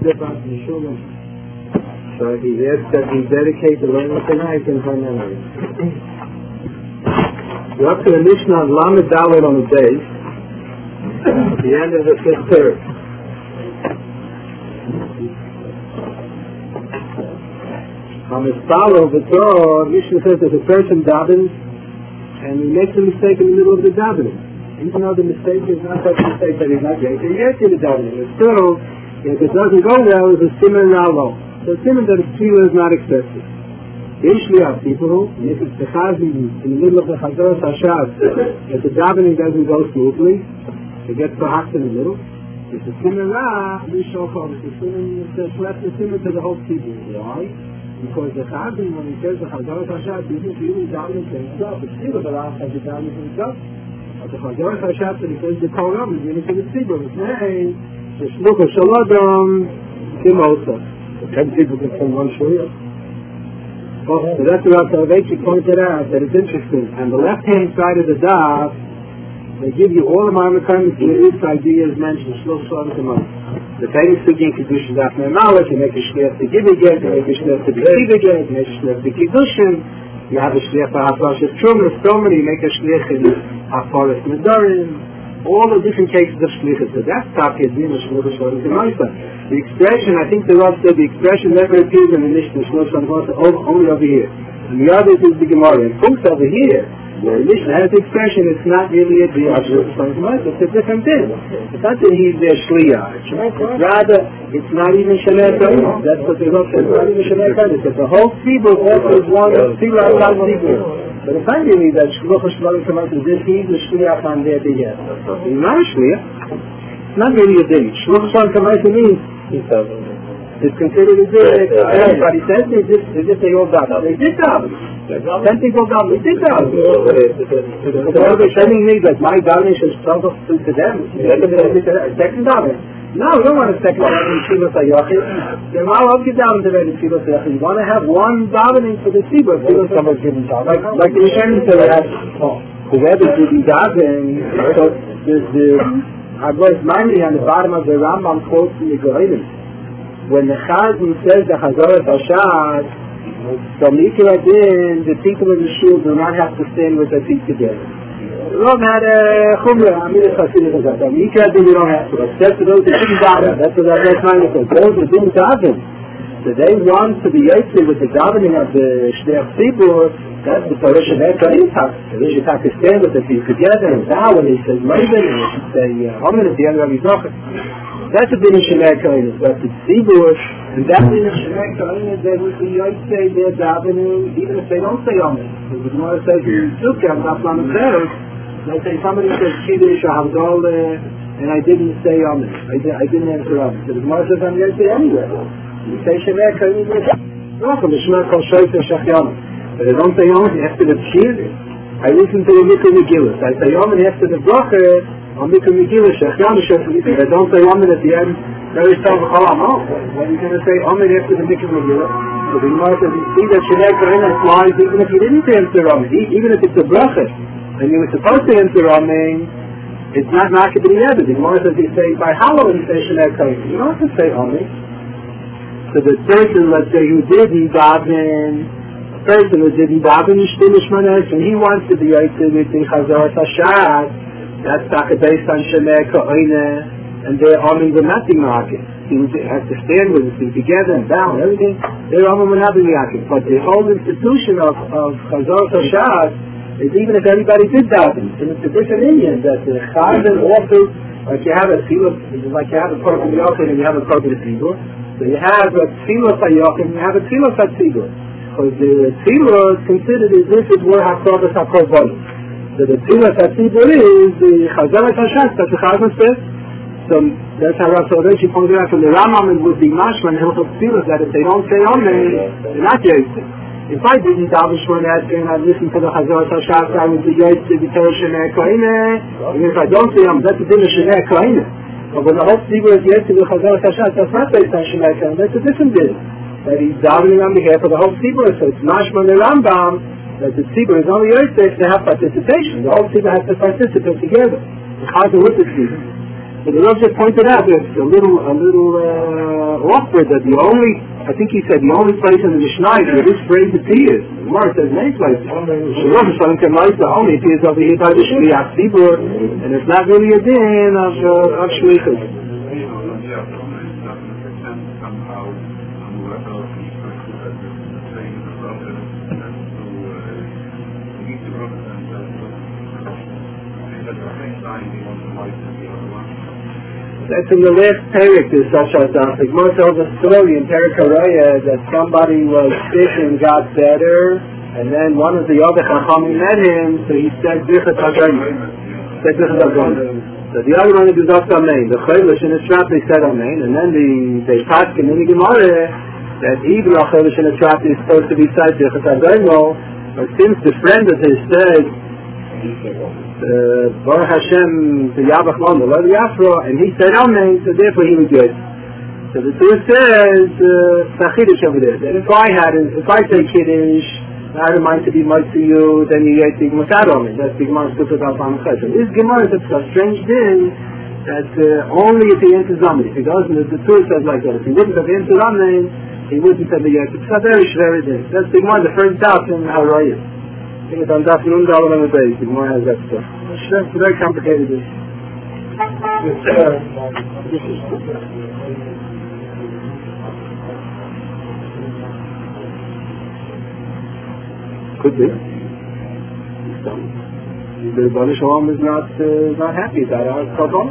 about the Shulman. So he asked that we dedicate the learning tonight in her memory. We're up to the Mishnah on Lamed Dalet on the base, at the end of the fifth third. On the follow the Torah, Mishnah says that a person davens and he makes a mistake in the middle of the davening. Even though the mistake is not such a mistake that he's not getting to the davening. It's still, if it doesn't go well, it's a simon ralo. So a simon that the tefillah is not accepted. Usually have people who, if it's the chazan in the middle of the Chazaras Hashad, if the davening doesn't go smoothly, it gets perhaps in the middle. It's a simon ra, we show for it's a simon, it's left a simon to the whole people. Why? Because the chazan, when he says the Chazaras Hashad, isn't really davening for himself. It's still the last has the davening for himself. But the Chazaras Hashad, when he says the Torah, is really for the people. It's name, the Shluch of Shalodom, Kimosa. 10 people can sing one shul. So that's what Salvation pointed out, that it's interesting. On the left-hand side of the daf, they give you all the Marmakim, this idea is mentioned, Shluch Shalom Kimosa. The famous speaking Kedushin Daf Me'malach, you make a shliach to give again, you make a shliach to receive again, you make a shliach to Kedushin, you have a shliach for Haflash of Trumah, you make a shliach in Hafaras Medarim, all the different cases of shlichus. So that's Taka Din of Shluch Shalom Kimosa. The expression, I think the Rav said, the expression never appears in the Mishnah Shluch Shalom Kimosa, only over here. And the other is the Gemara. And Fuchs over here, where the Mishnah has the expression, it's not really a Din of Shluch Shalom Kimosa, it's a different thing. It's not that he's their shliach. Rather, it's not even Shemei Kohen. That's what the Rav said, it's not even Shemei Kohen. It's that the whole Tzibur offers one Tzibur outside Tzibur. But it's not really that Shluch Shalom Kimosa is this, he's the shliach on their behalf. He's not a shliach. It's not really a din. Shluch Shalom Kimosa means it's considered a din. Everybody says they all daven. They did daven. 10 people daven. They did daven. So they're sending me that my davening should struggle to them. Second daven. No, we don't want a second davening Tfilas HaYachid. They're not allowed to get down to the Tfilas HaYachid. You want to have one davening for the Tzibur. Like the Rishonim said, whoever didn't daven, so there's the Agos Maimoni on the bottom of the Rambam quotes in the Geonim. When the Chazan says the Chazaras Hashad, so Mikra Din, the people in the shul do not have to stand with their feet together. Rav had a chumrah, Amir Chassidus Hazat. Mikra Din, you don't have to. Except for those that didn't daven. That's what Agos Maimoni says. Those that didn't daven, so they want to be yotze with the davening of the Shliach Tzibur. That's the Torah Shemei Kohen. The Rish have to stand with the feet together, and now when he says Meiven, and he should say Amen at the end of his Zohar. That's a din of Shemei Kohen. But the Tzibur, and that din of Shemei Kohen, they would be yotze their davening, even if they don't say Amen. Because the Gemara says in Sukkah, not Lamed Beis, they say somebody says Kiddush or Havdalah, and I didn't say Amen. I didn't answer Amen. So the Gemara says I'm yotze anyway. You say Shemei Kohen, welcome, the Shemei Kol Shoyfer Shach. But I don't say Amen after the Tshir. I listen to the Mikra Megillah. I say Amen after the Bracha on Mikra Megillah. I don't say Amen at the end. Very self Chalam. When you're going to say Amen after the Mikra Megillah, so the Gemara says, you see that Shemei Kohen applies even if you didn't answer Amen. Even if it's a Bracha, and you were supposed to answer Amen, it's not Makah B'Diavad. The Gemara says, you say by Hallel, you say Shemei Kohen. You don't have to say Amen. So the person, let's say, who didn't daven, person who didn't daven Yishtim Ishmanes, and he wants to be yotze with the Chazaras Hashad, that's based on Shemei Kohen, and they're Amen will not be market. He has to stand with us, be together and down, everything. Their Amen will not be market. But the whole institution of Chazaras Hashad is even if everybody did daven, and it's a different Indian that the Chazan offers, like you have a Tfilas, like you have a Korban Yochid and you have a Korban Tzibur. So you have a Tfilas HaYochid and you have a Tfilas HaTzibur. Because the Tfilah is considered as if it were HaKorban HaKorban. So the Tfilah HaTzibur is the Chazaras Hashad, that the Chazan says. So that's how Rav Soloveitchik pointed out from the Rambam and would be mashma and Hilchot Tfilah that if they don't say Amen, they're not yotze. If I didn't daven Shmoneh and I'd listen to the Chazaras Hashad, I would be yotze to the Torah Shemei Kohen. Even if I don't say Amen, that's the din of Shemei Kohen. But when the whole Tzibur is yotze to the Chazaras Hashad, that's not based on Shemei Kohen, that's a different din. That he's davening on behalf of the whole Tzibur. So it's mashma in the Rambam that the Tzibur is only yotze to have participation. The whole Tzibur has to participate together. The Chazan with the Tzibur. So the Rav just pointed out that it's a little awkward that I think he said the only place in the Mishnah where this phrase appears. The Gemara says many places. The Rav Shalom Kemaisa only appears over here by the Shliach Tzibur, and it's not really a din of Shlichus. That's in the last parak. There's such a thing. Gemara tells a story in Parak Haraya that somebody was sick and got better, and then one of the other Chachamim met him, so he said Birchas Hagayim. So the other one is not Amen. The Chaylish and the Shrat they said Amen, and then they passed in the Gemara that even the Chaylish and the Shrat is supposed to be said Birchas Hagayim, but since the friend of his said Baruch Hashem, the Yavach Lon, the Lord Yafro, and he said Amen, so therefore he was good. So the Torah says, Sachidish over there, that if I say Kiddush, I don't mind to be might to you, then you get the Gemara Amen. That's the Gemara Sukhat Al-Pam Chesed. This Gemara is a strange din that only if he answers Amen. If he doesn't, the Torah says like that. If he wouldn't have answered Amen, he wouldn't have the Yekut. It's a very din. That's the Gemara, the first doubt in Harayah. I think it's on Daf Nun Dalet on the base. The Gemara has that stuff. It's very complicated. Could be. The Baruch Shalom is not happy about our problem.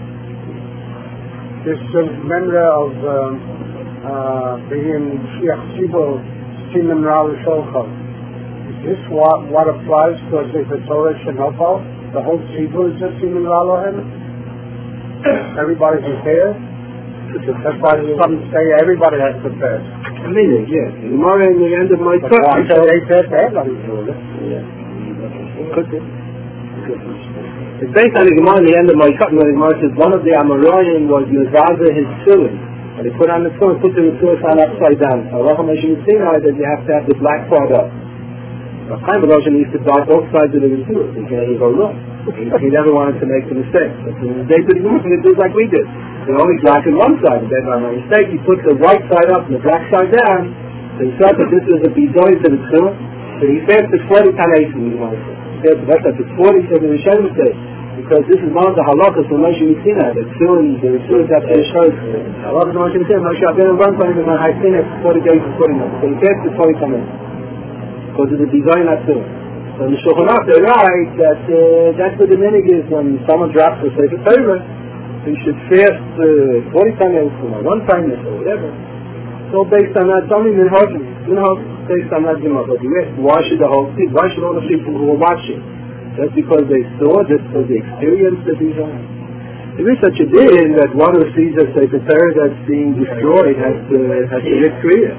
This memory of being Shliach Tzibur, Siman Ra L'Sholcha. Is this what applies to the Torah should help out? The whole Tzibur is just Siman Ra L'Hem? Everybody's prepared? That's why some say everybody has to prepare. I mean, yeah. The Gemara in the end of my talk. I said they said everybody's doing it. Yeah. Could be. It's based on the Gemara in the end of my talk. The Gemara says one of the Amoraim was Yezaza his tefillin. And he put on the tefillin, put the tefillin upside down. Allah HaMashiach say that you have to have the black part up. Chaim Volozhin used to buy both sides of the tefillin. He can't go wrong. He never wanted to make the mistake. But they did like we did. They only black on one side. Then by my mistake, he put the white side up and the black side down. So he thought that this was a bizoy to the tefillin. So he said the 40 Tanaisim. He said that's at the 40 to the Rishon mistake. Because this is one of the halachas of Moshe Mitzina. The tefillin have to show. Halachas of Moshe Mitzina. Moshe Rabbeinu one time was on Haisinah for 40 days before him. So he said the 40 Tanaisim. Because of the bizoy not tefillin. So in the Shulchan Aruch they write that that's what the minig is when someone drops the Sefer Torah. So you should fast 40 times or 1 time or whatever. So based on that, it's only minhagim. Based on that Gemara. But you ask, why should all the people who were watching? That's because they saw this, because they experienced the design. There is such a din that one who sees a Sefer Torah that's being destroyed has to live kriya.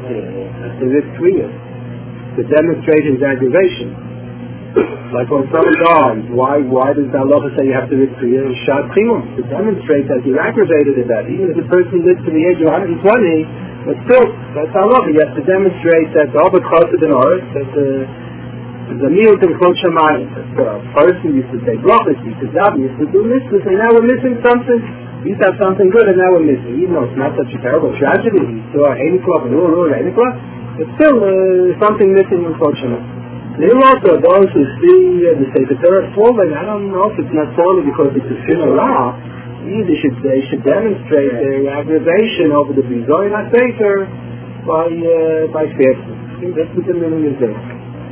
To demonstrate his aggravation. Like when someone dies, why does the halacha say you have to live to your shad chimum? To demonstrate that you're aggravated at that. Even if the person lives to the age of 120, but still, that's halacha. You have to demonstrate that the other chassid in earth, that the meal can close shamayim. A person used to say brachas, used to daven, used to do mitzvahs, and now we're missing something. We used to have something good, and now we're missing. Even though it's not such a terrible tragedy, we saw Einiklah and Einiklah, but still something missing in close shamayim. There are also those who see the Sefer Torah falling. I don't know if it's not falling because it's a sinner law. They should demonstrate their aggravation over the bizoy not Sefer by fasting. I think that's what the meaning is there.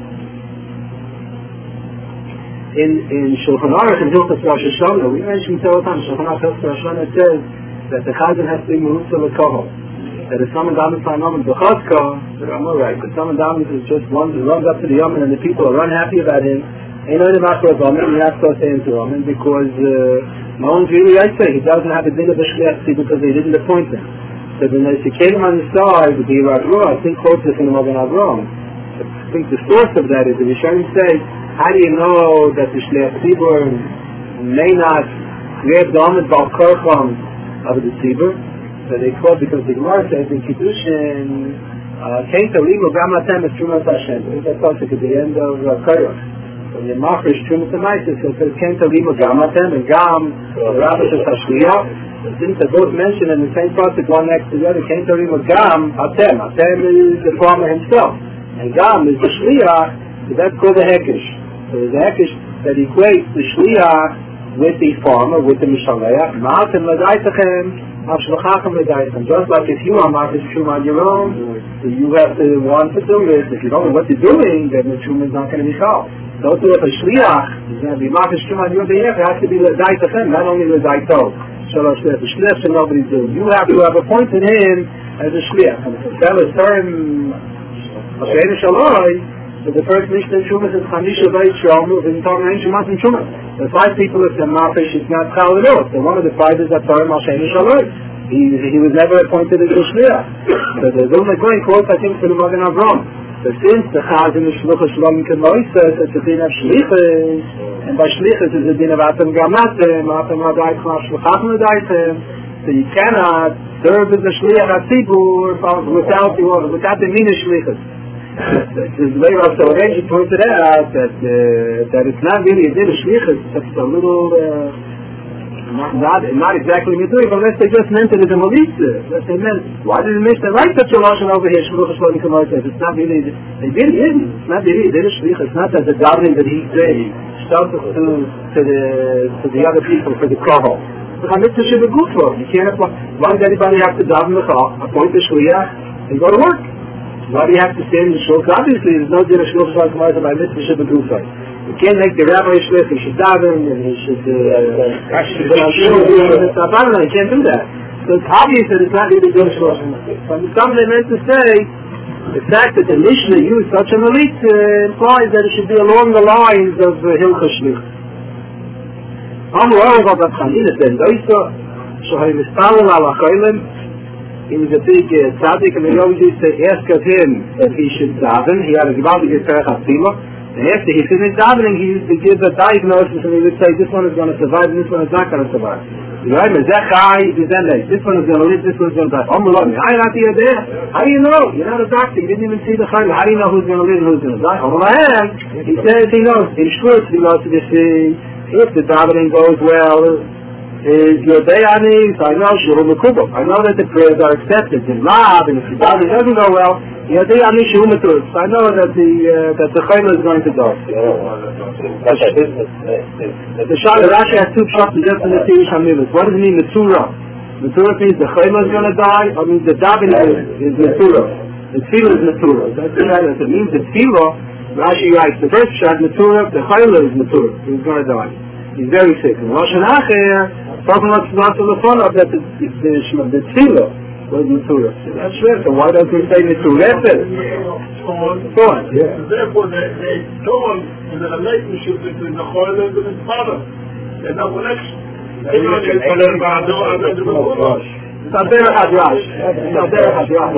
In Shulchan Aruch and Hilchos Rosh Hashanah, we mentioned several times. Shulchan Aruch Hilchos Rosh Hashanah says that the chazan has to be moved to the kohol. That if someone davened for a Yom the Chazka, I'm alright. But someone davened is just one who runs up to the Yom and the people are unhappy about him. Ain't no matter of Yom, you're not supposed to answer Yom because no one's really right say he doesn't have a din of a shliach because they didn't appoint him. So then they came on the side with the Yirah, I think closest in the Magen Avraham. I think the source of that is the Rishonim say, how do you know that the shliach tzibur may not grab the Amid Bal Korcham of the tzibur? So they quote because the Gemara says in Kiddushin, "Kein Talimu Gam Latem Es Trumas Hashem." That's also at the end of Korach. when you're mafresh Trumas and Meises, so it came to Lima Gamatem and Gam, the Rabbis of Tashliach. Since they're both mentioned in the same pasuk, one next to the other, came to Lima Gam, Hatem. Hatem is the farmer himself, and Gam is the Shliach, so that's called the Hekesh. So there's a Hekesh that equates the Shliach with the farmer, with the Mishaleach. Ma'atem l'daitachem, ha'shlachachem l'daitachem. Just like if you are mafresh Truma on your own, you have to want to do this. If you don't know what you're doing, then the Truma is not going to be called. So if a Shliach is going to be mafresh Truma on your behalf, it has to be l'daitachem, not only l'daitov. Shalosh the Shliach should nobody do. You have to have appointed him as a Shliach. And if a fellow is term Hashem Shaloi, so the first Mishnah in Shumas is Chamisha Beit Shomu, and talking about Shumas and Shumas. The 5 people of the Mafresh is not Chal at all. So one of the 5 is that term Hashem Shaloi. He was never appointed as a Shliach. So there's only going quote, I think, for the Magen Avram. So since the Chazim is Shluchah Shalom Kemoises, it's a din of Shlichus, and by Shlichus is a din of Atem Gamatem, Atem Hadayt Chal Shluchachem Hadaytem. So you cannot serve as a Shliach HaTzibur without the Mina Shlichus. The way Rav Sorenji pointed out that it's not really a din of Shlichus, it's a little not exactly Midui, but unless they just meant it as a Malitza. Unless they meant, why did the Mishnah write such a lashon over here? Shluchah Shlomi Kamoises. It's not really, they really isn't. It's not really a din of Shlichus. It's not that the davening that he said starts to the other people for the Kroho. You can't. Why does anybody have to daven the Chal, appoint the Shliach, and go to work? Why do you have to stand in the shul? Obviously, there's no din of shul by mitzvah shebegufay. You can't make the rabbi shlich. He should daven and he should. You can't do that. So it's obvious that it's not really din of shul. But some they meant to say the fact that the Mishnah used such a malit implies that it should be along the lines of hilchah shlich. Amru Rav Chanina ben Doisa shohay mispalel al achaylim. He was a big tzaddik, and they always used to ask of him if he should daven. He had a gewaltige Terech HaTfilah. And after he finished davening, he used to give a diagnosis, and he would say, this one is going to survive, and this one is not going to survive. This one is going to live, this one is going to die. How do you know? You're not a doctor. You didn't even see the chayim. How do you know who's going to live and who's going to die? He says he knows. In Shkutz, he knows to see if the davening goes well. Is your day ani? So I know Shuru Mekubal. I know that the prayers are accepted in Lab, and if the davening doesn't go well, your day ani Shuru Mekubal. So I know that the chayla is going to go. The Shah Rashi has 2 shots just in the Tirush HaMilas. What does it mean, Metzura? Metzura means the chayla is going to die, or means the davening is Metzura. The tefillah is Metzura. That's what it means. The tefillah, Rashi writes, the first shot Metzura, the chayla is Metzura. He's going to die. He's very sick. And Rosh Hashanah, talking about the phone of that the tefillah was Metzura. That's right. So why don't we say Metzura? Therefore, they told in the relationship between the Choyle and the father. There's no connection. It's not there Hadrash. It's not there Hadrash.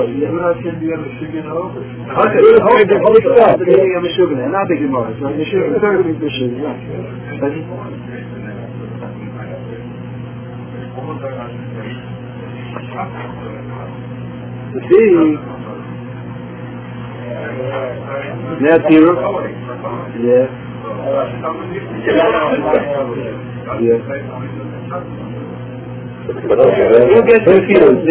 Okay, the beginning of Meshugana, not the Gemara. So Meshugana, the third week Meshugana. See, that's here. Yeah. You get confused.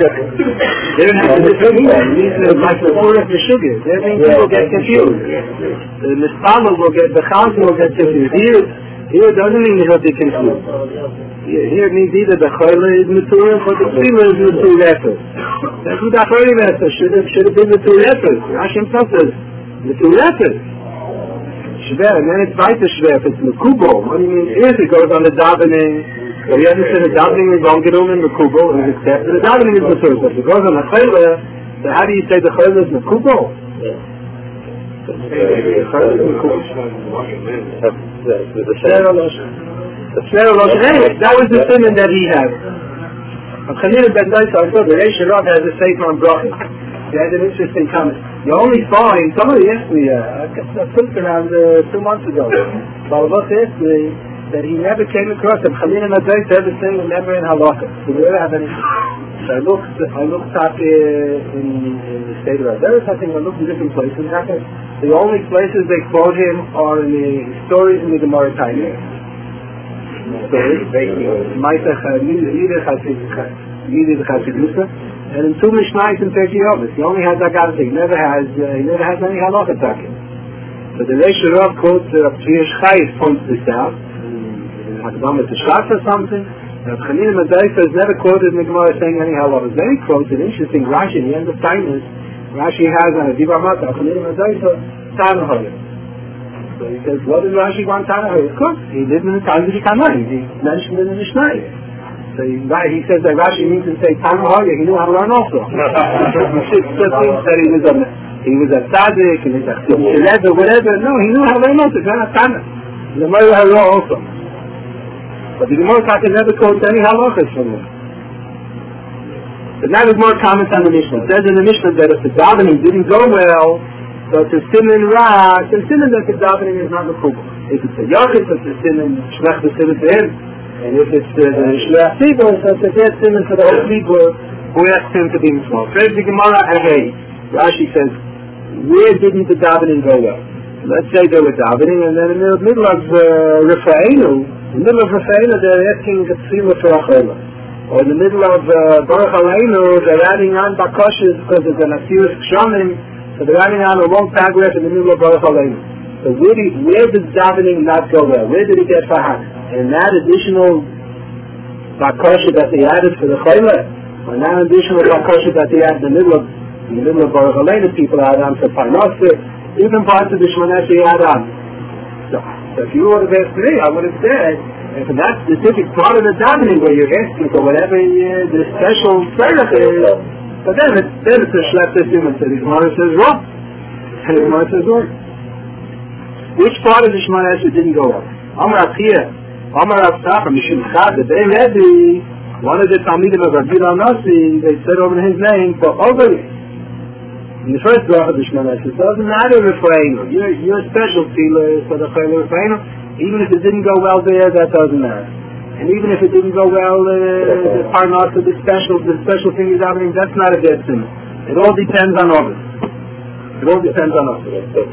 Like the word of the sugar. People get confused. The Mispala will get, the Chazal will get confused. Here doesn't mean he'll be confused. Here it means either the Choyle is Metzura or the tefillah is Metzura. That's what the Choyle should have been Metzura. Rashi himself says Metzura. Shver, and then it's Vaita Shver. It's Mekubo. What do you mean? If it goes on the davening, so you understand the davening is on Gerum and Mekubo is accepted. The davening is Metzura. If it goes on the Choyle, so how do you say the Choyle is Mekubo? That was the simon that he had. Chanina ben Doisa, I thought the Reish Rav has a sefer on Brachim. He had an interesting comment. You only find, somebody asked me, I think around 2 months ago, Balavos asked me that he never came across a Chanina ben Doisa ever saying never in halakha. Did you ever have any? I looked up in the state of Azeres. I think I looked in different places. The only places they quote him are in the stories in the Gemara Tainah. And in two Mishnayos in Pirkei Avos. He only has Agadol. He never has any halacha talking. So the Reish Rav quotes Tzvius Chayes points this out. Hakdama Tishrat or something. Chanina Madaisa is never quoted in the Gemara saying any halacha. Then he quotes an interesting Rashi in the end of Tainus. Rashi has on a Divrei Mata Chanina Madaisa Tanahoya. So he says, what does Rashi want Tanahoya? Of course, he did in the time of the Kanai. He mentioned in the Mishnayos. So he says that Rashi means to say Tanahoya. He knew how to learn also. He said he was a tzaddik and he's a chiled or whatever. No, he knew how to learn also. He's not a Tana. The Gemara has also. But the Gemara never quotes any halachas from him. But now there's more comments on the Mishnah. It says in the Mishnah that if the davening didn't go well, so to simin ra, to simin that the davening is not mekubal. If it's a yachid, so to simin shlech the simin to him. And if it's the shlech tzibur, so to get simin for the whole tzibur, who asked him to be small. Says the Gemara, hey, Rashi says, where didn't the davening go well? Let's say they were davening, and then in the middle of Rafa'enu, they're asking the tefillah for Achayla. Or in the middle of Baruch Aleinu, they're adding on bakoshes because there's an Asiris Kshamim, so they're adding on a long paragraph in the middle of Baruch Aleinu. So where did davening not go well? Where did it get fahak? And that additional bakosha that they added for the Chayla, or that additional bakosha that they added in the middle of Baruch Aleinu, people add on for Parnaseh, even parts of the Shmoneh Esrei add on. So if you would have asked me, I would have said, if that specific part of the davening where you're asking for whatever the special tzarech is, but then it's a shlechta siman. So the Gemara says wrong. And the Gemara says wrong. Which part of the Shmoneh Esrei didn't go up? Amar Achia, Amar Avtach, Mishum Chad, the Bein Levi, one of the Talmidim of Rabbi Nasi, they said over his name, for over in the first bracha of the Shmoneh Esrei, it doesn't matter Refrainu. Your special tefillah is for the Chayla Refrainu. Even if it didn't go well there, that doesn't matter. And even if it didn't go well, the Parnaseh, the special thing is happening, that's not a dead sin. It all depends on others. It all depends on others.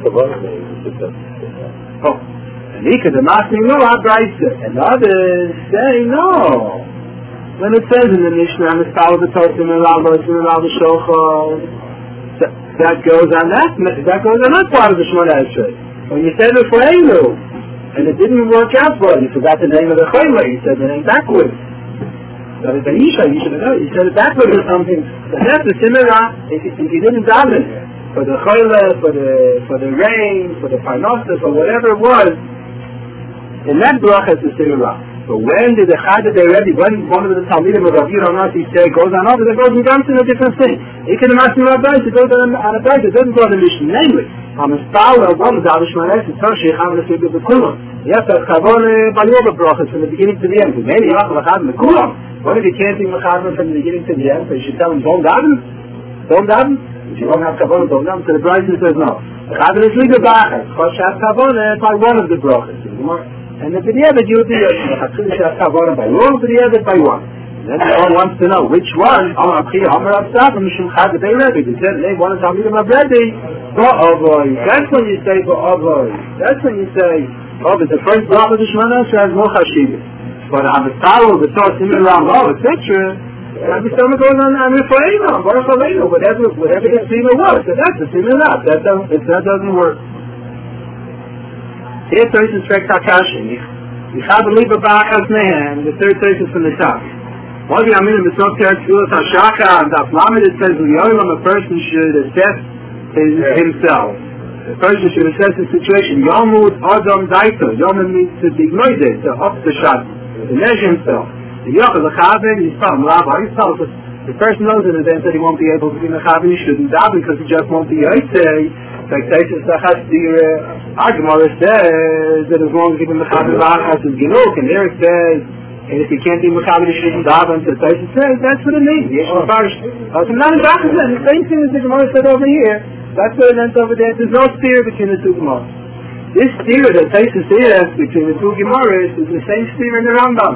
Oh. And he could have asked me, no, and others say no. When it says in the Mishnah, and the style of the Torah, and the Shochah, that goes on that part of the Shmoneh Esrei. When you said Refrainu, and it didn't work out for you, forgot the name of the Chayla, you said the name backwards. So it's an Isha, you should have known. You said it backwards or something. But that's the Simera, if you didn't daven for the Chayla, for the rain, for the Parnaseh, for whatever it was, in that bracha is the Simera. But when did the Chad they ready? When one of the Talmidim of Rabbi Nasi said goes on over, it goes in Gamsin a different thing. It can imagine a Bais, it goes on a Bais, it doesn't go on the Mishnah. Namely, I'm a scholar of one of the Avishman Esrei, so she have the figure of the Kulam. Yes, that's Chavon by all the brachas from the beginning to the end. Maybe you have to Machad the Kulam. What if you can't think Machad from the beginning to the end? So you should tell him, don't daven? Don't daven? If you don't have Chavon, don't daven. So the Bryson says no. Machad is legal brachas. Chosh has Chavon by one of the brachas. And the B'diavad you would be Chatzul Shas Kavana by one, B'diavad by one. Then everyone wants to know which one. Amar Achia, Amar Avtach, Mishum Chad B'Bei Rebbe. They said they want to tell me to my Rebbe. Ba'avoy. That's when you say Ba'avoy. That's when you say, oh, but the first block of the Shmoneh Esrei has no Chashivah. But on the Taro, the Torah, Simon Rambam, etc., every summer goes on Refrainu, Baruch Aleinu, whatever the Simon was. So that's the Simon up. That doesn't work. Here Tosis Trek Takashi. Yichad Liba Ba'achas Nehem. The third Tosis from the top. One of the Aminim is not there to us Hashaka and Daf Lamed. It says a person should assess himself. The person should assess the situation. Yomud Adam Daito. Yomud means to be ignored, to up the shot, to measure himself. The Yochel Chaven Yisrael Rabbi Yisrael. The person knows in advance that he won't be able to be Mechaven. He shouldn't daven because he just won't be Yotzei. Like Tosis Tachas, the Gemara says that as long as you can Mechaven Ba'achas is Ginuk, and there it says, and if you can't be Mechaven, you shouldn't daven. So Tosis says that's what it means. Yeshua Parish. So not in Ba'achas, the same thing as the Gemara said over here. That's what it meant over there. There's no steer between the two Gemaras. This steer that Tosis is between the two Gemaras is the same steer in the Rambam.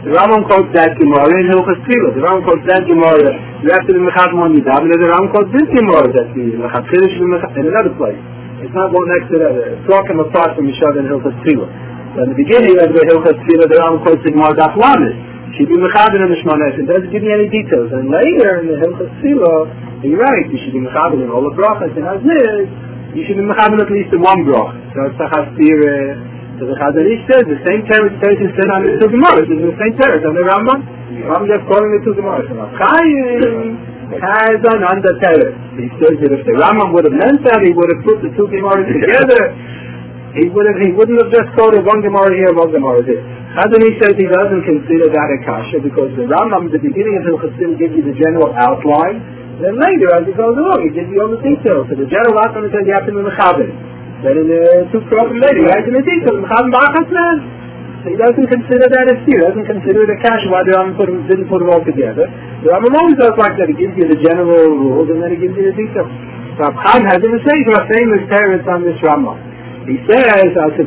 The Rambam quotes that Gemara in Hilchos Tefillah. The Rambam quotes that Gemara. You have to be Mechavim on Yidab, and the Rambam quotes this Gemara that the Mechavim should be in another place. It's not one next to the other. It's talking apart from each other in Hilchos Tefillah. So in the beginning of the Hilchos Tefillah, the Rambam quotes the Gemara Daf Lamed. Should be Mechavim in the Shmones. It doesn't give you any details. And later in the Hilchos Tefillah, you're right. You should be Mechavim in all the brachas. And as is, you should be Mechavim at least in one brach. So it's Tachastir. So the Chazon Ish says the same teretz is said on the two Gemaras. It's the same teretz on the Rambam. Rambam just calling the two Gemaras. Chaim has an under teretz. He says that if the Rambam would have meant that, he would have put the two Gemaras together. He wouldn't have just quoted one Gemara here, one Gemara there. Chazon Ish says he doesn't consider that a kasha because the Rambam at the beginning of Hilchos Tefillah gives you the general outline. Then later, as he goes along, he gives you all the details. So the general outline says you have to be Mechavim. Then in the two prophets later, he has in the details, Mechavim B'achas man. So he doesn't consider that as fear, doesn't consider the cash why the Rambam didn't put them all together. The Rambam always does like that, he gives you the general rules and then he gives you the details. So Chaim has in the same famous parents on this Rambam. He says, he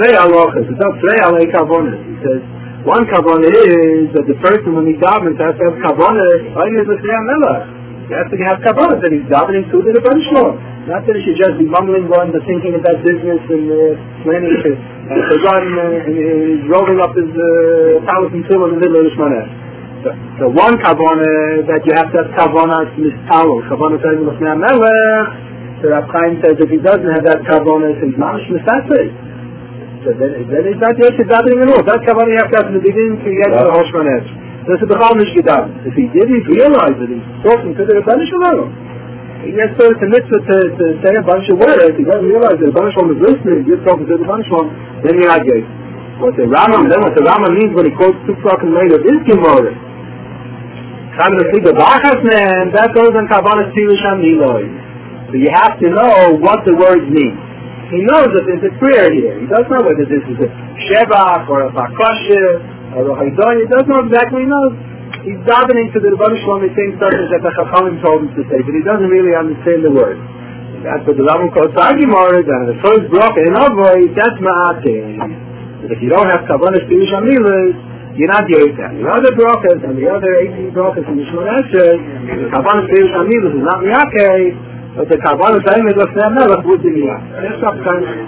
says, one kavanah is that the person when he davens has to have kavanah, he has to have kavanah that he's davening to the Rebbeinu Shalom. Not that he should just be mumbling on to thinking about business and planning to run and he's rolling up his palace and tool in the middle of the Shmoneh. So one kavanah that you have to have kavanah is mispalo. Kavanah telling you Lefnei HaMelech. So Rav Chaim says if he doesn't have that kavanah, he's mamish misaseh. So then he's not yet davening at all. That kavanah you have to have in the beginning to get to the whole Shmoneh. So it's a bechal mishgedav. If he didn't realize that he's talking to the Rebbeinu Shalom, he gets to the mitzvah to say a bunch of words. He doesn't realize that the Rebbeinu Shalom is listening. He's talking to the Rebbeinu Shalom. Then you're not gay. What the Rambam means when he quotes two fucking later is Gemara. Kind of the B'achas man that goes on Kavanah Tzilush Hamiloi. So you have to know what the words mean. He knows that there's a prayer here. He doesn't know whether this is a Shevach or a Bakosher or a Haidon. He doesn't know exactly. He knows. He's davening to the Rebbeinu Shalom the same stuff that the Chachamim told him to say, but he doesn't really understand the words. That's what the Rambam calls Gemara, and the first bracha in Avos, that's Ma'ateh. But if you don't have Kavanah Tzilush Hamiloi, you're not Yotam. The other brachas and the other 18 brachas in the Shmoneh Esrei, the Kavanah Tzilush Hamiloi is not Miyakeh, but the Kavanah Tzilush Hamiloi would be Miyakeh. That's not kind of...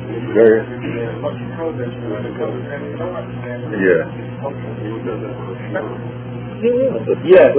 Yeah. Yeah.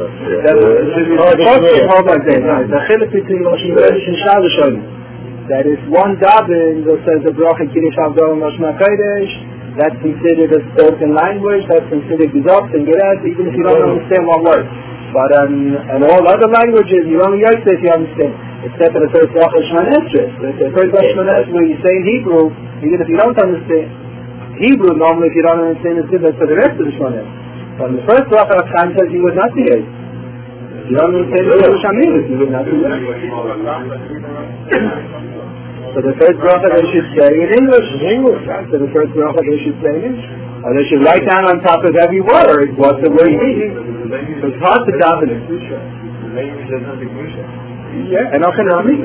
The chiluk between Moshe Kodesh and Shabbos Shalom. That is one daven that says the bracha Kiddush Avdol Moshe Kodesh. That's considered a spoken language. That's considered gedopt and gerat, even if you don't understand one word. But in all other languages, you only say if you understand. Except for the first bracha Shmoneh Esrei. The first bracha Shmoneh Esrei, you say in Hebrew, even if you don't understand Hebrew. Normally, if you don't understand it's different for the rest of the Shmoneh. But the first bracha of Chaim says you would not be it. You don't understand the Kiddush Hamiloi, you would not be it. So the first bracha they should say in English. So the first bracha they should say in English. Or they should write down on top of every word what the word means. So it's hard to daven it. Yeah, and Achanami.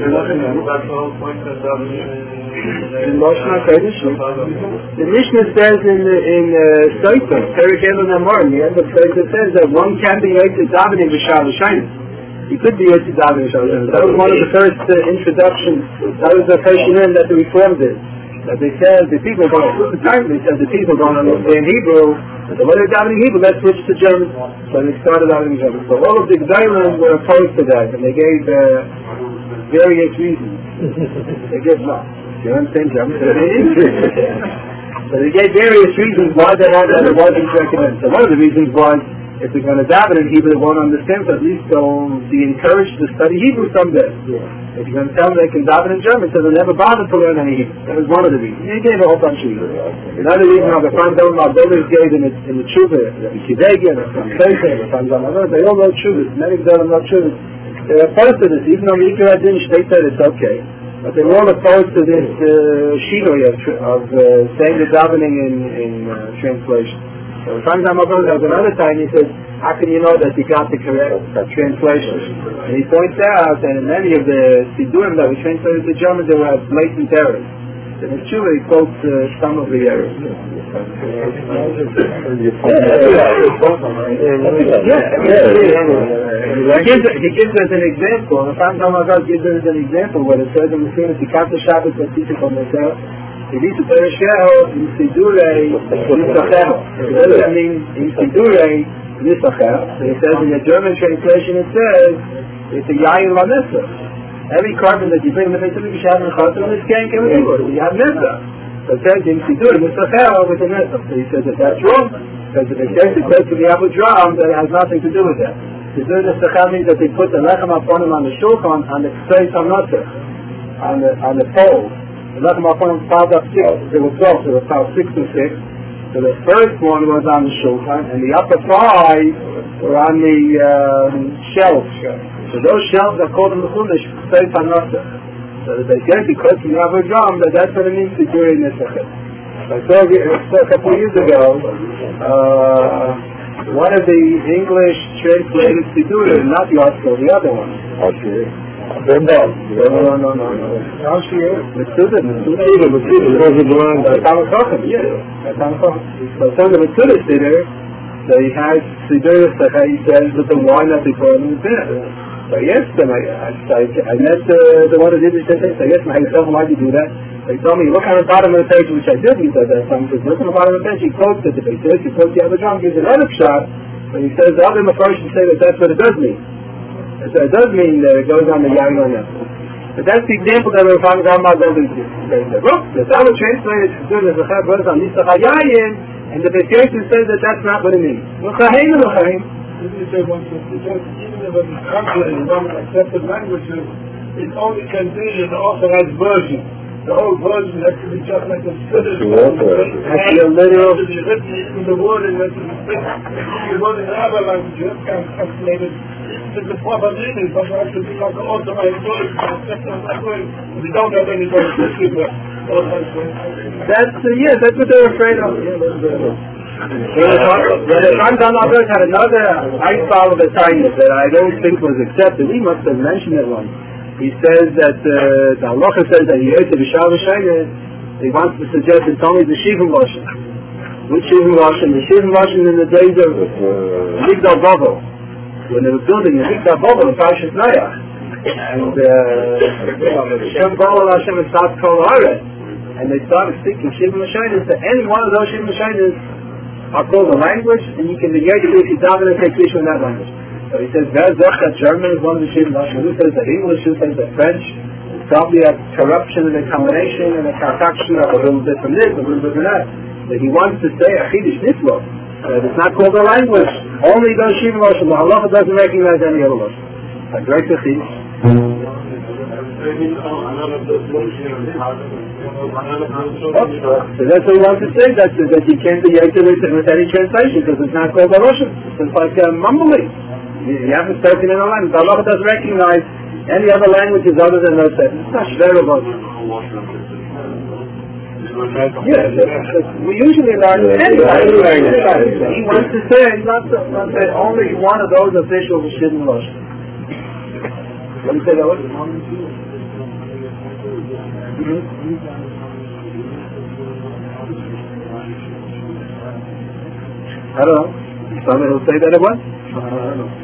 The Mishnah says in Sotah, Perek Elul Namor, in the end of Sotah says that one can be able to davening b'Shar L'Shayim. He could be able to davening b'Shar L'Shayim. That was one of the first introductions. That was the first Shinun that the Reform did. That they said the people don't understand Hebrew. So when they're davening Hebrew, let's switch to German. So they started davening German. So all of the G'daylim were opposed to that, and they gave various reasons. They gave no. You understand German? So they gave various reasons why they had that it wasn't recommended. So one of the reasons was if they're going to daven in Hebrew, they won't understand, so at least they'll be encouraged to study Hebrew someday. Yeah. If you're going to tell them they can daven in German, so they'll never bother to learn any Hebrew. That was one of the reasons. He gave a whole bunch of reasons. Another reason how the Fanzam Ma'adolis gave in the Tshuva, the Kivegan, the Fanzam, the Fanzam Ma'adolis, they all wrote Tshuvas. Many of them wrote Tshuvas. They were opposed to this, even though Mikra Adin Shtei said it's okay. But they were all opposed to this Shinoi of saying the davening in translation. So Fanzam Ma'adolis has another time, he says, how can you know that you got the correct translation? And he points out that in many of the Sidurim that we translated to German, there were blatant errors. in his tshuva he quotes some of the errors. He gives us an example, and the Chaim Talmud gives us an example where it says in the Sinai, Tikata Shabbos Vatita Komosel, Ivisa Pereshel, Yisidurei, Yisachel. What does that mean, Yisidurei, Yisachel? So it says in the German translation it says, it's a Yayin Lanissa. Every carbon that you bring in the Mitzvah, you should have in the Chatzah, and it's can't give it. You have Nissa. So it says, Yisidurei, Yisachel, with the Nissa. So he says that that's wrong. Because if it says it goes to the Abu Dram, that it has nothing to do with that. Yisidurei Yisachel means that they put the Lechem Aponim on the Shulchan, on the Ksei Tamnotzeh, on the pole. The Lechem Aponim piled up 6. There were 12, so it was piled 6 to 6. So the first one was on the Shulchan, and the upper 5 were on the shelves. So those shelves are called in the Chumash Ksei Tamnotzeh. So that they say because you have a drum, that's what it means to do in this. I saw a couple of years ago, one of the English translated Siddur, not the article, the other one. No. So the Metzudah Siddur, so he has Siddur, he says, with the wine that they put in the dinner. So I asked them, I met the one who did this, so I asked myself, why did you do that? They told me, look on the bottom of the page, which I did. He said that. He says, look on the bottom of the page, he quotes it. If he says, he quotes the other drum, gives another shot, and he says, the other Mepharshim say that that's what it does mean. So it does mean that it goes on the Yayin Lanissa. But that's the example that we're talking about goes into. They said, look, the Talmud translated Siddur as a Chad goes on Nisach HaYayin, and the Beis Yosef says that that's not what it means. L'chahein, l'chahein. Even if it's translated in accepted languages, it only can be an authorized version. The whole version has to be just like a Siddur. Actually, a literal. It has to be written in the wording has to be fixed. The wording in other languages can't translate it. The proper meaning, but it has to be like an authorized version. We don't have any version. That's what they're afraid of. Ram Dalmaber had another Eisbal of a Tainus that I don't think was accepted. He must have mentioned it once. He says that the halacha says that he ate the Bishal V'Shayne. He wants to suggest it's only the Shivim Lashon. Which Shivim Lashon? The Shivim Lashon in the days of Migdal Bavel, when they were building the Migdal Bavel in Parshas Noach, and Shem Baal Hashem and Sat Kol Haaretz, and they started speaking Shivim Lashon. So any one of those Shivim Lashon are called a language, and you can negate it if you daven and take issue in that language. So he says, that German is one of the Shivim Lashon. Who says that English? Who says that French? It's probably a corruption and a combination and a concoction of a little bit from this, a little bit from that. But he wants to say a Chidush Nitzvah. It's not called a language. Only those Shivim Lashon. The halacha doesn't recognize any other Lashon. A great Chidush. So that's what he wants to say, that you can't be accurate with any translation because it's not called a Russian. It's like mumbling. You haven't spoken in a language. Allah doesn't recognize any other languages other than those seven. It's not Shverabot. Yeah, we usually learn any language. He wants to say not that only one of those officials shouldn't Russian. Let me say that one. I don't know. Someone will say that it was? I don't know.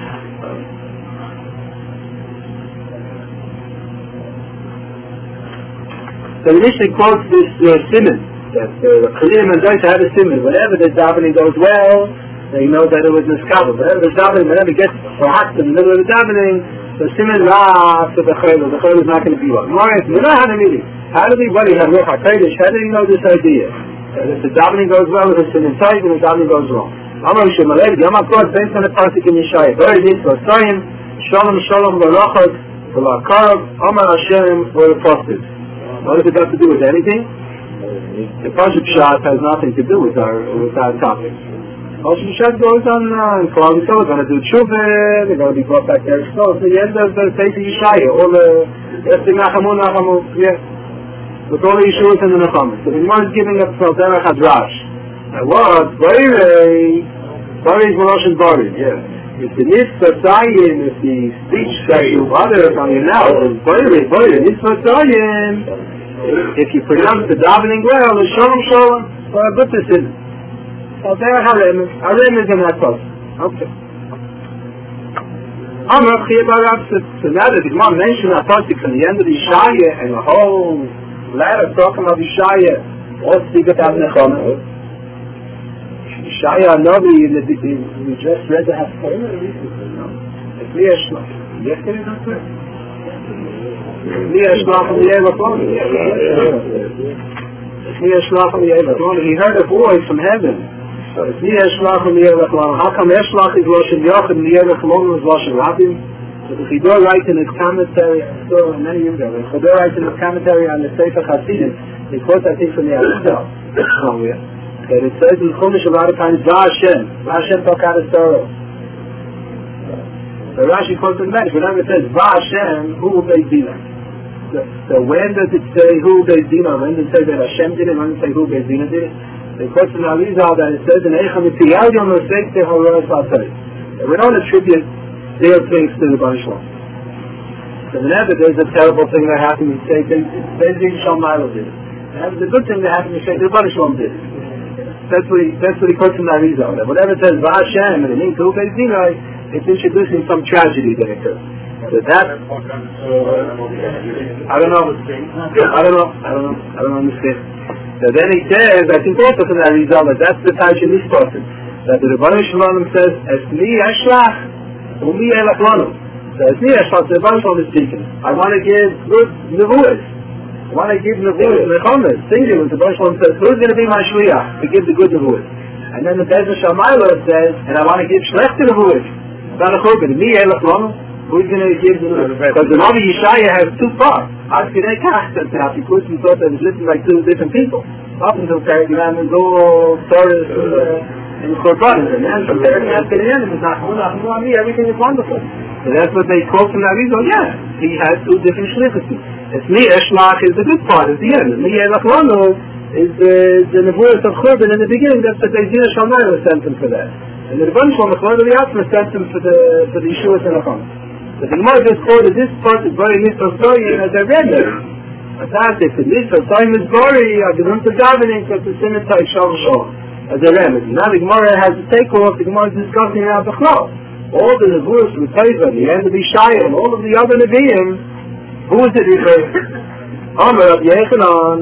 So the Mishnah quotes this simon, that the Chalim and Dois had a simon. Whenever the davening goes well, they know that it was Niskabel. Whenever the davening, whenever it gets hot in the middle of the davening, the simon laughs at the Chayil is not going to be well. How do we have Ruach HaKodesh? How do we know this idea? That if the davening goes well, if it's an insight, and the davening goes wrong. Amar Shemalei, Yom HaKod, based on the pasuk in Yeshaya. Very neat for Tzayim, Shalom Shalom Barachot, for La'akarav, Amar Hashem, for the Prophet. What does it have to do with anything? The Pasuk Pshat has nothing to do with our topic. Pasuk Pshat goes on, Klal Yisrael is going to do tshuva, they're going to be brought back there. So it's the end of the Sefer Yeshaya, all the Nachamu, yeah. With all the Yeshuas and the Nachamas. So the Gemara is giving us Derech Hadrash. And what? Bari is Meloshin Bari, yeah. If the Nitzvah Tzayin, if the speech that you utter from your mouth is Bari, Nitzvah Tzayin, if you pronounce the davening well, the shalom shalom, or a good decision. So there Harem is in that post. Okay. Amar Chiyabarab, so now that the Gemara mentioned that pasuk from the end of Yeshaya and the whole letter talking about Yeshaya, what's the good Nechama? Yeshaya Novi, we just read the Haftarah recently, no? It's Liyashma. Yesterday, not it? Liyashma from the Evaklon. Liyashma from the Evaklon. He heard a voice from heaven. So it's Liyashma from the Evaklon. How come Eshlach is Loshen Yochid and the Evaklon is Loshen Rabim? So the Chidor writes in his commentary, so many years ago, the Chidor writes in his commentary on the Sefer Chassidim, he quotes I think from the Arizal, somewhere, that it says in Chumash a lot of times, V'Hashem talk out of sorrow. So Rashi quotes in that, whenever it says V'Hashem, who will they be like? So when does it say who will they be like? When does it say that Hashem did it? When does it say who will they be like? They quote in Arizal that it says in Eicha Mitziyah Yom Rosek Tehoros Latay. We don't attribute their things to the Baruch Shalom. So whenever there's a terrible thing that happened, you say, Bezdin Shalmailo did it. Whenever there's a good thing that happened, you say, the Baruch Shalom did it. That's what he quotes in Arizal. That whatever it says V'Hashem and it means who Bezdin, it's introducing some tragedy that occurs. So that, I don't understand. So then he says, I think also from that result, that that's the Taisha Nispotin. That the Rebbeinu Shalom says, Esmi Eshlach, Umi Elach Lanu. So Esmi Eshlach, the Rebbeinu Shalom is speaking. I want to give good Nevuas. I want to give Nevuas, Nechomes, singular. The Rebbeinu Shalom says, who's going to be my Shliach to give the good Nevuas? And then the Bezdin Shalmailo says, and I want to give Shlechte Nevuas. Banachobin, Mi Elach Lanu. Who's going to give the Nevuas? Because the Navi Yeshaya has two parts. He puts and thought that it's written like two different people. Up until Paradigm and all Taurus and Korban. And then from Paradigm to the end, it's not everything is wonderful. So that's what they quote from Arizal. Yeah, he has two different shlichusim. It's me, Eshlach is the good part, at the end. Me, Elachlano is the Nevuas of Churban in the beginning. That's what they Zina Shalmaila sent him for that. And the Rebbeinu Shalom, the Churban of the Yatma, sent him for the Yeshua and Achon. The Gemara just quoted this part is very Mitzvah story as I read it. Fantastic. The Mitzvah time is very, I give him to davening because it's in the type Shalom as I read it. Now the Gemara has to take off, the Gemara is discussing now the Chlau. All the Nevuos with Taiva, the end of Yeshaya, and all of the other Nevi'im, who is it referring to? Amar Rabbi Yechanan.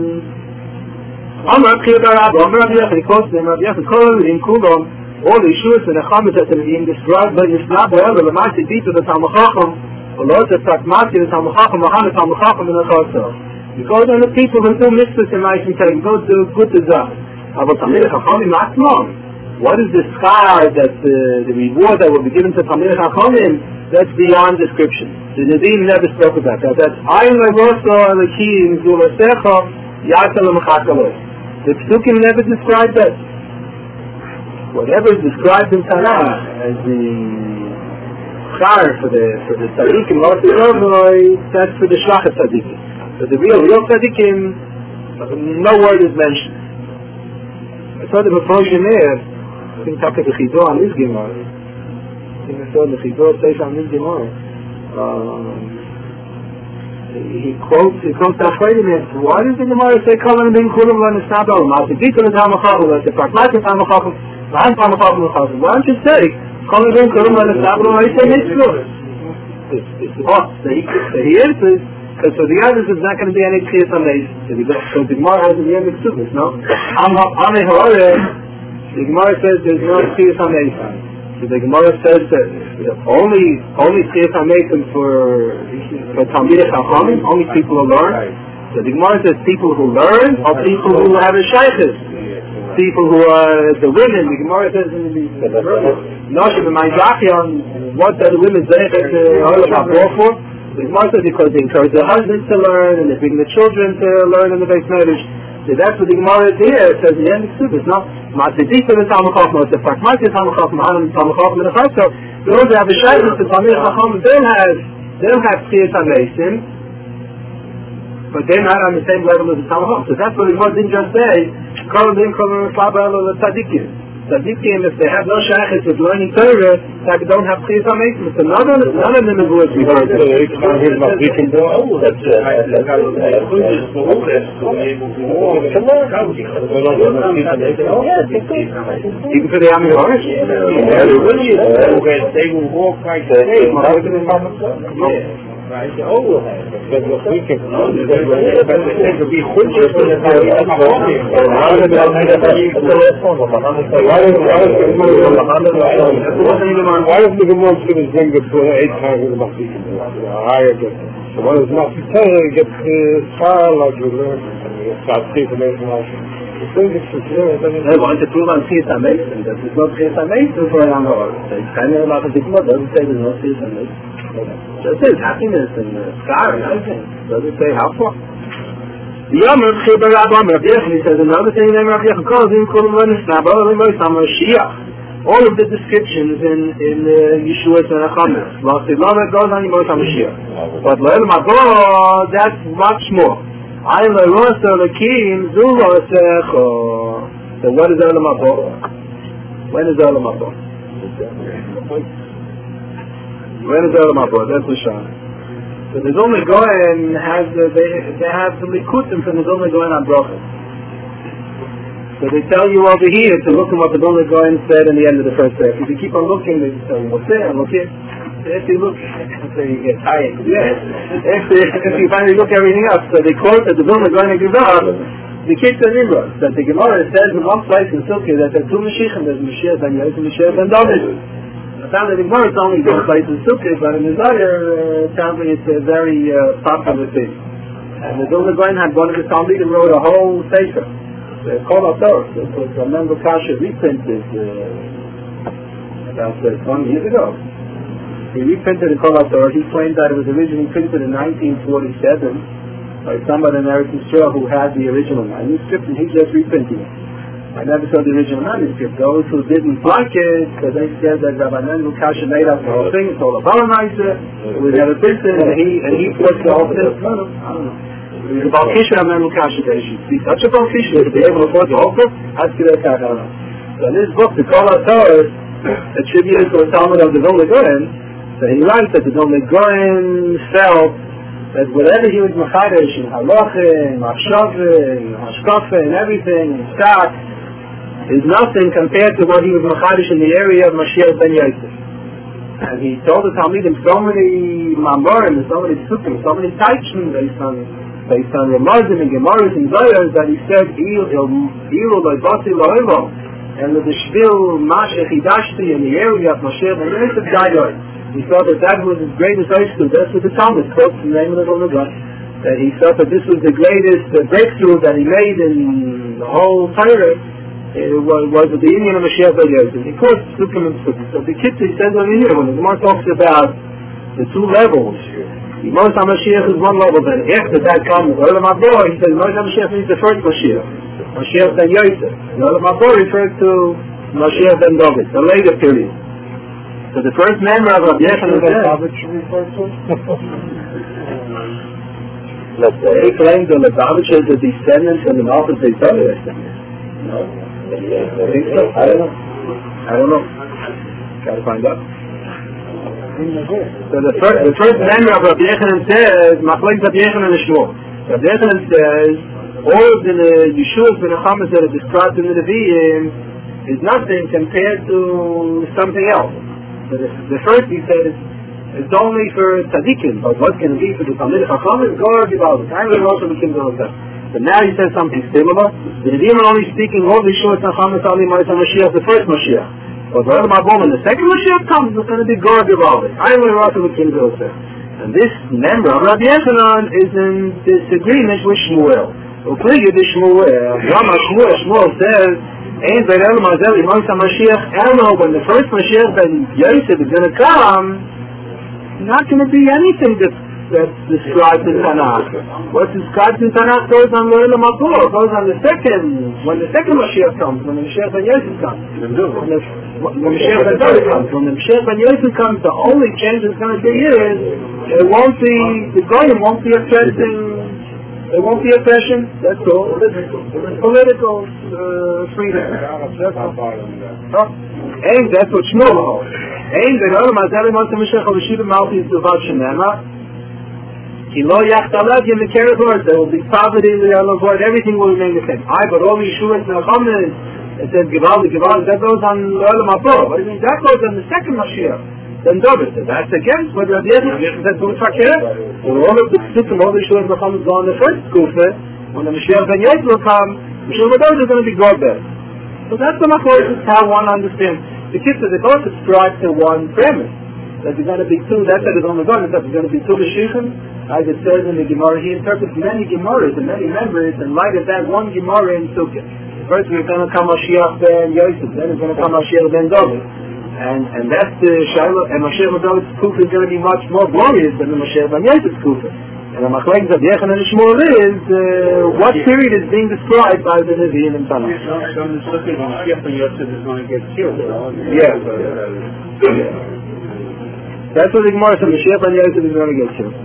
Amar Rabbi Yechanan. Amar Rabbi Yechanan. He quotes them, Rabbi Yechanan, Kol in Kulon. All the issues and the chametz that are being described by Yisrael, the Lamasi Bita, the Talmud Chacham, or Lord the Pragmati, the Talmud Chacham, Mohammed, Talmud Chacham, and the Chosel. You go down the people who do mitzvahs in life and say, go do good to them. But Talmud Chachamim, not long. What is the schar that the reward that will be given to Talmud Chachamim? That's beyond description. The Nevi'im never spoke about that. That's Ayin Levoso Alekim Zulasecha Yata Lemachakaloy. The Psukim never described that. Whatever is described in Tanakh as the char for the tzaddikim, that's for the shlachet tzaddikim. So the real tzaddikim, no word is mentioned. I saw the Mephoshim there. I think talk of the Chidor on his Gemara. I think I saw the Chidor says on his Gemara. He quotes the Achreidim. Why does the Gemara say Kolan bin Kulam Lan Esnabel? Ma'asibita l'Tamachachim, the Pragmatic Tamachachim. Why don't you say, Kolan bin Kulam Lan Esnabel? Why say Mitzvah? So he answers, because for the others there's not going to be any Chiyas Ameis. So the Gemara has the end of Mitzvahs, no? The Gemara says there's no Chiyas Ameis. So the Gemara says that only Chiyas Ameis for Talmidei Chachamim, only people who learn. So the Gemara says people who learn or people who have a shaykhis. People who are the women. The Gemara says in the Noshim and Ma'izaki on what are the women zeiches for. The Gemara says because they encourage their husbands to learn and they bring the children to learn in the base marriage. So that's what the Gemara is here. It says the end of Subis. Now, Ma'atzidika the Talmud Chacham, it's the Pragmatic Talmud Chacham, Hanam Talmud Chacham, and the Chacham. Those that have the shaykhis, the Talmidei Chacham, they don't have Chiyas Amesim, but they're not on the same level as the Talmud Chacham. So that's what the Gemara didn't just say, Kolan bin Kulam L'Tzadikim. tzaddikim, if they have no shaykhs with learning Torah, that don't have Chiyas HaMeisim. So none of them is worth referring to. Even for the Ami Harish? They will walk like that. Right, the old one. But we can be why is the Gemara going to bring it to 8 times in the Masjid? Higher than so one is not to get far like you learn start speaking the thing is to clear. They want to prove on Chiyas HaMeisim that there's no Chiyas HaMeisim for a young horse. They kind of about the Dikma doesn't say there's no Chiyas HaMeisim. It says happiness and scar and everything. Doesn't say how far. The Yomar Chibar Rabbi Rabbi Yechon, he says another thing named Rabbi Yechon calls him Kulam Vanisnab, all of the descriptions in Yeshua's and Achamis. Last Lamed goes on Yemot HaMashiach. But Le'el Mabor, that's much more. I'm the Rosa Lakim Zula Secho. So what is Le'el Mabor? When is Le'el Mabor? When is Olam Haba? That's the Shah. So the Zolmei Goyen has they have the Likutim from the Zolmei Goyen on Brachos. So they tell you over here to look at what the Zolmei Goyen said in the end of the first verse. If you keep on looking, they tell you what's there, look here. If you look, so you get tired. If you finally look everything up, so they quote that the Zolmei Goyen and Gevah, the kids are Nimrod. That the Gemara says in one place in Silke that there are two Mashiachim, there's Mashiach ben Yosef and Mashiach ben David. I found that the Gemara is only one place in Sukkot, but in the Zohar, apparently it's a very popular thing. And the Zolmei Goyen had one of his Talmidim wrote a whole sefer. It's called Torah. It was Raman Kasha reprinted about 20 years ago. He reprinted the Kol Torah. He claimed that it was originally printed in 1947 by somebody in Eretz Yisrael who had the original manuscript, and he just reprinted it. I never saw the original manuscript. Those who didn't like it, because they said that Rabbi Mendel Kasha made up the whole thing, it's all a Balanizer, it was never printed, and he put the whole thing. I don't know. It was about Kisha Rabbi Mendel Kasha. They should be such a Baal Kisha to be able to afford the whole book. I don't know. So in this book, the Kol Torah, attributed to a Talmud of the Zolmei Goyen, so he writes that the Zolmei Goyen felt that whatever he was Machadesh in Halacha, in Machshava, in Hashkafa, and everything, in Skak, is nothing compared to what he was Machadish in the area of Mashiach ben Yosef. And he told the Talmidim so many Mamorim, so many Sukkim, so many Taichim based on Ramazim and Gemaras and Zoyas that he said, Ilu lo'ibasi lo'evo, and the Shvil Mashech Hidashti in the area of Mashiach ben Yosef Dayoy. He thought that was his greatest issue. That's what the Talmud quotes the name of the Zolmei Goyen. That he thought that this was the greatest breakthrough that he made in the whole Torah. It was the Indian of Mashiach ben Yosef. Of course, Sukkim and Sukkim. So the Kitzur says over here, when the Gemara talks about the two levels, Moshe HaMashiach is one level, then after that comes Olam Haba, he says Moshe HaMashiach is the first Mashiach, Mashiach ben Yosef. Olam Haba refers to Mashiach ben David, the later period. So the first member of Rabbi Yechon is they claim the Lubavitch is a descendant from the Malchus of Torah. No? I think so. I don't know. Gotta find out. So the first member of Rabbi Yechon says, Machlek Rabbi Yechon and Shmuel. Rabbi Yechon says, all of the Yeshua's and Achamas that are described in the Nevi'im is nothing compared to something else. So the first he says, it's only for tzaddikim, but what can it be for the Talmid Chachamim? Go argue about it. I really also became the Hotel. But now he says something similar. The Nevi'im are only speaking all the Yeshua's and Achamas Ali Ma'is HaMashiach, the first Mashiach. But when the second Mashiach comes, it's going to be go argue about it. I really also became the Hotel. And this member of Rabbi Yechanan is in disagreement with Shmuel. U'kligi the Shmuel. Shmuel says, Ein Be'el Mazel Imam HaMashiach Elo, when the first Mashiach ben Yosef is going to come, not going to be anything that's described in Tanakh. What's described in Tanakh goes on the Olam Haba, goes on the second, when the second Mashiach comes, when the Mashiach ben Yosef comes. When the Mashiach ben David comes. When the Mashiach ben Yosef comes, the only change that's going to be is, it won't be, the Goyim won't be oppressing There won't be oppression, that's all. Political freedom. And that's what Shmuel holds. And the Olam Hazeh Moshe Mashiach L'Shiva Malti is Duvat Shenema. Ki lo yachtalad yem v'kerech lord. There will be poverty in the Olam Hazeh. Everything will remain the same. But all Yeshua's Melchamen, it says Givaldi, that goes on the Olam Hazeh. What do you mean? That goes on the second Mashiach. Then David said, that's against what Rabbi Yezid said, do it fakir. When all of the system, all the Yeshua's Melchamen go on the first Kufa, when the Mashiach Ben Yezid will come, Yeshua Ben is going to be God there. So that's the Machlokes, how one understands. The kids of the Torah subscribe to one premise. That there's going to be two, that's what it's only going to be. There's going to be two Mashiachim. As it says in the Gemara, he interprets many Gemaras and many members in light of that one Gemara in Sukkot. First we're going to come Mashiach Ben Yosef, then it's going to come Mashiach Ben David. And that's the Shiloh, and Mashiach Ben David's Kufa is going to be much more glorious than the Mashiach Ben Yosef's Kufa. And the Machlokes of Yechon and Shmuel is what period is being described by the Nevi'im and Tanakh. So in the Sukkot, Mashiach Ben Yosef is going to get killed. Yeah. That's what the Gemara says. Mashiach Ben Yosef is going to get killed.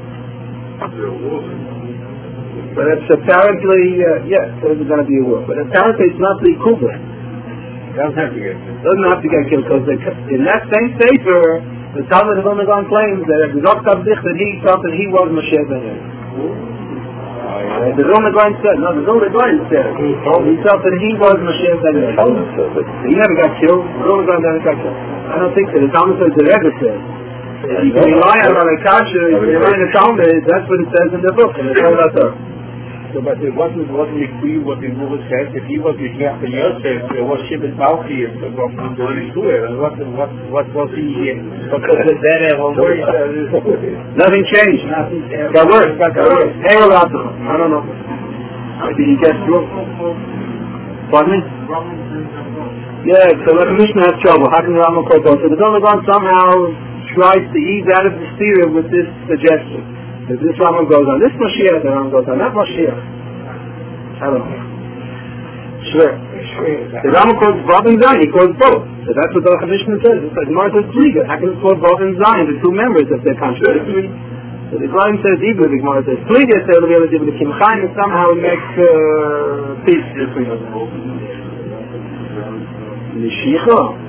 But it's apparently, there's going to be a war. But apparently it's not the Kufa. Doesn't have to get killed. Doesn't have to get killed because in that same Sefer, the Talmud of Omegon claims that that he thought that he was Mashiach Ben Yosef. The Omegon said, no, the Omegon said he thought that he was Mashiach Ben Yosef. He never got killed. The Omegon never got killed. I don't think so. The Talmud says the Rebbe said. If you rely on a kasha, if you rely on the Talmud, that's what it says in the book. And it's all about that. So, but it wasn't what the Rebbe said. If he was Mashiach Ben Yosef, it was Shibit Malchi from the Yeshua. And what was he? What was it there? Nothing changed. Got worse. Hey, I don't know. Did he get through? Pardon me? Yeah, so the Mishnah has trouble. How can the Rambam quote those? So the Rambam somehow tries to ease out of the theory with this suggestion. If this Rambam goes on this Mashiach, the Rambam goes on that Mashiach. I don't know. Sure. The Rambam quotes Vav and Zayin, he quotes both. So that's what the Mishnah says. It's like Gemara says Pliga. How can it quote Vav and Zayin, the two members, if they're contradictory? So the Gemara says Ibn, the Gemara says Pliga, so the other the Kim Chaim, and somehow it makes peace between them. Mishicha?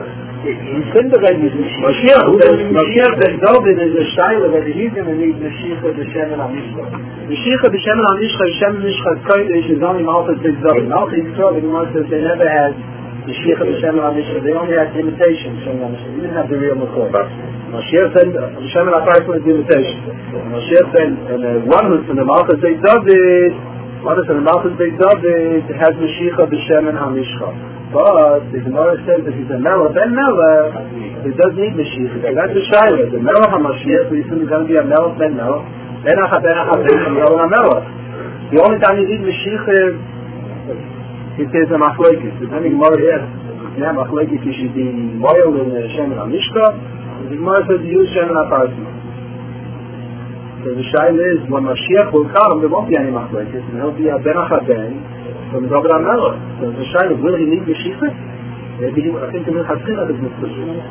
Mashiach ben David is a Shaila that he's going to need Mashiach b'Shem and Amishcha. Mashiach b'Shem and Amishcha, Shem Mishcha Kodesh is only Malchus B'David. Malchus Yisrael, the Gemara says they never had Mashiach b'Shem and Amishcha. They only had imitations from Amishcha. They didn't have the real Makor. Mashiach ben B'Shem and Amishcha is the imitation. Mashiach ben, and one who's from the Malchus B'David, one who's from the Malchus B'David has Mashiach b'Shem and Amishcha. But the Gemara says that he's a Melech, Ben Melech, he doesn't need Mashiach. That's the Shaila. The Melech HaMashiach, we assume he's going to be a Melech, Ben Melech, Ben HaMelech, the only time you need Mashiach is, he says a Machlokes. Depending on Gemara here, yeah, Machlokes, he should be loyal in Shem and Amishka. The Gemara says he use Shem and Aparsim. So the Shaila is, when Mashiach will come, there won't be any Machlokes, and he'll be a Ben HaMelech, from the David HaMelech. So the Shaila, will he need Mashiach? Maybe he, I think the Milchatzila is Mitzvah.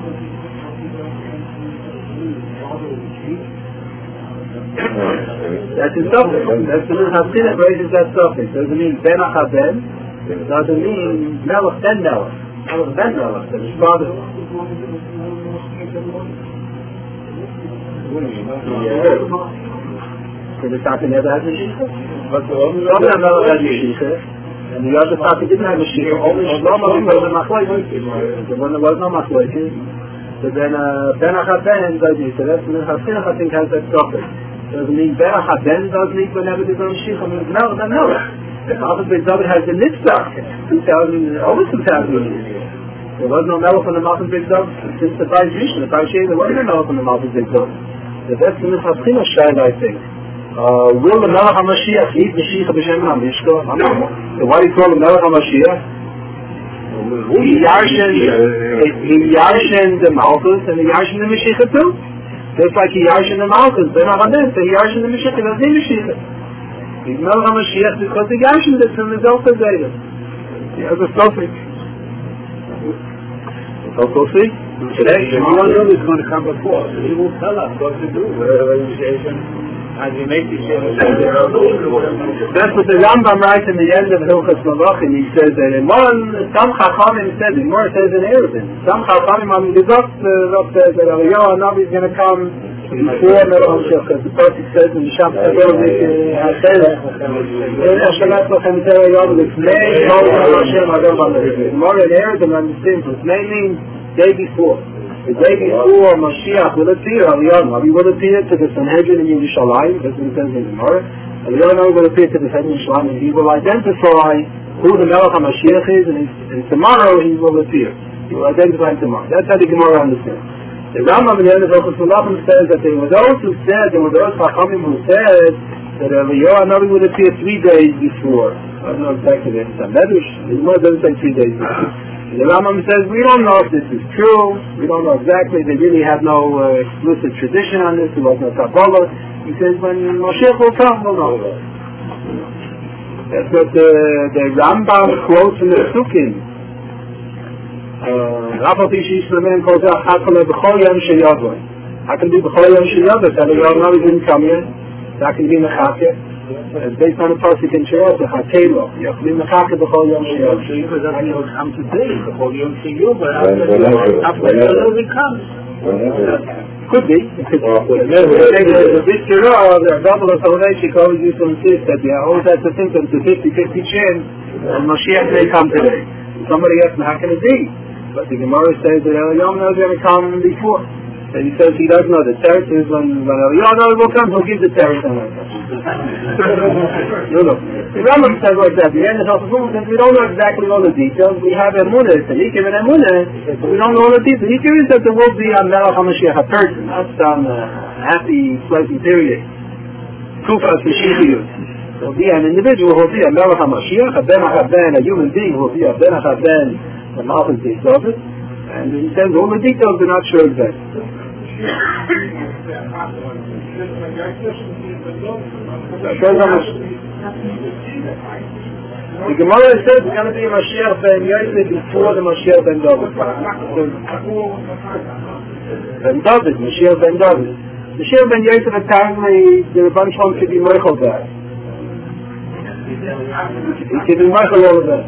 That's his topic. That's the Milchatzila raises that topic. Doesn't mean Ben HaChaben. Doesn't mean Melech Ben Melech. Melech Ben Melech. That's his father. Yeah. So the Tati never has Mashiach? But the David HaMelech has Mashiach. And the other Tati didn't have Mashiach, only Shlomo was a Machlokes. When there was no Machlokes, so then Ben HaChaben does need. So that's the Milchatzila, I think, has that topic. Doesn't mean Ben HaChaben does need whenever there's no Mashiach. I mean, no. The Malchus B'David has the Nitzach. 2,000, over 2,000 years. There was no Melech on the Malchus B'David since the Bais Rishon. The Bais Rishon, there was no Melech on the Malchus B'David. So that's the Milchatzila Shaila, I think. Will the Melech HaMashiach eat Mashiach b'Shem HaMishka? So why do you call the Melech HaMashiach? He yarshen the Malchus and he yarshen the Mashiach too. Just like he yarshen the Malchus, Ben HaChaben, so he yarshen the Mashiach, that's the Mashiach. He's Melech HaMashiach because he yarshen it from the Zelta Zayda. He has a suffix. So we'll see. Today, everyone knows is going to come before, so he will tell us what to do. as we make the Shema. That's what the Rambam writes in the end of Hilchos Malachim. He says that in one, some Chachamim says, in more says in Eruvin, some Chachamim on the Gezok says that Eliyahu Hanavi is going to come before Melech HaMashiach, because the Pasuk says in the Sham Tzador, more in Eruvin understands what may mean day before. The day before Mashiach will appear, Eliyahu Hanavi will appear to the Sanhedrin in Yerushalayim, that's what it says in the Gemara. Eliyahu Hanavi will appear to the Sanhedrin in Yerushalayim, and he will identify who the Melech HaMashiach is, and tomorrow he will appear. He will identify him tomorrow. That's how the Gemara understands. The Rambam in the end of Hilchos Malachim says that there were those who said, there were those Chachamim who said that Eliyahu Hanavi would appear 3 days before. I don't know exactly the Medrash. The Gemara doesn't say 3 days before. The Rambam says, we don't know if this is true, we don't know exactly, they really have no explicit tradition on this, there was no Kabbalah. He says, when Moshiach will come, we'll know. That's what the Rambam quotes in the Sukkim. Rafa Pishi Shlemen calls out, Hakale B'chol Yom Sheyavoi. How can it be B'chol Yom Sheyavoi? That Eliyahu Hanavi didn't come yet. That can be Mechake. It's based on a pasuk in Shirot, the Hatelo. You have to be Mechake B'chol Yom Sheyavoi. Because that will come today, B'chol Yom Sheyavoi, after Eliyahu comes. Could be. The big Shirot, the double of Salvation, always used to insist that you always have to think that it's a 50-50 chance and Mashiach may come today. Somebody asked me, how can it be? But the Gemara says that Eliyahu Hanavi is going to come before. And he says he doesn't know. The teretz is when Eliyahu Hanavi will come, he'll give the teretz on that. No. The Rambam says like that. The end of Hilchos Malachim says we don't know exactly all the details. We have Emunah, it's an Ikir and Emunah, but we don't know all the details. The Ikir is that there will be a Melech HaMashiach, a person, not some happy, pleasant period. Kufas Meshiviyut. There will be an individual who will be a Melech HaMashiach, a Ben HaChaben, a human being who will be a Ben HaChaben, a Malchus Yisrael. And he says all the details are not sure exactly. The Gemara says it's going to be a Mashiach ben Yosef before the Mashiach ben David. Mashiach ben David. Mashiach ben Yosef apparently the Rebbeinu Shalom should be Meichel there. He should be Meichel all of that.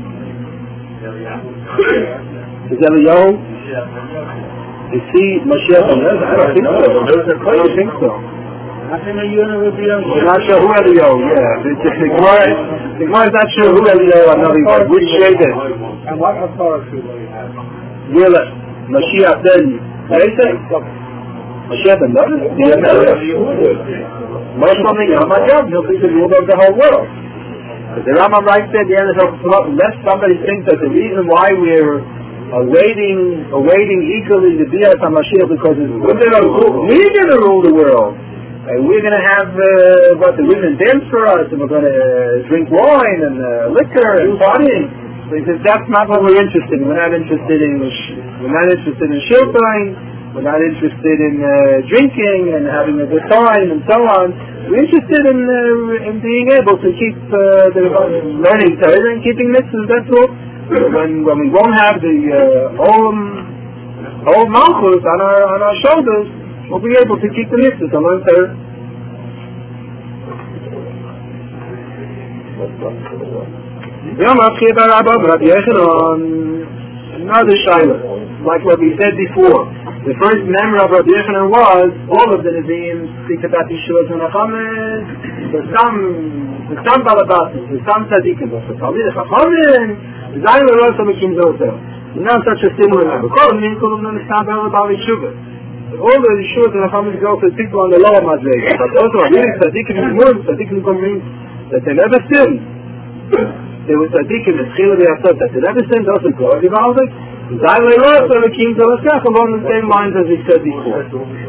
Is Eliyahu? Is he Mashiach ben Yosef? I don't think so. We're not sure who Eliyahu, yeah. The Gemara is not sure who Eliyahu Hanavi was. Which Shevet? And what authority will he have? Really? Mashiach ben Yosef? Mashiach ben David? Most of he'll be the ruler of the whole world. The Rambam writes at the end of Hilchos Malachim, lest somebody thinks that the reason why we're awaiting eagerly the Bias HaMashiach because we're going to rule the world. And we're going to have the women dance for us, and we're going to drink wine and liquor and partying. So he says that's not what we're interested in. We're not interested in shilping. We're not interested in drinking and having a good time and so on. We're interested in being able to keep learning Torah and keeping mitzvahs. That's all. When we won't have the old malchus on our shoulders, we'll be able to keep the mitzvahs and learn Torah. Another shayla, like what we said before. The first memory of Rabbi Yechanan was all of the Nevi'im speak about Yeshua and Achamed. There's some balabatim, there's some tzaddikim, but for Talmid Chachamim, Zayin L'Rosa Mekim Zotel. There's not such a similar number. All the Minkulim don't understand about Yeshua. All the Yeshua and Achamed go for people on the lower Madrega. But those who are really tzaddikim in the world, tzaddikim means that they never sin. They were tzaddikim in Chila V'Yasot, that they never sin, those who go to Valdik. Zayin L'Rosa Mekim Zotel, along the same lines as we said before.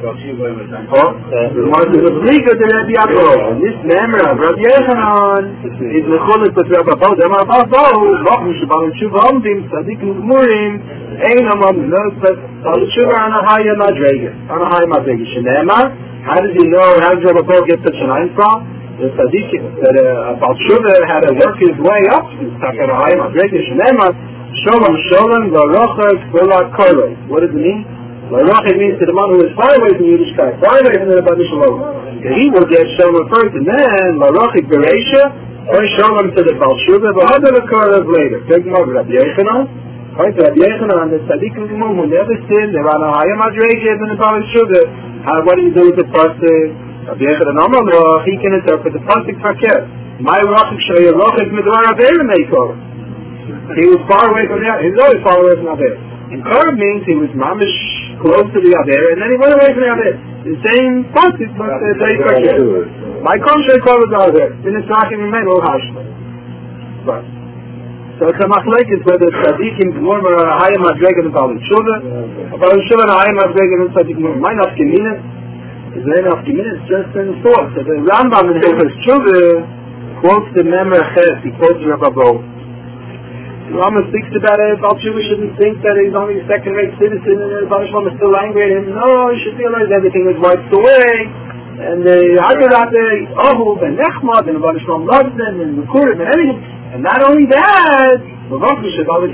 The Martin of Liga de Rabbi Yaakov. And this memory of Rabbi Yechanan is Mecholet with Rabbi Bo. Dem Rabbi Bo, Rochim Shabbalim Tshuva Omdim, Tzadikim Gmurim, Ein Amam, Tshuva on a higher Madrega. On a higher Madrega. Shenema, how does he know, how does Rabbi Bo get such a line from? The Tzadikim, that Baal Tshuva had to work his way up, he's stuck at a higher Madrega. Shenema, Sholem, Varochas, Kvolat Korei. What does it mean? Larach means to the man who is far away from Yiddishkeit, far away from the Rebbeinu Shalom. He will get Shomer first, and then Larochik Bereisha, or Shomer to the Baal Shuvah, but other occurs later. Take them over Rabbi Yechanan. Right, so Rabbi Yechanan and the Tzaddikim who never sinned, they're on a higher madrege than the Baal Shuvah. What do you do with the pasuk? Rabbi Yechanan Amar, he can interpret the pasuk fakir. My Rochik Shaya Rochik Midwar Aver Meikor. He was far away from the Aver. He was always far away from the Aver. And Korb means he was mamish close to the Aver, and then he went away from the Aver. The same pasuk, but very fakir. My contrary Korb was Aver. Then it's not even made all hashma. But so it's a machlekes whether tzaddikim gmur are a higher madrega than Baal Shuvah, or Baal Shuvah a higher madrega than tzaddikim gmur. My nafkemina is very nafkemina. It's just in thought. So the Rambam in Hilchos Shuvah quotes the Memer Ches. He quotes Rabbi Bo. The Rambam speaks about it. Baal Shuvah shouldn't think that he's only a second-rate citizen, and Baal Shuvah is still angry at him. No, he should realize everything is wiped away. And the Haggadah is Ahuv and Nechmad, and Baal Shuvah loves them, and Mekurim, and everything. And not only that, so the Rambam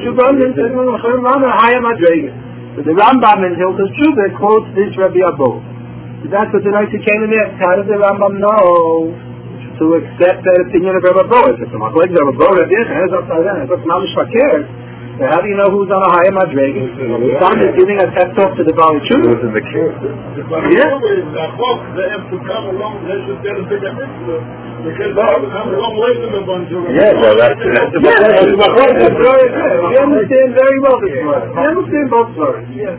in Hilchos Shuvah quotes this Rabbi Abo. So that's what the Naisi came in there. How does the Rambam know to accept that opinion of Rabbi Abo? It's a machlek Rabbi Abo, Rabbi Yechanan, it's upside down. It's mamish fakir. So how do you know who's on a higher madrega? Some is giving a pep talk to the Baal Shuvah. Yeah. Yeah, well, that's the we understand very well this story. We understand both stories. Yes.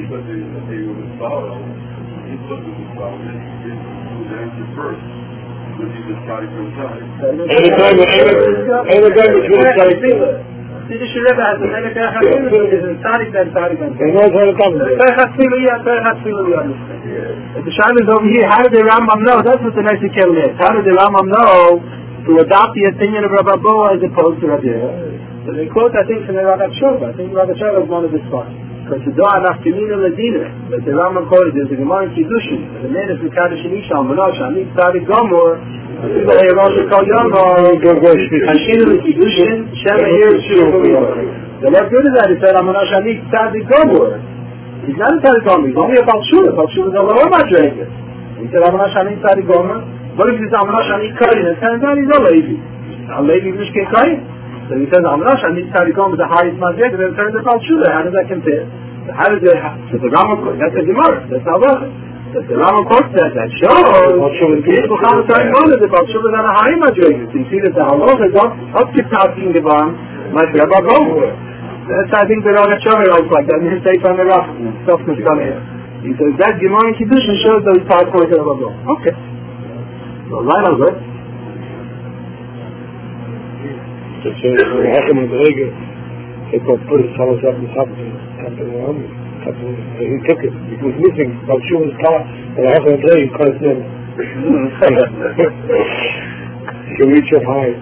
See, the Rebbe has a negative Hachil, is in Tzadik Ben. He knows how to come to it. The Shaila is over here. How did the Rambam know? That's what the Naisi Kelly is. How did the Rambam know to adopt the opinion of Rabbi Bo as opposed to Rabbi Yechanan? So they quote, I think, from the Rabbi Shuvah. I think Rabbi Shuvah is one of the spots. Because the Doa Nafkamina Ladina, but the Rambam quoted, there's a Gemara in Kiddushin. The man is the Kaddish and Isha, Manosh, Amit Tzadik Gomor, the Lord good is that he said, Amanash Anik Tzadik Gomor. He's not a Tzadik Gomor, he's only a Baal Shuvah. Baal Shuvah is a lower madrega. He said, Amanash Anik Tzadik Gomor. What if he says, Amanash Anik Kayin? It turns out he's a Levi. A Levi Mishkin Kayin. So he says, Amanash Anik Tzadik Gomor is the highest madrega, then it turns out Baal Shuvah. How does that compare? How does it happen? So the Rambam, that's a Gemara. That's not what. The Rambam quotes that shows people come to tell you that Baal Shuvah is on a higher madrega. So you see that the halacha is up to talking the Baal, like Rabbi Bo. That's I think the Rabbi Shuvah looks like that. He says on the rough stuff must come here. He says that Gemara in Kiddushin shows that he's part point of Rabbi Bo. Okay. So right on good. So Hachem and the Rege, they put his house up and top of it. He took it. It was missing. Baal Shuvah's car, and Hachem and the Rege cut it in. You can reach up high.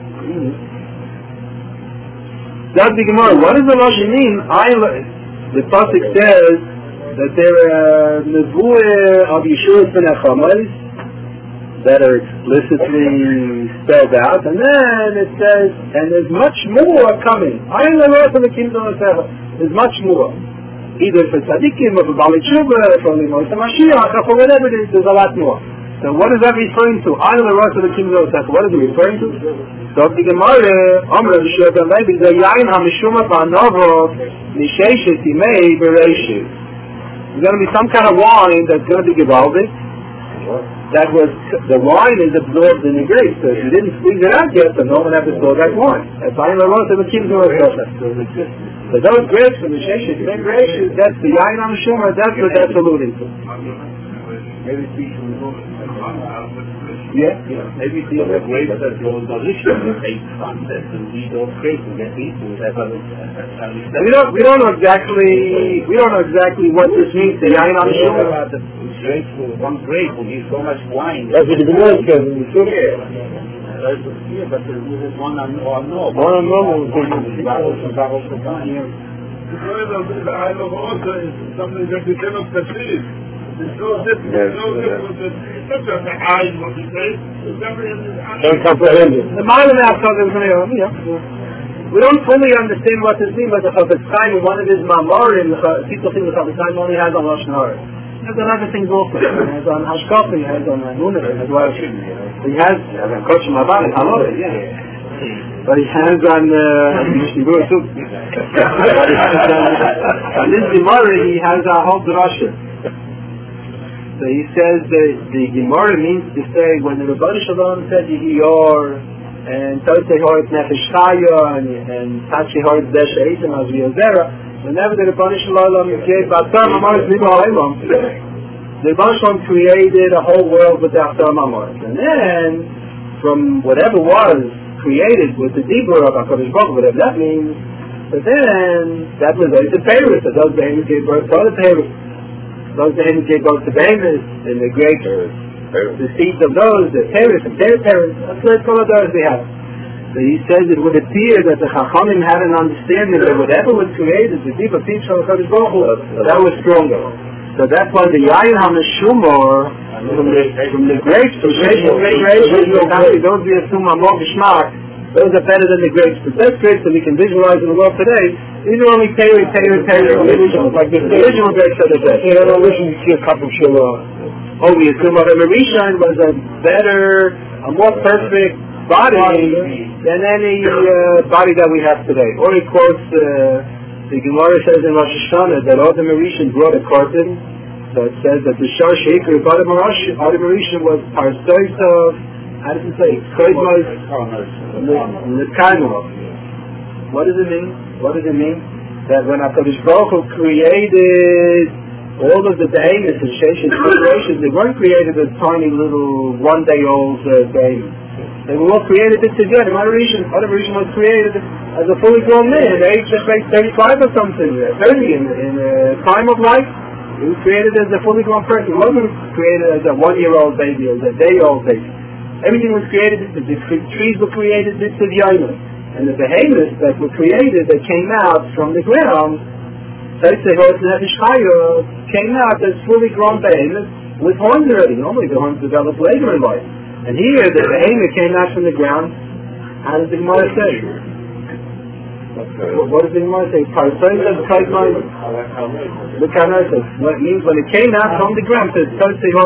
That's the Gemara. What does the Lashon mean? The pasuk says that there are nevuah of Yeshua ben Achamayis that are explicitly spelled out, and then it says, and there's much more coming. There's much more. Either for tzaddikim, or for Baal Shuvah, for Limos Mashiach, or for whatever it is, there's a lot more. So what is that referring to? What is it referring to? So the Gemara, Amr Shua ben Levi, the Yain HaMishuma Ba'anovo Misheshet Yimei Bereishit. There's going to be some kind of wine that's going to be givaldic. That was, the wine is absorbed in the grape, so if you didn't squeeze it out yet, then no one ever saw that wine. That's why the Rosh HaMakim so those grapes from Misheshet Yimei Bereishit, that's the Yain HaMishuma, that's what that's alluding to. Yeah. Maybe see the grapes that goes delicious and take content and eat those grapes and get eaten. We don't know exactly what this means. The Yain HaMishuma about the grapes, one grape will give so much wine. That's what the Gemara says. Yeah, but there's one unknown. One unknown. Something that you cannot perceive. It's so different. It's so different. It's such an eye, what you say. Don't comprehend it. The Ma'alim we don't fully understand what this means, but the Chafetz Chaim, one of his Ma'amorim, people think the Chafetz Chaim only has on Lashon Hara. has on other things also. He has on Hashkafa, he has on Nuna, as well. He has Kosh Maban, Halal, yeah. But he has on Mishnibur too. On this Gemara, he has a whole drasha. So he says that the Gemara means to say when the Rebbeinu Shalom said Yehiyor and Tosei Horit Nefesh Chaya and Tachi Horit Desh Eitim as Yozera, whenever the Rebbeinu Shalom gave Batar Mamoris Liba Ha'olam, the Rebbeinu Shalom created a whole world with the Batar Mamoris. And then, from whatever was created with the Dibur of HaKadosh Baruch Hu, whatever that means, but then that was the Paris, so those behemoths gave birth to other Paris. Those behemoths gave birth to behemoths in the great the seeds of those, the Paris and their parents, that's what all of those they have. So he says it would appear that the Chachamim had an understanding that whatever was created, the deeper teaching of HaKadosh Baruch Hu, that was stronger. So that's why the Yayin HaMeshumor from the grapes, from grapes, don't be assumed more geschmack. Those are better than the grapes. The best grapes that we can visualize in the world today, these are only like the original grapes of the best. Yeah, I don't listen to a couple of Oh, we assume that Marishan was a better, a more perfect body than any body that we have today. Or he quotes, the Gemara says in Rosh Hashanah that all the Marishan brought a carton that says that the Shar Shaker of Adam Marishan was Parsoisa, how does it say? Koidmos L'Kaimah. What does it mean? What does it mean? That when HaKadosh Baruch Hu created all of the behemoths and Sheshes generations, they weren't created as tiny little one-day-old behemoths. They were all created together. Adam Marishan was created as a fully grown man, at age of 35 or something, 30 in the time of life. He was created as a fully grown person. He wasn't created as a one-year-old baby, as a day-old baby. Everything was created, the trees were created, this is Yaina. And the behemoths that were created, that came out from the ground, came out as fully grown behemoths with horns already. Normally the horns develop later in life. And here, the behemoth came out from the ground. How does the Gemara say? What does the Gemara say? What it means when it came out from the ground, when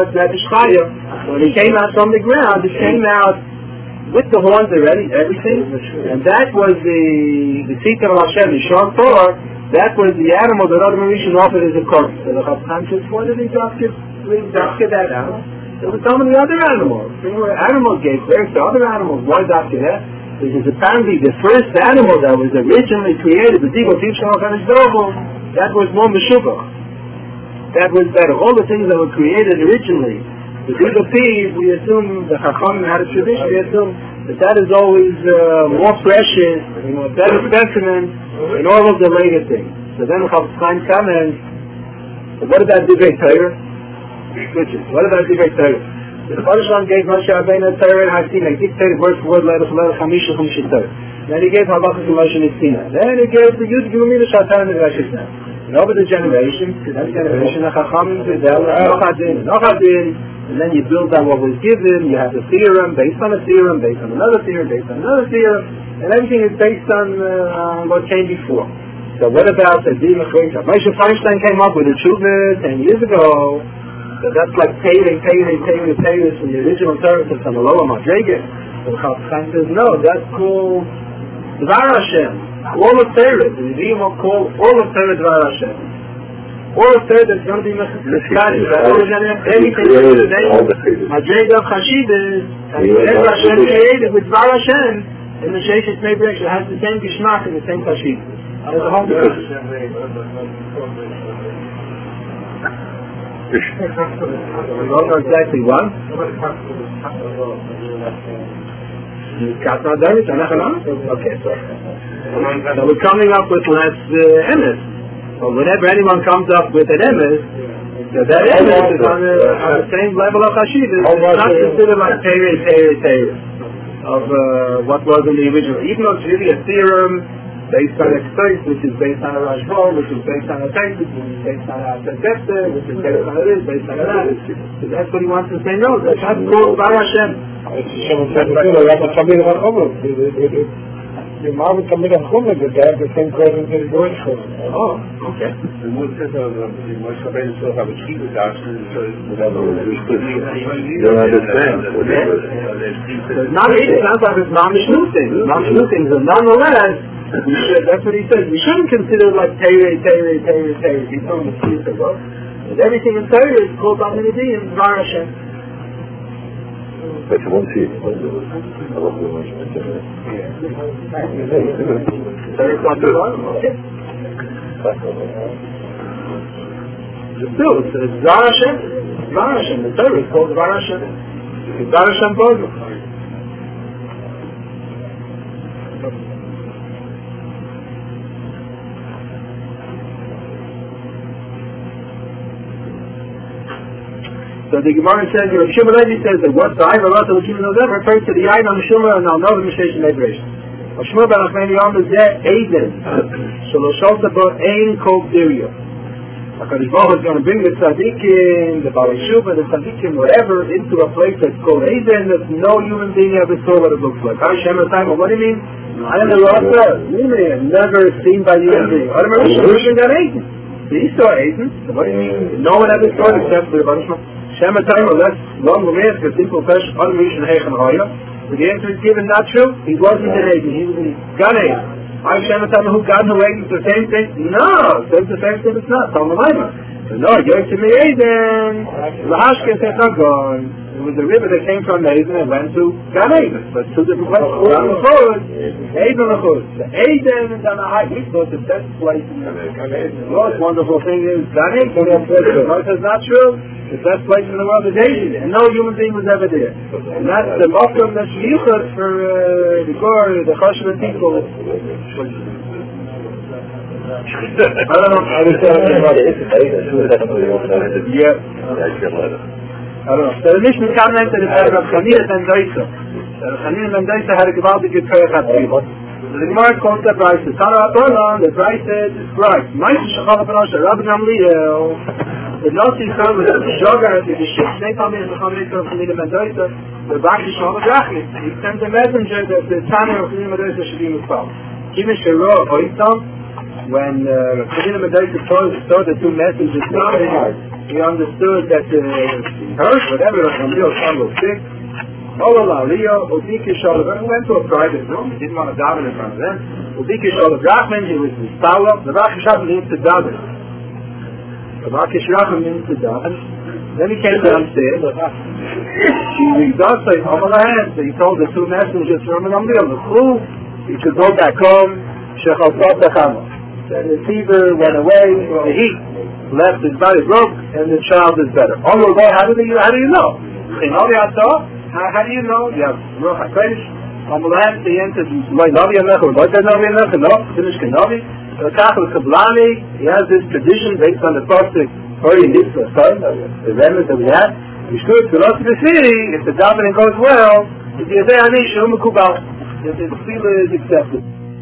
it came out from the ground, it came out with the horns already, everything. And that was the Sita of Hashem, the Shor Torah, that was the animal that Adam Marishan offered as a corpse. So the Chacham says, why did he just get that animal? There were so many other animals. Animals gave birth to other animals. Why after that? Because apparently the first animal that was originally created, the Tibo Tifshon HaKadosh Baruch Hu, that was more Meshubach. That was better. All the things that were created originally, the Tibo Tif, we assume, the Chacham had a tradition, we assume that is always more precious, better specimen than all of the later things. So then the Chacham comments, what about Divrei Torah? What about Divrei Torah? The Chorishon gave Moshe Rabbeinu Torah and Hasina. He dictated word for word, letter for letter, Chamisha Torah. Then he gave Halachas and Moshe Nitzina. Then he gave the Yud Gilumina Shatan and Rashidna. And over the generations, the Chacham did Nochadin, and then you build on what was given. You have the theorem based on a theorem, based on another theorem, based on another theorem, and everything is based on what came before. So what about the Din Moshe Feinstein came up with a tshuva 10 years ago. So that's like paying from the original Torah to some lower Madrega. So Chacham says, no, that's called Dvar Hashem. All of Torah, the Nevi'im will call all of Torah Dvar Hashem. All of Torah that's going to be Mechadish. Anything is the name Madrega of Chashidus, and whatever Hashem created with Dvar Hashem, in the Sheshes Meibresh, it has the same Gishmak and the same Chashidus. There's a whole difference. I don't know exactly what. Okay, sorry. So we're coming up with less emes. So whenever anyone comes up with an emes, so that emes is on the same level of Hashidus. It's not considered like Teireh of what was in the original. Even though it's really a theorem based on a space, which is based on a Rashba, which is based on a Taisus, which is based on a Tefter, which is based on a this, based on a that. So that's what he wants to say. No, that's not called Bar Hashem. The Marvin Tamid and Chumah, they have the same clothing as the Goy Chumah. Oh, okay. The Moshe says, the Moshe Rabbeinu still have a chief of Dashin, so You don't understand. It's not like it's non-Mishnu things. Non-Mishnu things, and nonetheless, that's what he says. We shouldn't consider like Teirei. He's telling the truth of us. But everything in Teirei is called Aminidiyim, Dvar Hashem. But you won't see it. Still, it's Dvar Hashem. Dvar Hashem. The Torah is called Dvar Hashem. It's Dvar Hashem Bogu. So the Gemara says, Rav Shimon Levi says that what's the Ayin of Allah refers to the Ayin on the Shumah and on the Mishesh and Ebreshim. Rav Shimon ben Achmeni Yom is there, Eiden. Shelo Sholta Bo Ein Kol Dirya. HaKadosh Baruch is going to bring the Tzadikim, the Balei Shuvah, the Tzadikim, whatever, into a place that's called Eiden that no human being ever saw what it looks like. Hashem Hashem, what do you mean? I am the Rasa, never seen by human being. Adam Rishon got Eiden. He saw Eiden. What do you mean? No one ever saw it except for the Baruch. Shema time or less long remains a simple question on Rishon Heichen Hoya. The answer is given not true. He wasn't an Eden, he was in Gan Eden. I Shema time who God who Eden is the same thing? No, says the same thing it's not. Talmud Lema. No, you're to me Eden. Lahashke said not gone. It was a river that came from Eden and went to Gan Eden. But two different places. Eden Lachuz. The Eden and then we thought the best place in the most wonderful thing is Gan Eden. No, it is not true. The best place in the world is Eden, and no human being was ever there. And that's the Mokum that's Yichud for the Gor, the Chashvan people. I don't know. I don't know. So the Mishnah commented that Rav Chanina ben Doisa. Rav Chanina ben Doisa had a gewaltige Koyach HaTzivot. The Gemara quotes that Bryce. Tana Adonan, the Bryce said, Bryce. Ma'aseh Shechal HaBenosh, Rabbi Gamliel. The Nazi son was a sugar, the ship, they come in the Chametz of Chanina ben Doisa, the Baki Shama Drachmi. He sent a messenger that the Tana of Chanina ben Doisa should be Muspal. Kima Shero Oitam, when Chanina ben Doisa saw the two messengers coming, he understood that he heard whatever Rav Gamliel's son was sick. Olala, Leo, Udiki Shalom, he went to a private room, he didn't want to daven in front of them. Udiki Shalom Drachman, he was in Stala, the Baki Shama needs to daven. The Baki Shama needs to daven. Then he came downstairs. He does say, so he told the two messengers from Gamliel, the crew, he should go back home, Shechal Sotachama. Then the fever went away, the heat left his body broke, and the child is better. How do you know? How do you know? You have Ruach HaKodesh. Amalek, the answer is Loi Navi Amech, or Loi Navi Amech, no, finish Kenavi. Kachel Kablani, he has this tradition based on the Pasuk, Hori Nitzvah Son, the remnant that we had. Mishkur Tzilot B'Siri, if the davening goes well, if you say Ani Shum Kubal, if the tefillah is accepted.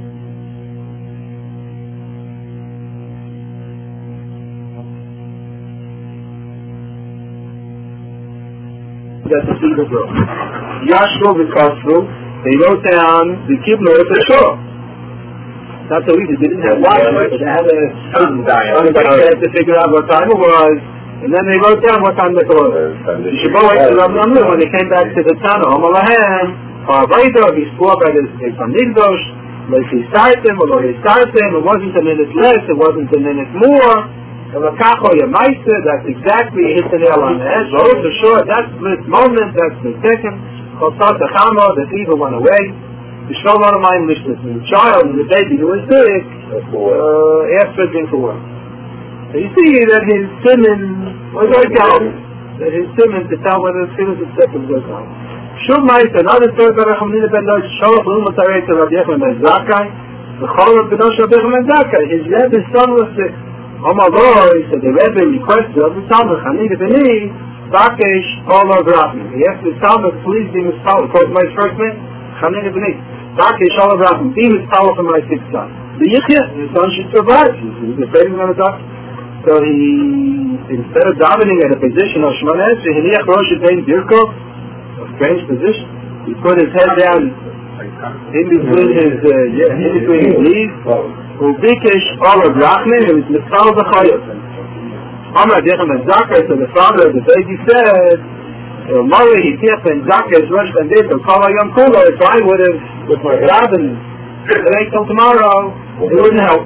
That the tefillah broke. Yashro v'Kosru, they wrote down the Kibler of the Shor. Not so easy. They didn't have watchlights. They had to figure out what time it was, and then they wrote down what time it was. The Shabbat to Rav Namur when they came back to the Tana, Omalahem, Harvaydo, he swore by the Nigdosh, like he started him, or he started him. It wasn't a minute less, it wasn't a minute more. That's exactly hit the nail on the head. For sure, that's this moment, that's the second. The fever went away. The child and the baby who was sick asked for a drink of water. So you see that his simon was orgasm. That his simon to tell whether the feelings accepted was orgasm. Shumait, another story by Rav Chanina ben Doisa, Sholach L'Um L'Tarei to Rav Yechon ben Zakkai. The Cholot B'Nosh Rav Yechon ben Zakkai. His son was sick. He said the Rebbe requested of the Talmud, Chanina B'Ni, Bakesh Ola Vrachim. He asked the Talmud, please be Mispal. Quote my first name, Chanina B'Ni. Bakesh Ola Vrachim. Be Mispal for my sixth son. The Yichya, his son should survive. He's afraid he's going to die. So he, instead of davening at a position of Shemon Esrei, Hiniach Rosh Bein Birko, a strange position, he put his head down in between his knees, who bikesh olav rachmin, who was mitzal b'chayot. Amar Dechem and Zakar, so the father of the baby said, Mari, he tipped and Zakar is rushed and did, so Kala Yom Kula, if I would have, with my rabbin, wait till tomorrow, it wouldn't help.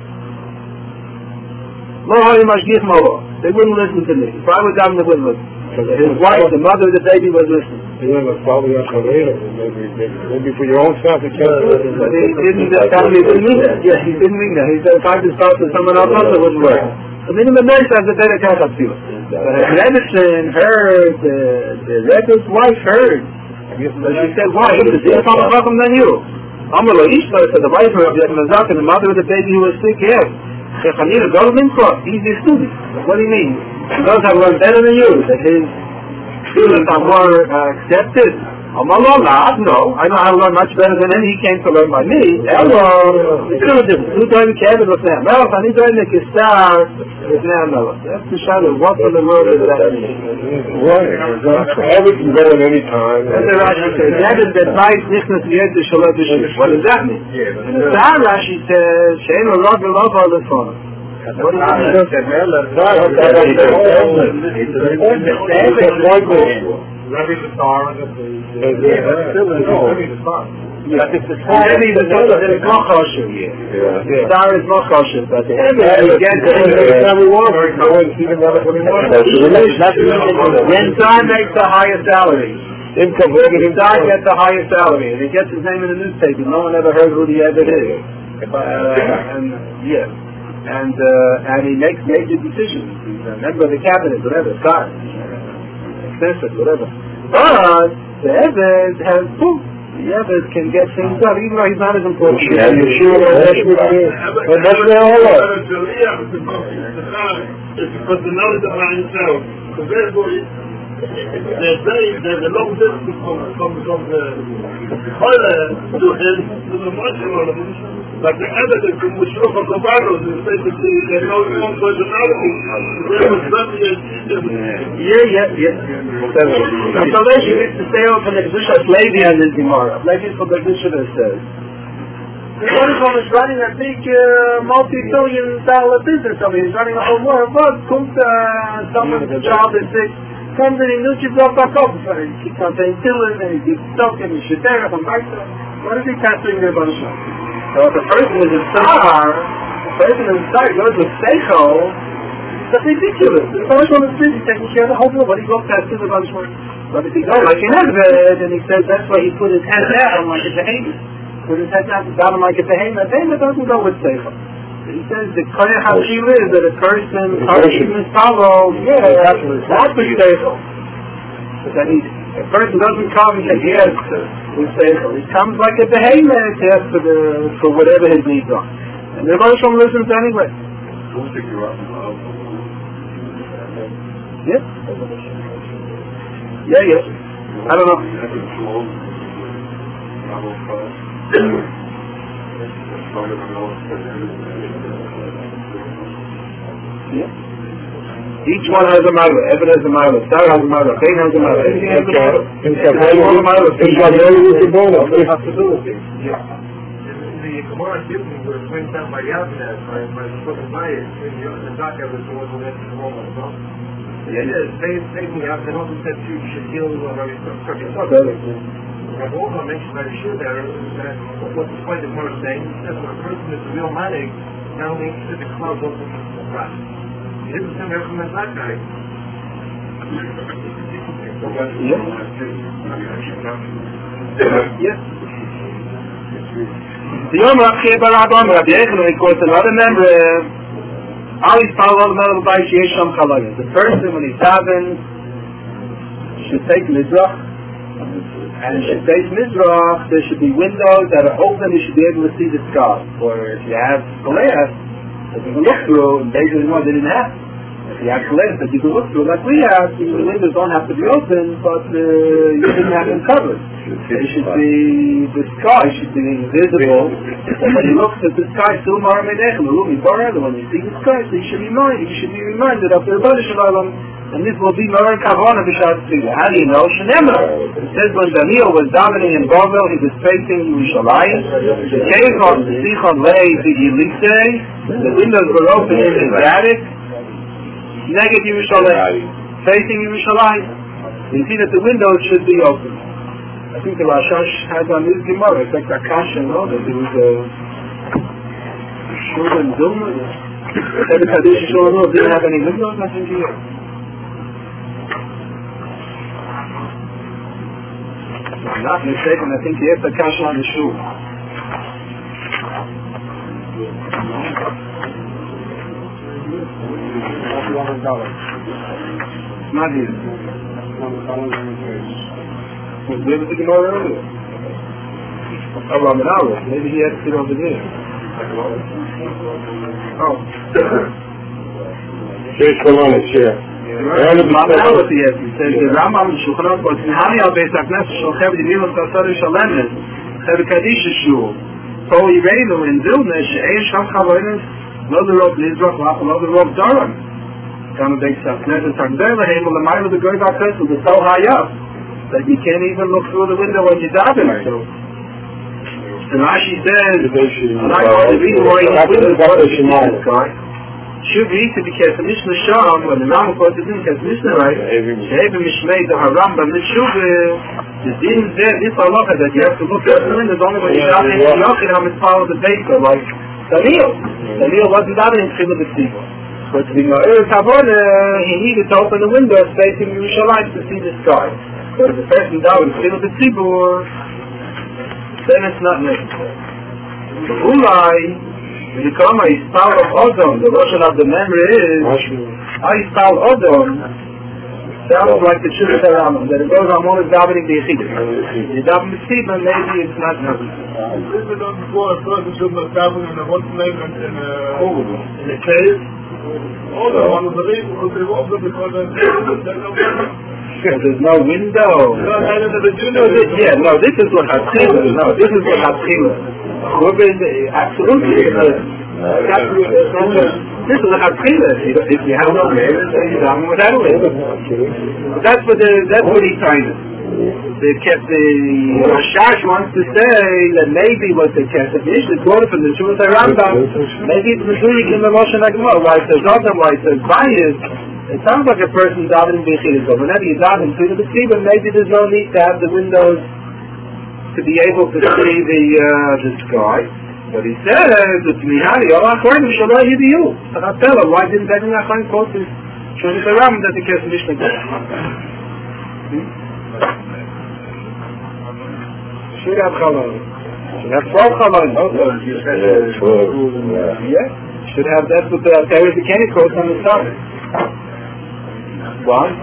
They wouldn't listen to me. If I was down, they wouldn't listen. His wife, the mother of the baby, was listening. Maybe for your own self, it can't. But he didn't mean that. Yeah, he didn't mean that. He said, if I just talk to someone else, it wouldn't work. The minimum nurse has a better cat up to it. But Rebbetzin heard, the Rebbe's wife heard. But she said, why? He was more welcome than you. Amalo Ishmael said, the wife of Yechon and the mother of the baby who was sick, yes. Shechanina, go to Mincha. He's a student. What do you mean? He knows how to learn better than you. That his students are more accepted. Amalo Lad, no. I know how to learn much better than him. He came to learn by me. Hello. It's still a difference. Who's doing the cabin with them? No, if I need to learn the Kistar, it's now no. That's the shadow. What in the world does that mean? Right. Everything go at any time. That's the Rashi says. That is the Beit Nichnas Yed Shalot B'Shir. What does that mean? And the Star Rashi says, Shein Lord V'Lov Ha'Lefon. What does that mean? Rabbi the Star, Maybe the not kosher. Star is not kosher, but when Star makes the highest salary, Star gets the highest salary, and he gets his name in the newspaper. No one ever heard who he ever is. And he makes major decisions. He's a member of the cabinet, whatever. Star, expensive, whatever. But the Eved has proof. The Eved can get things done, even though he's not as important. Yeah, you sure that's what it is. But that's what all it's because the knowledge of himself. So therefore, there's a long distance from the toilet to him to the mushroom. Like the evidence in which Shulchan Aruch is basically there's no one personality. So they should get to stay open the Bishop Levi and the Gemara. Levi for the Bishop says. One of them is running a big multi-billion-dollar business. I mean, he's running a whole war. But someone's child is sick. Comes in, he knows you've got back up. He keeps on saying Dylan and he keeps talking. He should there. What is he casting there about the shop? So if the person is in Sahar, the person inside goes with Seichel, that's ridiculous. The first one is busy taking care of the whole world. What he goes past to the bunch more. But if he goes like an Eved, and he says that's why he put his head down like a behemoth. Put his head down like a behemoth. Behemoth doesn't go with Seichel. He says the Koyach HaShil is that a person is followed, that's with Seichel. But then a person doesn't come and say yes with Seichel. He comes like a behemoth, yes, for whatever his needs are. And the Rosh Hashanah listens anyway. Yeah? Yeah. I don't know. Yeah. Each one has a mile. Evan has a mile. Star has a mile. Cain has a mile. Everything has a mile. It's got every possibility. The Gemara gives me was went down by Yavneh, by Shulchan Bayit, and the doctor was the one who went to the wrong one. They me out, and also said you should heal Rabbi Olga mentioned by the Shir there that what the point of Gemara saying is that when a person is a real manic, now makes it the clouds open the grass. He didn't send her from that black guy. Yes. The Yom Rachir Barabam, Rabbi Yechon, he quotes another member, Ali Spalol Mel Bayis Yesham Chalayim. The person, when he's having, should take Mizrach, and should face Mizrach, there should be windows that are open, you should be able to see the sky. Or if you have glass, that you can look through, and basically what they didn't have. You have glass that you can look through, like we have. The windows don't have to be open, but you shouldn't have them covered. They should be, the sky should be visible. When you look at the sky, still Maramedech, when you see the sky, so you should be reminded of the Rebbe Shalom, and this will be Maran Kavana B'Shas Tefillah. How do you know? Shnemer. It says when Daniel was davening in Bavel, he was facing Yerushalayim. The cave of the Sichon Lei B'Yilise, the windows were open in his attic. Negative Yerushalayim, facing Yerushalayim. You see that the windows should be open. I think the Rashash has on his Gemara, it's like Akash and all that there was a Shul and Vilna. Every Kaddish Shul and all didn't have any windows, I think he had. If I'm not mistaken, I think he has Akash on the Shul. It's not here. Where was the Gemara earlier? Ramanara. Maybe he had to sit over there. Oh. Here's Kalana, chair. Ramanara, he says, the Rambam Shulchan Aruch was Nihani al Beis HaKnesset Shulchev D'Milos Tasari Shalemes Chev Kaddish Shul. So he read in Vilna, She'ein Sham Chavonis Lo L'Rov Nizrach Lo L'Rov Daram. Come Beis HaKnesset Tagdeh Lehem L'Mayla D'Goy VaKnesset L'Sol Hayaf. That you can't even look through the window when you're davening. So, and Rashi says, the reason why you should be to be careful. Mishnah Sham, when the Rambam quotes it in Mishnah, right? She'evim Mishmei the Harambam Mishuvah. The din there, this halacha that you have to look through the windows only when you're davening in Yochid HaMitzvah of the baker, like Daniel. Daniel wasn't davening in Chilul B'Tzibur. But to be Ma'ir Kavona, he needed to open the windows facing Yerushalayim to see the sky. But if the person down is still the tzibur, then it's not necessary. So Ulai, when you come, Ayispal of Odom, the Rosh of the memory is Ayispal Odom. Sounds like the Shulchan Aruch, that it goes on more davening the Yechidim. The davening the tzibur, maybe it's not necessary. This is done before a person should not daven in a one name and in a cave. Or the one of the reef, because they walk them because there's no window. This is what Hatzila. No, this is what Hatzila. Absolutely. This is what Hatzila. If you have no window, you're down without a window. That's what he's trying to. The Rashash wants to say that maybe what the Kesef-Ish, the quote from the Shulchan Rambam, maybe it's Mezurik in the Moshe Nagmah. Why it says Odom, why it says Bias. It sounds like a person davening b'Yechidus. So whenever you daven through the tzibur, maybe there's no need to have the windows to be able to see the sky. But he says, "It's mihari all according to Shalom Yidiyu." And I tell him, why didn't Ben Nachman quote this Shulchan Aruch that the Kesef-Ish Nagmah? Should have chalon. Should have 12 chalon. Yeah. Should have that with the Torah the Kenny quotes on the side. Why?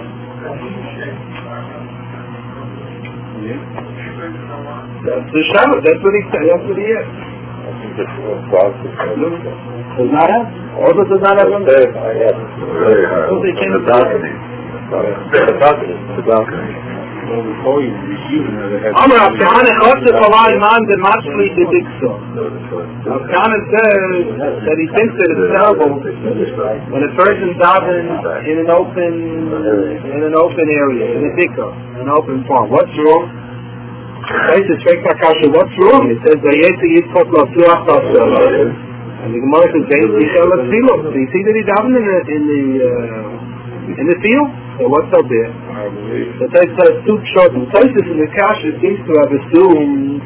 That's the Shabbat. That's what he said. That's what he is. Does not have? Also does not have one? They can't have the balcony. Amar Avkana Chotze Chalai Man de Matzli de Dixo. Avkana says that he thinks that it's terrible when a person davens in an open area, in a dikka, an open farm. What's wrong? What's wrong? It says and the Gemara says so you see that he davened in the field? So what's up there? The Taisa says two short. The Taisa in the Kasha seems to have assumed.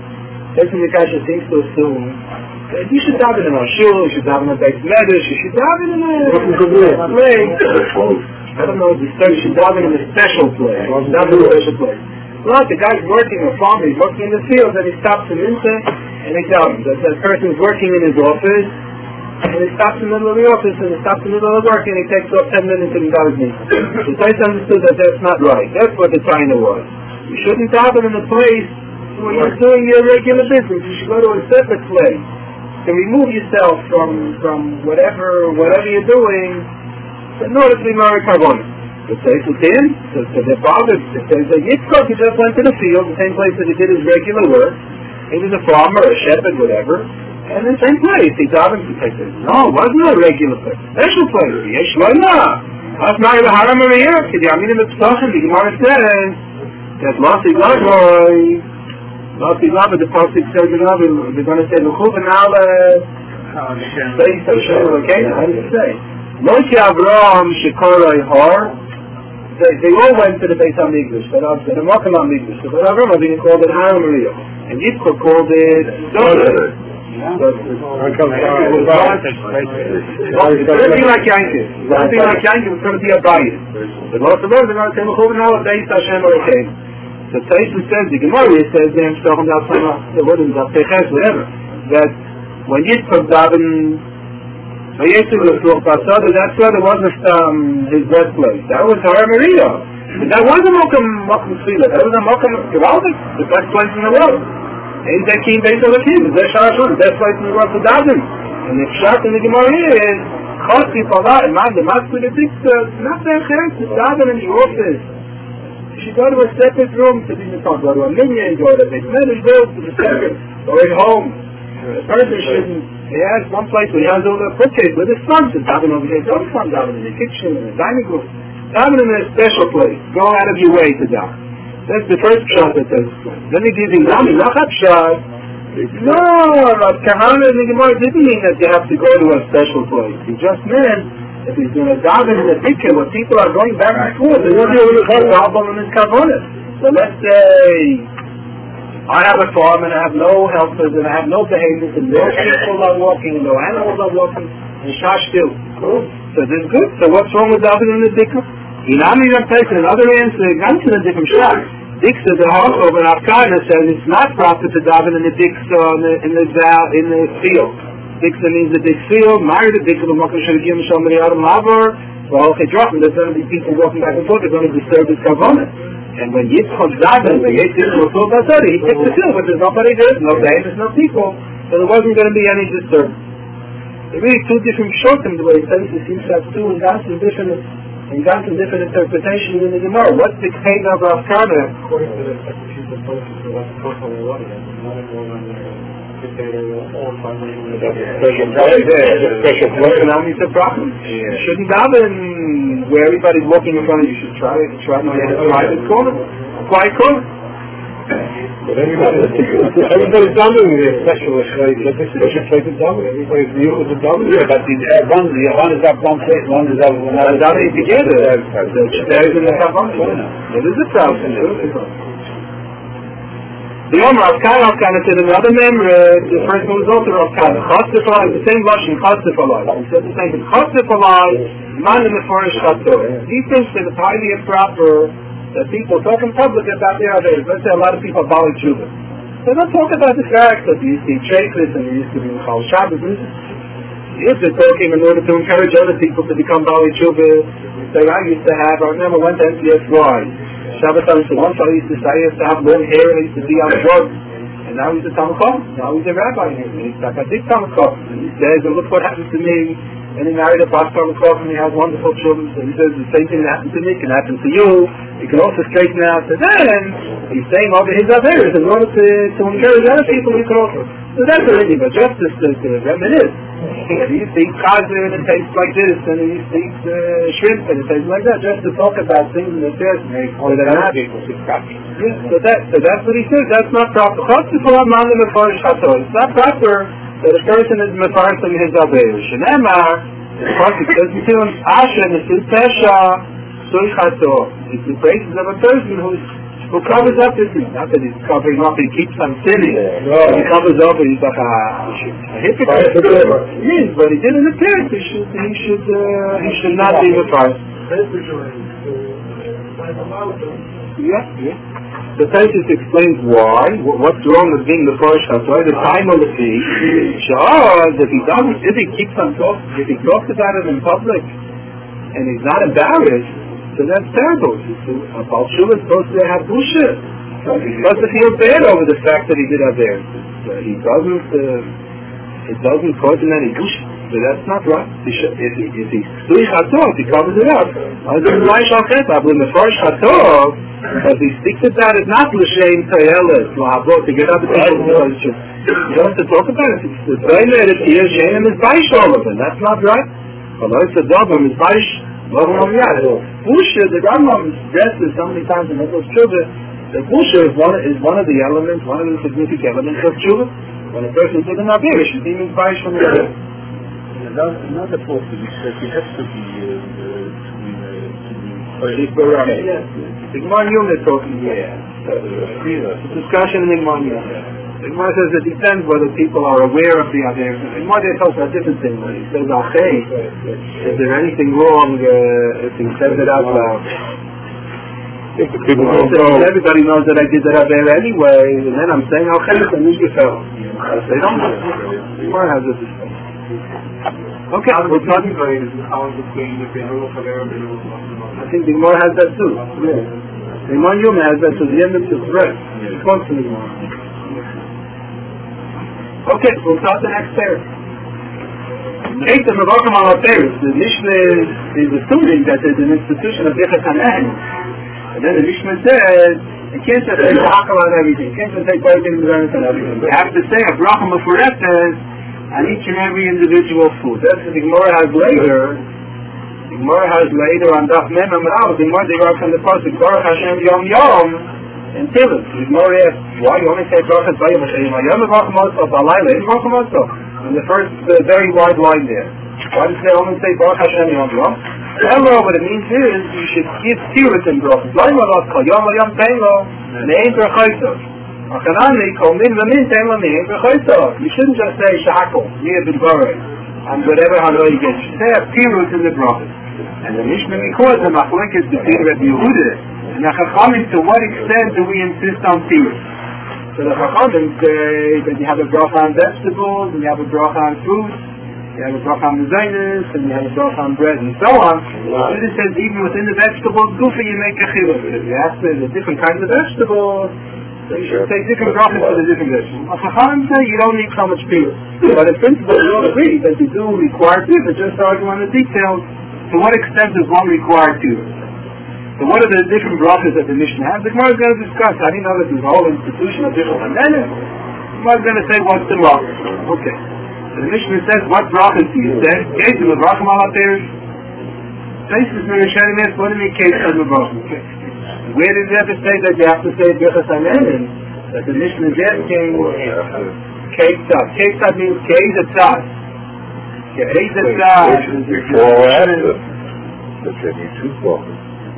That you should daven in a shul, you should daven in a Beis Medrash, you should daven in a place. I don't know. You should daven in a special place. Well, the guy's working a farm. He's working in the field, and he stops him and he tells him that the person is working in his office. And he stops in the middle of the office and he stops in the middle of work and he takes off 10 minutes and he does me. The Taisa understood that that's not right. That's what the Taina was. You shouldn't daven in a place where you're doing your regular business. You should go to a separate place to remove yourself from whatever you're doing, so in order to be married Karbonah. The place with him, so their father, it says that Yitzchak, he just went to the field, the same place that he did his regular work. He was a farmer, a shepherd, whatever. And in the same place, he davened to take it. No, it wasn't a regular place, special place. Yeshloina. That's not the Haram over here. Kid Yaminim Etzlachim, the Gemara says, that Lasi Gladroy, Lasi Gladroy, the Pasuk says, they're going to say, L'chuv and Ale, Beis Hashem, okay, how do you say? Moshe Avraham Shekoroi Har, they all went to the Beis HaMikdash, but the Makam HaMikdash. So Avraham Avinu called it Har Maria, and Yitzchak called it Dover. Something like Yankiv. Something like Yankiv is going to be a bias. The most of those are going to say Mechuvin Al Beis Hashem okay. So Taisha says, the Gemara says there, whatever, that when Yitzchak davened, that's why there wasn't his birthplace. That was Har Maria. But that wasn't Mokum Tefillah. That was a Mokum Gewaldik, the best place in the world. Ain't that King Beis Elokim? Is that Sharashon? The best place in the world to daven. And the Pshat in the Gemara is Chossi Falah, man, the Master the Dikta, not that chance to daven in the office. You should go to a separate room to be in the top, go to a minion, go to a big man, go to the separate, go at home. The person shouldn't. He has one place where he has all the bookcase with his sons and daven over there. Don't come daven in the kitchen, in the dining room. Daven in a special place. Go out of your way to daven. That's the first shot that says. Then he gives him down, not that shot. No, Kahana and the Gemara didn't mean that you have to go to a special place. He just meant if he's going to daven in a picture where people are going back and forth, they're going to be able to call Rabban and his Kavonah. So let's say I have a farm and I have no helpers and I have no behaviors and no people are walking, no animals are walking, and Shah still. Cool. So this is good. So what's wrong with davening in the Dikka? Inami Rampes, another answer, comes in a different Shah. Diksa, the Hachov and Afkana says it's not proper to daven in the Diksa in the field. Diksa means the big field, marry the Diksa, the Makam Shalakim Shalmari Adam Lavar, well, okay, drop them, there's going to be people walking back and forth, they're going to disturb his Kavonah. And when Yitzchak davened, the Yitzchak was told by Sadi, he took the field, but there's nobody there, no day, there's no people, so there wasn't going to be any disturbance. There are really two different shotim, the way it says, it seems to have two and got some different interpretations in the Gemara. What's the case of Afkana? According to the people posted, so that's personal water, not everyone special question. Now it's a problem. You shouldn't daven where everybody's walking in front of you. You should try to get a private corner, a quiet corner. But everybody's davening with a special place to daven. Everybody's new to daven. Yeah, but one is up one place, one is up another. Davening together. There is a problem. It is a problem. The Omer of Kana said another member, the first one was also of Kana. Chastifalai, the same Russian, Chastifalai. He said the same thing. Chastifalai, man in the forest Chatzor. He thinks that it's highly improper that people talk in public about their others. Let's say a lot of people are Bali Tshuva. So don't talk about the fact that you used to eat shakers and you used to be in Chal Shabbos. If they're talking in order to encourage other people to become Bali Tshuva, say I used to have, I remember went to NCSY. Shabbat once I used to say I used to have long hair and I used to be on drugs. And now he's a Talmud. Now he's a rabbi here. And he's like a big Talmud. And he says, and look what happened to me. And he married a Bas Talmud and he has wonderful children. And he says the same thing that happened to me can happen to you. You can also straighten out. And then he's saying over his others in order to encourage other people you can also. So that's already, but just to reminisce. He used to eat kazer and it tastes like this, and he used to eat shrimp and it tastes like that, just to talk about things in the test. So that's what he says. That's not proper. It's not proper that a person is mefarsim his aver. Shenemar, the pasuk says to him, Asher nesu tesha soichato. It's the praises of a person who covers up his sin. Not that he's covering up, he keeps on sinning. He covers up and he's like a hypocrite. Yes, but he did an appearance. He should not be mefarsim. Yeah. The Taisus explains why. What's wrong with being the first Chatzor? The time of the fee. If he keeps on talking, if he talks about it in public, and he's not embarrassed, so that's terrible. A Baal Tshuva is supposed to have busha. He's supposed to feel bad over the fact that he did have there. It doesn't cause him any busha. but that's not right. If he's doing Chatzot, he covers it up. But in the first Chatzot, if he sticks it out, it's not l'shem tayelet, l'havot, to get out the people, you don't have to talk about it. The Zayler is here, Shem is Baish all of it. That's not right. Although it's a Dobam, is Baish, Busha, the Rambam stresses so many times in those children, the Busha is one of the elements, one of the significant elements of children. When a person is in Avir, it should be Baish from the other. Another point that he said, he has to be Yes. The Gemara Yom is talking here. It's a discussion in the Gemara Yom. The Gemara says it depends whether people are aware of the Avir. The Gemara talks about different things. He says, is there anything wrong if he says it out loud? Everybody knows that I did that Avir anyway, and then I'm saying, I need to tell. They don't know. The Gemara has this discussion. Okay, we're talking about it. I think the Gemara has that too. Yeah. The Gemara Yom has that too. The end of the thread. It comes to the Gemara. Okay, we'll start the next pair. The Mishnah is assuming that there's an institution of Birchas Hanan. And then the Mishnah says, you can't just say Hakal on everything. You can't just say everything on everything. You have to say a Bracha Mefuretes on each and every individual food. That's what the Gemara has later. The Gemara has later on Daf Mem Amrav. The Gemara derives from the pasuk Baruch Hashem Yom Yom in Tehillim. The Gemara asks, why you only say Baruch Hashem Yom Yom V'Chamatzov Alayla V'Chamatzov in the first very wide line there? Why does they only say Baruch Hashem Yom Yom? Hello, what it means is you should give Tirut in Baruch. Yom Yom Teilo Ne'im Berchaitov. You shouldn't just say Shakal, Mia bin Baruch, and whatever Hano you get. You should say a Pirut in the Prophet. And the Mishnah Mikor, the Machlekes between Rabbi Yehuda and the Chachamim, to what extent do we insist on Pirut? So the Chachamim say that you have a bracha on vegetables, and you have a bracha on fruits, you have a bracha on mezainis, and you have a bracha on bread, and so on. It says even within the vegetables, Gufa, you make a chiluk. You have to the different kinds of vegetables. So you should take different brachas for the different vegetables. Chachamim say you don't need so much Pirut. But in principle, we all agree that you do require Pirut, but just arguing on the details. To what extent does one require Pirut? So what are the different brachas that the Mishnah has? The Gemara is going to discuss. I didn't know that there's a whole institution of different Hanenim. The Gemara is going to say what's the bracha. Okay. So the Mishnah says, what brachas do you say? Kesim of bracham al ha-Pirut. Kesim of Rishonim es, what do you mean Kesim of bracham? Where did it ever say that you have to say Birchas Hanenim? That the Mishnah is asking Keitzad. Keitzad means Keitzad. Keitzad. Before or after? But then you two brothers.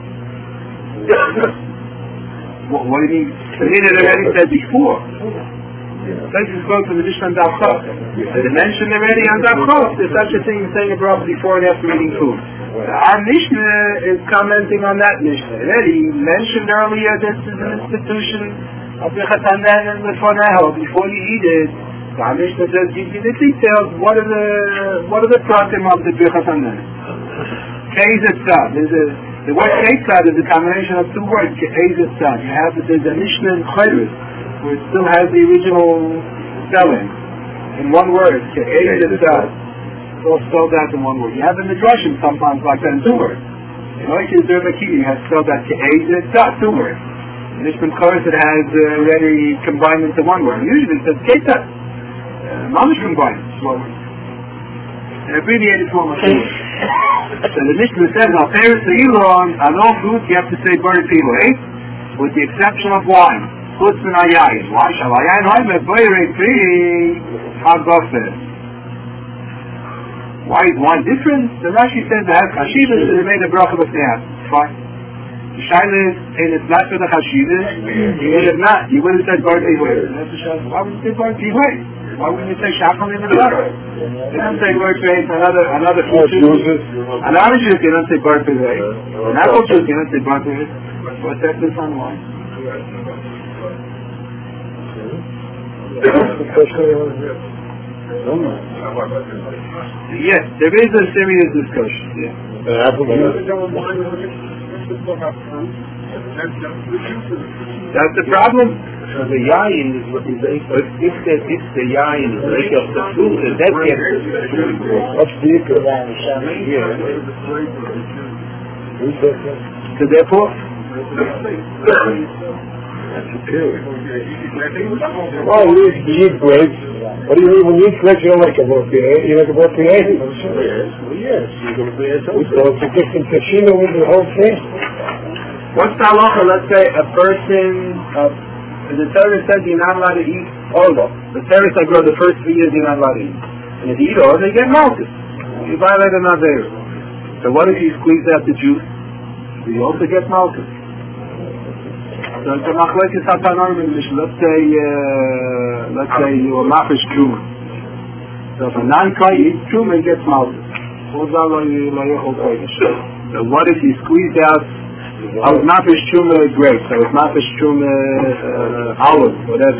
What do you mean? The Mishnah already said before. Let's just go to the Mishnah on Daf Chaf. They mentioned already on Daf Chaf. There's such a thing as saying a bracha before and after eating food. Our Mishnah is commenting on that Mishnah. Already mentioned earlier this is an institution of Birchas Hanan and Lefoneho. Before you eat it, our Mishnah says, give you the details. What are the pratim of the Birchas Hanan? Keizetzad. The word Keizetzad is a combination of two words. Keizetzad. You have there's a Mishnah in Chayris where it still has the original spelling in one word. Keizetzad. All spelled out in one word. You have the Midrashim sometimes like that in two words. In Oishis Dermakiri has spelled out Ke'ez, two words. In Ishman Chorus it has already combined into one word. Usually it says Ke'ez. Mamish combined. Abbreviated form of food. So the Mishnah says, on Paris Elon, on all fruits you have to say Bari Pilo, with the exception of wine. Chutz min hayayin. Why shall hayayin hoimet boirei pri hagofes? Why is wine different? The Rashi says that Chashivas is made a bracha b'sneach. Fine. The Shaila is, and it's not for the Chashivas. Even if not, you wouldn't have said Bar Pihoi. Why wouldn't you say Bar Pihoi? Why wouldn't you say Shachal in the Torah? You don't say Bar Pihoi, another fruit juice. An orange juice, you don't say Bar Pihoi. An apple juice, you don't say Bar Pihoi. What's that this on wine? Yes, there is a serious discussion. Yeah. That's the problem. So the yain is what is if the yain is like of the food, that gets What's deeper? yeah. Who said that? So therefore, That's superior. Well, you eat grapes. What do you mean when you eat grapes? You don't like a borpia. You like a borpia? yes, you're going to be So it's a different tashina with the whole thing. What's the halacha? Let's say a person, the Torah says you're not allowed to eat olive. The Torah said grow the first 3 years you're not allowed to eat. And if you eat olive, you get malchus. You violate another. So what if you squeeze out the juice? You also get malchus. So it's a machlekes hatanoim in Mishnah. Let's say you are mafish truma. So if a non-kai eats truma, he gets malchus. So what if you squeeze out? I was mafish truma grapes. I was mafish truma olive, whatever.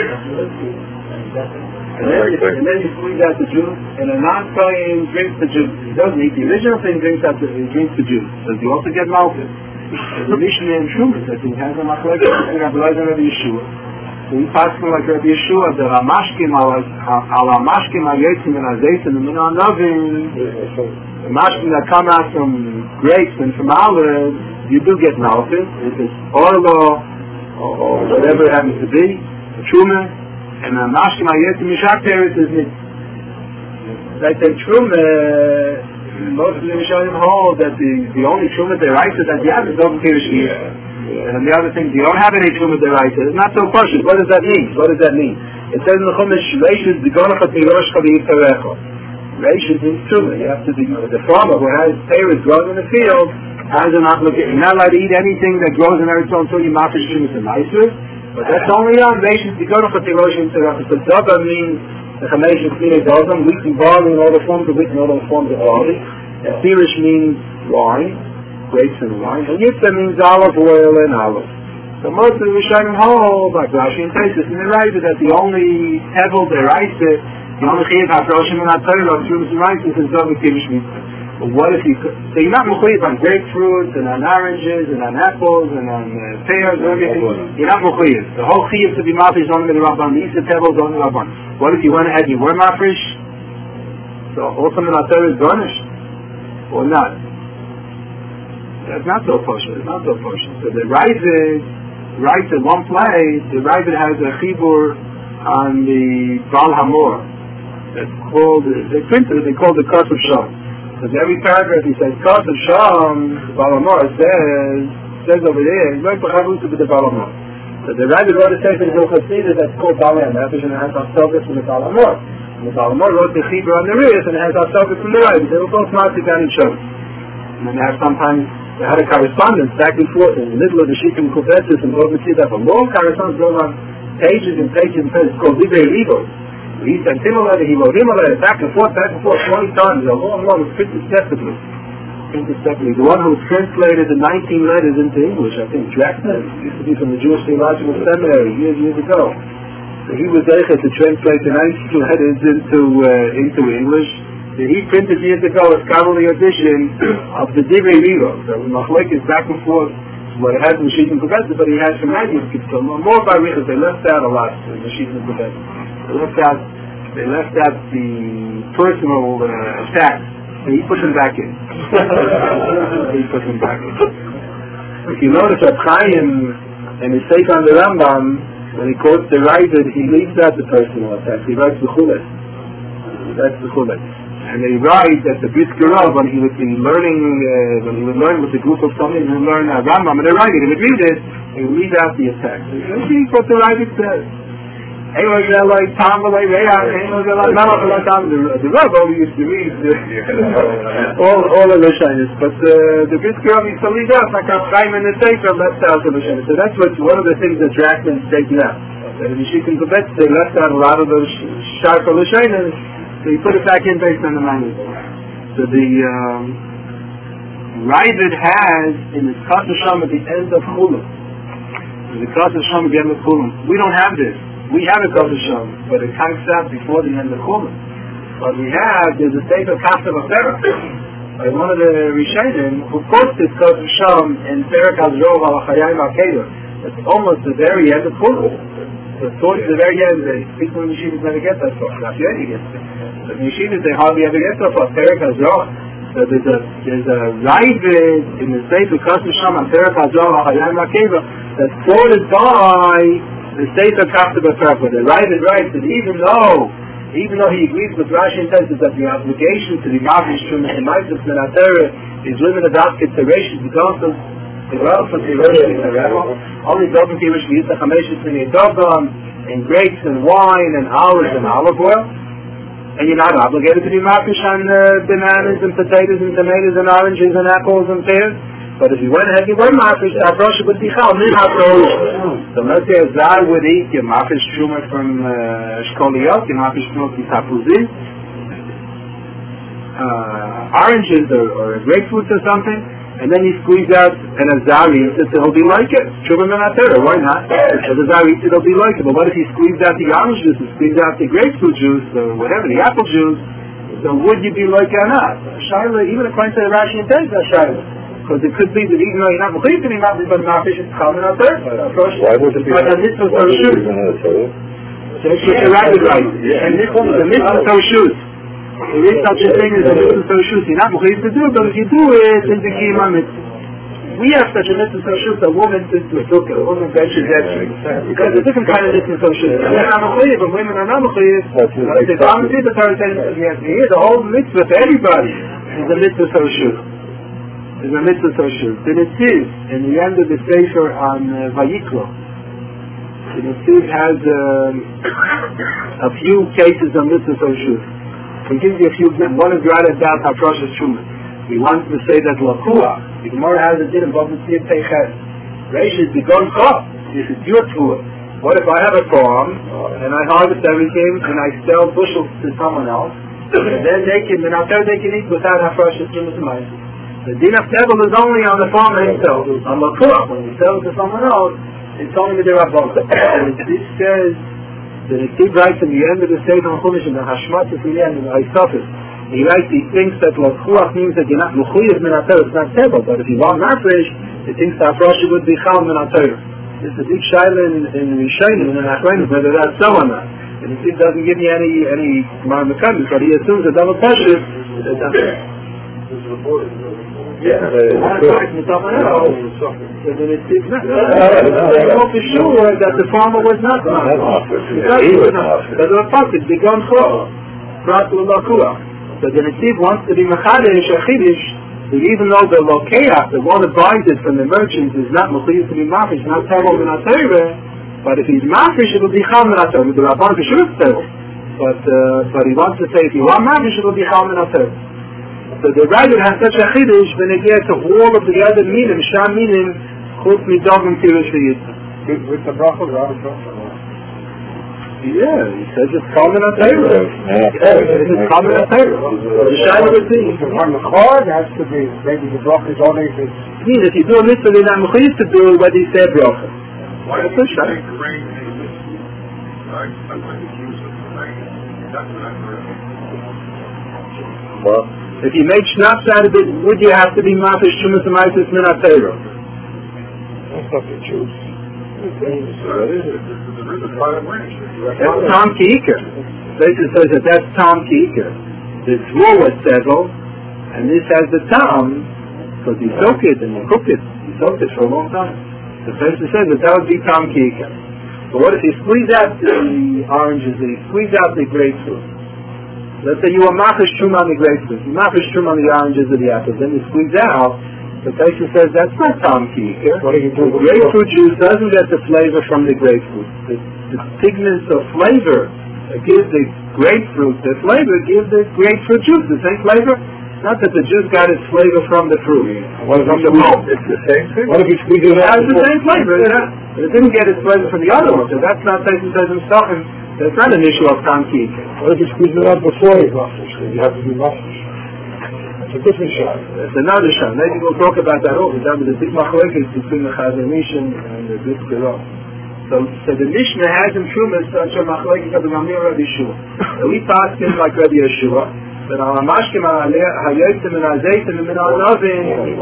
And then you squeeze out the juice, and a non-kohen drinks the juice. He doesn't eat the original thing, he drinks the juice. Does he also get malchus? The Mishnah in Shuma says he has a machlekes between Rabbi Eliezer and Rabbi Yeshua. So he passes like Rabbi Yeshua that Amashkim al Amashkim al-Yetzim and al-Zaytim and al-Novim, the mashkim that come out from grapes and from olives, you do get malchus. If it's oil or whatever it happens to be, truma, and a mashkim al-Yetzim mishak teres is it. They say truma. Most of the Rishonim hold that the only truma deraisa that you have is over Kirishir. And the other thing, you don't have any truma deraisa. It's not so precious. What does that mean? It says in the Chumash, Reishis digonachat miroshcha v'yitarecha. Reishis means truma. You have to be, the farmer who has pears growing in the field has an obligation. You're not allowed to eat anything that grows in Eretz until you mafish truma to nicer. But that's only on Reishis digonachat miroshcha v'yitarecha. So Daba means the Chamesh and Pnei Dozam, wheat and barley in all the forms of wheat and all the forms of barley. And Pirish means wine, grapes and wine. And Yitzah means olive oil and olive. So most of the Rishonim hold, like Rashi and Taisus, and they write that the only hevel deraisa, the only chiyuv hafroshim and ha'torah of trumas and rice is Dova Pirish mitzvah. But what if you could? So you're not mechuyev on grapefruits and on oranges and on apples and on pears and everything. You're not mechuyev. The whole chiyuv to be mafish is only the Rabban. The Isa tevel is only the Rabban. What if you went ahead and you were mafish? So also the Torah is garnished or not? That's not so partial. It's not so partial. So the Ravid writes at one place. The Ravid has a chibur on the Baal Hamor. That's called. They printed it. They called it Kasav Sham. Because every paragraph he says, Kasav Sham, Balamor says over there, he's right behind the Balamor. So the Rabbi wrote a text in Hilchot that's called Balam Nefesh, and it has Hafsovus from the Balamor. And the Balamor wrote the Chibur on the Rias, and it has Hafsovus from the Rabbi. They were both marked on each other. And then they have sometimes, they had a correspondence back and forth in the middle of the Shikim Kubetzis, and both would see that a long correspondence going on pages and pages and pages. It's called Librei Rivos. He sent him a letter, he wrote him a letter, back and forth, 20 times, a long, printed separately. The one who translated the 19 letters into English, I think, Drachman, used to be from the Jewish Theological Seminary years ago. So he was able to translate the 19 letters into English. So he printed years ago a scholarly edition of the Divrei Rivos. So Machlek is back and forth. What it has in the Shittim Kubetzis, but he has some manuscripts. So more by Richard, they left out a lot in the Shittim Kubetzis. They left out the personal attacks. So he put them back in. If you notice that Chaim and his take on the Rambam, when he quotes the Ravid, he leaves out the personal attacks. He writes the Chulet. And they write that the Brisker Rav, when he would be learning, when he would learn with a group of something, he would learn Rambam, and they write it, he would read it, he would leave out the attacks. See what the Ravid says. The Rav only used to read all of the Shainis, but the Brisker Rav used to leave out, like a Chaim and the Sefer left out of the Shainis. So that's one of the things that Drachman's taken out. In the Shittim Kubetzis, they left out a lot of the Sharp of the Shainis, so you put it back in based on the manuscript. So the Ravid has in his Kasav Sham at the end of Chulim. The Kasav Sham at the end of Chulim. We don't have this. We have a Kasav Sham, but it comes out before the end of Chulim. What we have is a state of Kasav Afera. by one of the Rishonim who quotes this Kos Sham in Perek Hazrov Al-Chayim Al-Kedor. It's almost the very end of Purim. So towards the very end, the people in Yeshivas never get that far. Not yet, he gets it. But in Yeshivas, they hardly ever get that far. Perek Hazrov. So there's a Ravid in the Sefer Kos Sham on Perek Hazrov Al-Chayim Al-Kedor that's quoted by the Sefer Kafta B'Perek. The Ravid writes that even though he agrees with Rashi and says that the obligation to the Mavish Trumas and Maizus Menatera is limited out to Rashid because of the wealth of the Rashid and the Rebbe. Only Dogan Kirish Yisach HaMeshis B'nei Dogan and grapes and wine and olives and olive oil. And you're not obligated to be Mavish on bananas and potatoes and tomatoes and oranges and apples and pears. But if you went ahead and you were Mafish, the Afrosh would be Chal, Min HaTorah. So let's say a Zar would eat your Mafish Truma from Shkoliyot, your Mafish Truma from Tapuzim, oranges or grapefruits or something, and then you squeeze out an Azari and says he'll be like it. Truma Min HaTorah, why not? If the Zar eats it, he'll be like it. But what if he squeezed out the orange juice and squeezed out the grapefruit juice or whatever, the apple juice? So would you be like it or not? Shaila, even according to the Rashi and Tez, that's Shaila. Because it could be that even though you're not mechuyev to be Mafish, but Mafish is common out there. Why would it be Mafish? So it's a rabbit right. And the mitzvah so shoes. There is such a thing as a mitzvah so shoes. You're not mechuyev to do it, but if you do it, it's the kiyum mitzvah. We have such a mitzvah so shoes, a woman is a woman benches extra. Because there's a different kind of mitzvah so shoes. Men are mechuyev, and women are not mechuyev. The Torah says the whole mitzvah for everybody is a mitzvah so shoes. Is a mitzvah social. The Netziv, in the end of the Sefer on Vayikra, the Netziv has a few cases of mitzvah social. He gives you a few. One is right about Hafrosh's Shumah. He wants to say that Lakua, the Gemara has a din above the Tzir Teichet. Reish is the gun cost. This is your tour. What if I have a farm and I harvest everything and I sell bushels to someone else, and then they can eat without Hafrosh's Shumah. The din of tebel is only on the farmer himself. On Lakua, when he sells to someone else, it's only the Rabbah. And this says, the Netziv writes in the end of the Sefer HaChumash, in the Hashmat at the end, in the Aisofis, he writes, he thinks that Lakua means that you're not mechuyev min HaTorah, it's not tebel, but if you want Mafish, he thinks that Afrosh would be chal min HaTorah. This is a big shaila in Rishonim, in Achronim, whether that's so or not. And the Netziv doesn't give you any Gemara Mekabel, but he assumes a double pressure. Yeah, so then it's not for sure that the farmer was not Mafish. They gone for so the Netziv wants to be Mechadesh or Chidish, even though the Lokeach, the one that buys it from the merchants, is not mechuyev to be Mafish, not Tebel min HaTorah, but if he's Mafish, it will be Chal min HaTorah. The Rabban for sure Tebel, but he wants to say if you want Mafish, it will be Chal min HaTorah. So the writer has such a chiddush when it gets to all of the other minim, sham minim, chutz midogim kirish v'yitzah. With the bracha, yeah, he says it's common on Torah. It's common on Torah. The shayla would be. On the card has to be, maybe the bracha is only if it's... If you do a mitzvah, you're not mechuyev to do it, whether you say a bracha. Why is it shayla? Well, if you made schnapps out of it, would you have to be Mafish Trumas and Maizus min HaTorah? that's not the juice. That's Tom Ki'ikar. Places says that that's Tom Ki'ikar. The Tvur was Tebel, and this has the Tom, because you soak it and you cook it. You soaked it for a long time. The places says that would be Tom Ki'ikar. But what if you squeeze out the oranges and you squeeze out the grapefruit? Let's say you were Mafish Truma on the grapefruit, you Mafish Truma on the oranges or the apples, then you squeeze out, the Taisha says that's not Tom Ki'ikar. The grapefruit juice doesn't get the flavor from the grapefruit. The pigments of flavor give the grapefruit the flavor, give the grapefruit juice the same flavor. Not that the juice got its flavor from the fruit. What if from the pulp. It's the same thing? What if you squeeze it out? It has the same flavor. It didn't get its flavor from the other one, so that's not Taisha says himself. It's not an issue of Tom Ki'ikar. What if you squeeze it out before you Mafish? You have to be Mafish. It's a different shot. It's another shot. Maybe we'll talk about that over. That was a big machlokes between the Chazon Ish and the Brit Kirov. So the Mishnah has in Trumas such a machlokes of the Mamir Rabbi Yeshua. So we passed him like Rabbi Yeshua. But on Mashkim Hayotim and Azaytim and Minanavin,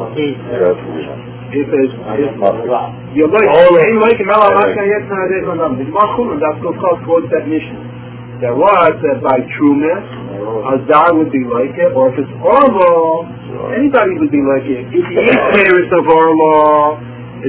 if you're like Mashkim Hayotim and Azaytim and Minanavin, it's Machulim, that's what's called towards that mission. There was that by Truma, Azar would be like it, or if it's Orlo, anybody would be like it. If you eat Teres of Orlo,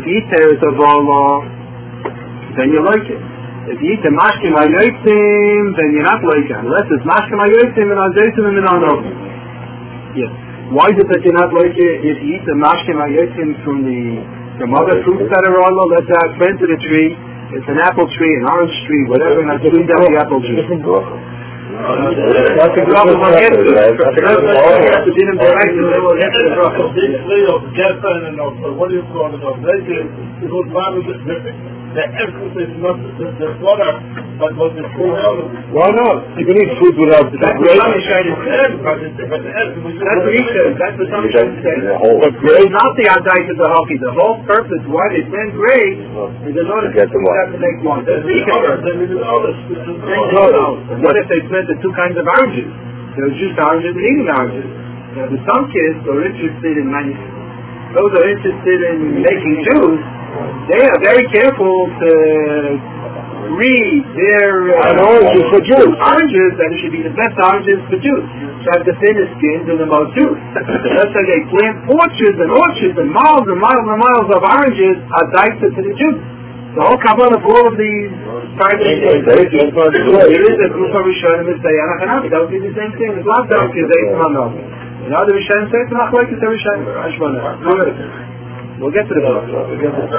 then you like it. If you eat the Mashkim Hayotim, then you're not like it, unless it's Mashkim Hayotim and Azaytim and Minanavin. Yes. Why is it that you're not like it if you eat the Mashkim Hayotim from other fruits that are Orlo? Let's say I planted a tree. It's an apple tree, an orange tree, whatever, and I squeeze out the apple juice. That's a drop of my answer. That's the din of the right, and they will answer the drop. What do you call it? The essence is not the product, but what the true element. Why not? You can eat food without that. That's what he said. That's what Tommy Shine said. It's not the Adai to the hockey. The whole purpose why they plant grapes is in order to make one. What if they planted two kinds of oranges? There was just oranges and eating oranges. Now, some kids are interested in those are interested in making juice. They are very careful to read their oranges for juice. Oranges, that it should be the best oranges for juice. To have the thinnest skins and the most juice. That's why they plant orchards and miles and miles and miles of oranges are diced to the juice. The whole kavanah of all of these types of things. There is a group of Rishonim that say, that would be the same thing. It's not that because they don't know. You know, the Rishonim say, it's not like it's a Rishonim. We'll get to the book. We'll get to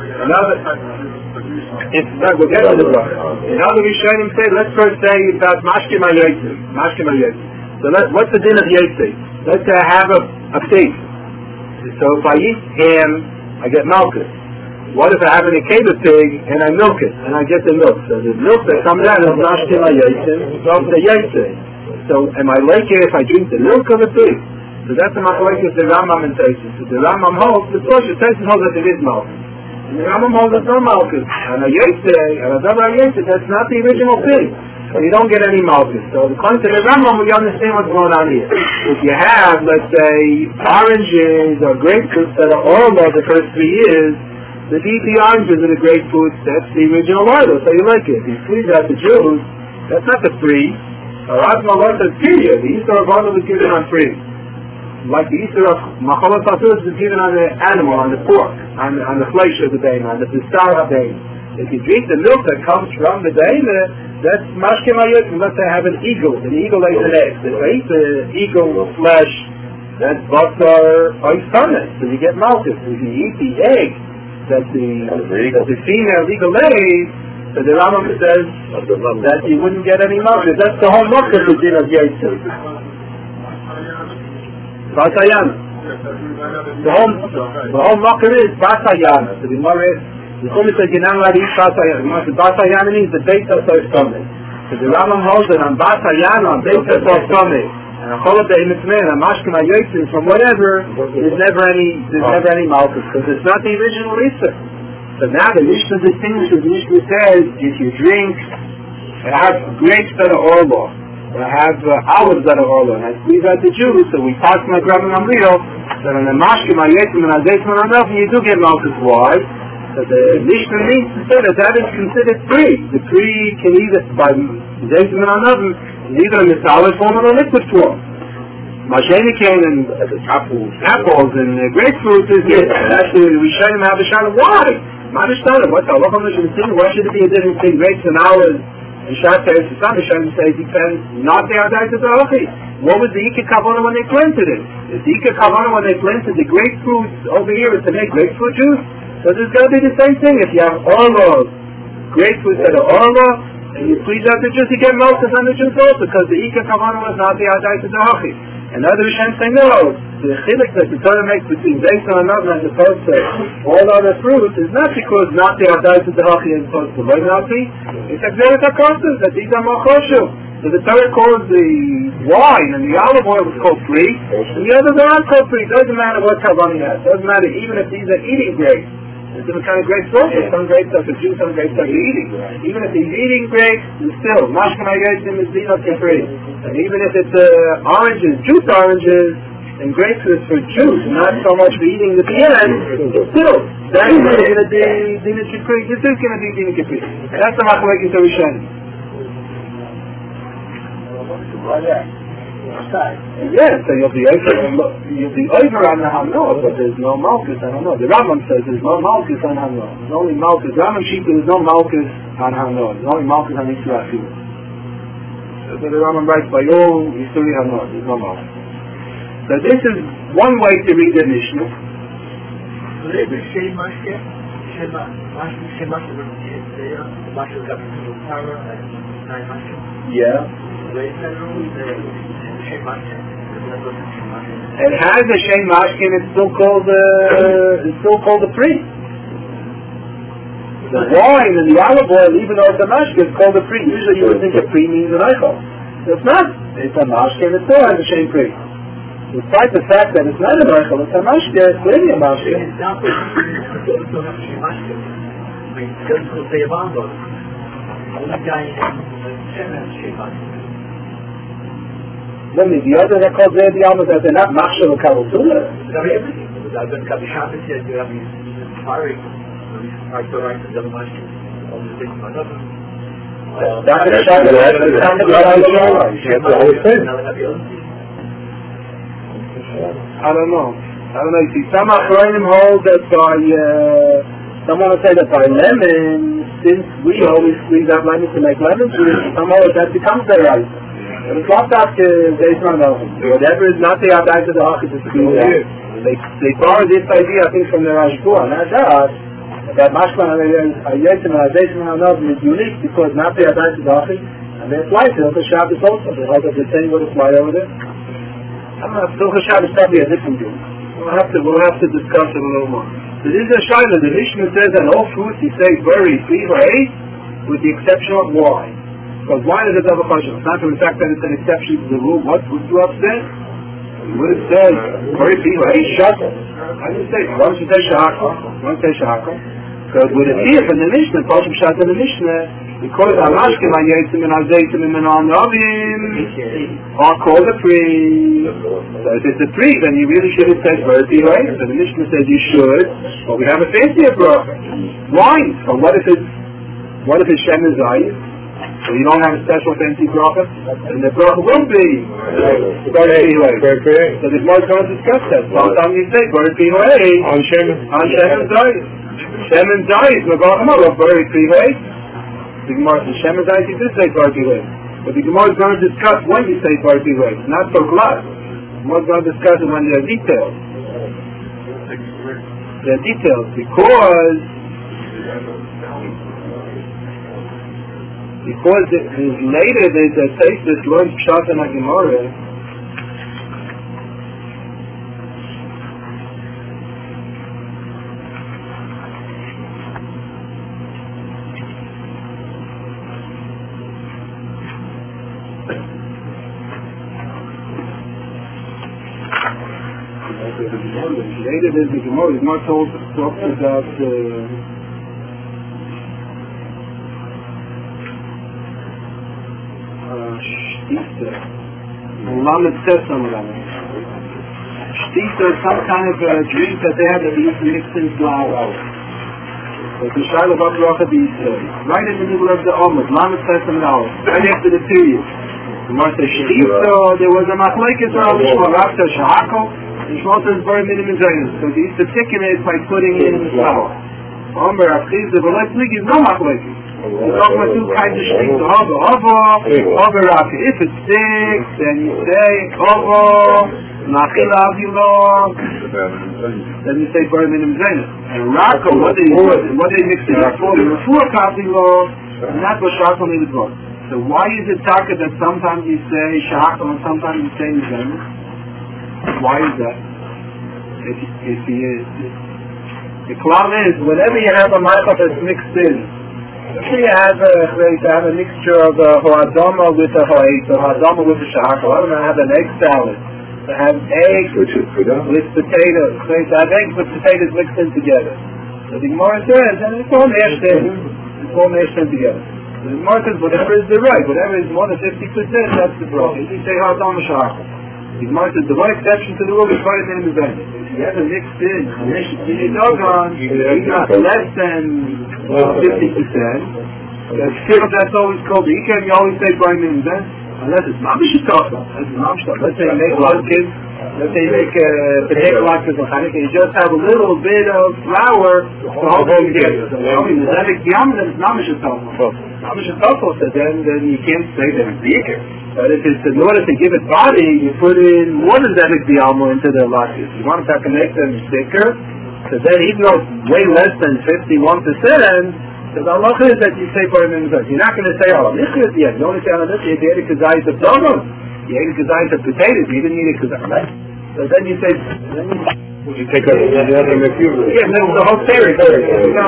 the book. Now the Rishonim say, let's first say about Mashkim Hayotim. So what's the din of Yotzei? Let's say I have a pig. So if I eat ham, I get malchus. What if I have an Akeda pig and I milk it and I get the milk? So the milk that comes out is Mashkim Hayotim from the Yotzei. So am I like it if I drink the milk of the pig? So that's the machlokes the Rambam and Tosfos. So the Rambam holds, the Tosfos holds that there is malchus. And the Rambam holds there's no malchus. And a Yotzei, and a Dabar Yotzei, that's not the original pig. So you don't get any malchus. So according to the Rambam, we understand what's going on here. If you have, let's say, oranges or grapefruits that are Orlo the first 3 years, the eat the oranges and the grapefruits, that's the original Orlo, so you like it. If you squeeze out the juice, that's not the free. Or Asma Lota period. The Easter of Orlo was given on free. Like the Easter of Machalot Pasus is given on the animal, on the pork, on the flesh of the behemoth, on the Pistar of the behemoth. If you drink the milk that comes from the behemoth, that's Mashkim Hayotim. Let's say I have an eagle. The eagle lays an egg. If I eat the eagle flesh, that's Basar Oisanet. So you get malchus. If you eat the egg that the female eagle lays, so the Rambam says that you wouldn't get any malchus. That's the whole mark of the din of Yotzei. Basayana. The whole marker is Basayana. So the Gemara says you're not allowed to eat Basayana. Basayana means the base of our stomach. So the Rambam holds it on Basayana, on base of our stomach. And a Cholot Be'imitzmeh, a Mashkim Hayotim, from whatever, there's never any malchus, because it's not the original Easter. So now the Mishnah distinguishes. The Mishnah says if you drink, I have grapes that are Orlo. I have olives that are Orlo, and I squeeze out the juice, so we pass my grabbing on real, that on the Mashkim Hayotim and Azaytim and Anavim, you do get malchus. Why? So the Mishnah means to say that is considered free. The free can either, by Azaytim and Anavim, either in the solid form or the liquid form. Mashenikin and apples and grapefruit is actually we show him how to shine. Why? Why should it be a difference between grapes and olives? And Shatter, it's not a shame to say depends not the Adai to the Hochi. What was the Ika Kavanah when they planted it? Is the Ika Kavanah when they planted the grapefruit over here is to make grapefruit juice? So there's got to be the same thing. If you have Orlo, grapefruits that are Orlo, and you squeeze out the juice, you get malchus on the juice also, because the Ika Kavanah was not the Adai to the Hochi. And other Rishonim say no, the chilek that the Torah makes between Beis and Anavim as opposed to all other fruits is not because not the Adai to the Hachi as opposed to Loy Nati, it's Agzeret HaKosov, that these are Machoshu. So the Torah calls the wine and the olive oil is called free, and the others are not called free. It doesn't matter what Kavanah has. It doesn't matter even if these are eating grapes. The different kind of grapes also. Some grapes are for juice, some grapes are for eating. Even if he's eating grapes, it's still mashkin hayotzim is not free. And even if it's oranges, juice oranges, and grapes is for juice, not so much for eating at the end, still, that is going to be Dina Kipri. This is going to be Dina Kipri. That's the Machlekes Rishonim. Yeah, so you'll be over on the Hanoah, but there's no Malkus on Hanoah. The Rambam says there's no Malkus on Hanoah. There's only Malkus. Rambam Shita, there's no Malkus on Hanoah. There's only Malkus on Yisrael. So the Rambam writes by all Yisrael Hanoah. There's no Malkus. So this is one way to read the Mishnah. Yeah. It has a Shem Mashkin. It's still called a pri. The wine and the olive oil, even though it's a mashkin, it's called a pri. Usually you would think a pri means an eichel. It's not. It's a mashkin. It still has a Shem pri. Despite the fact that it's not a mashkin, it's a mashkin. It's really a mashkin. Let me, the others are called the almas that they're not machshel or kalatula. I don't know. You see, some Achronim hold that by, some want to say that by lemon, since we always squeeze out lemons to make lemon juice, some hold that becomes their right. But it's not that whatever is not the Adai to the Hachis is squeezed out. They borrow this idea, I think, from the Rashbua, not that Mashman Hayotzim and Hayotzim Hanav is unique because not the Adai to the Hachis, and they apply to the Shabbos also. They like the same would apply over there. I'm not still Shabbos probably a different deal. We'll have to discuss it a little more. So this is a Shaila. The Mishnah says that all fruits you say very free or ate, with the exception of wine. Because wine is a double question. It's not the fact that it's an exception to the rule. What would you upset? You would have said very free or ate shakal. How do you say? Why don't you say shakal? Because with it here from the Mishnah, Pashim Shat in the Mishnah, because Amashkim Hayotzim and Hayotzim and Menon are called a pri. So if it's a pri, then you really should have said very right. So the Mishnah says you should, but we have a fancier bracha. Wine. So what if it's Shem is Zayis? So you don't have a special fancy bracha, and the bracha will be very right. So the Gemara is going to discuss that. Sometimes you say very right on Shem and Zayis. Shem and Zayis, the bracha will be very right. The Gemara says Shem and Zayis, you did say very right. But the Gemara is going to discuss when you say very right, not so glad. The Gemara is going to discuss it when there are details. There are details because later there's a text that learns Pshat and Gemara. Later there's the Gemara. The Gemara talks about Shtisa. Lamed says some of them. Shtisa is some kind of drink that they have that they used to mix in flour. So the Shaila of Abracha right in the middle of the Omer. Lamed says some now. Right after the period. The Gemara says Shtisa, there was a machlekes around the Shmuel. Rav says Shahako. The Shmuel says very minimum zayin. So they used to thicken it by putting in flour. Omer Achiz, the Velek is no machlekes. We're talking about two kinds of shtick. Hover, if it's thick, then you say hover, nachil avilo, then you say bar minim zayin. And rako, what they mix it up for? The refuah kavilo, and that's what shakal needed for. So why is it taka that sometimes you say shakal and sometimes you say zayin? Why is that? If he is, the klal is whenever you have a ma'achah that's mixed in. If you have a mixture of ho'adama with a ho'et, or ho'adama with a shahakal, I'm going to have an egg salad. I have eggs with potatoes. So I have eggs with potatoes mixed in together. So the Gemara says, and it's all mashed together. So the Gemara says, whatever is the right, whatever is more than 50%, that's the bracha. If you say, how it's on the shachar. The Gemara says, the one exception to the rule is part of the minimum. If you have a mixed in, you got less than 50%, that's always called the Ikar, you always say by minimum. Unless it's mamish talking. Let's say you make latkes. Let's say you make potato latkes or chanukah. You just have a little bit of flour to hold it together. So the zevik biyam, then it's mamish talking. Mamish talking, so then you can't say that it's the Ikar. But if it's in order to give it body, you put in more than zevik biyam into the latkes. You want to make them thicker. So then even though it's way less than 51%, so the halacha is that you say for him, you're not going to say, oh, this is yet. You only say, oh, this is you ate a kazayis of dogos. You ate a kazayis of potatoes. You didn't eat a kazayis, right? So then you say, you take out the other material. Yeah, that's the whole theory. So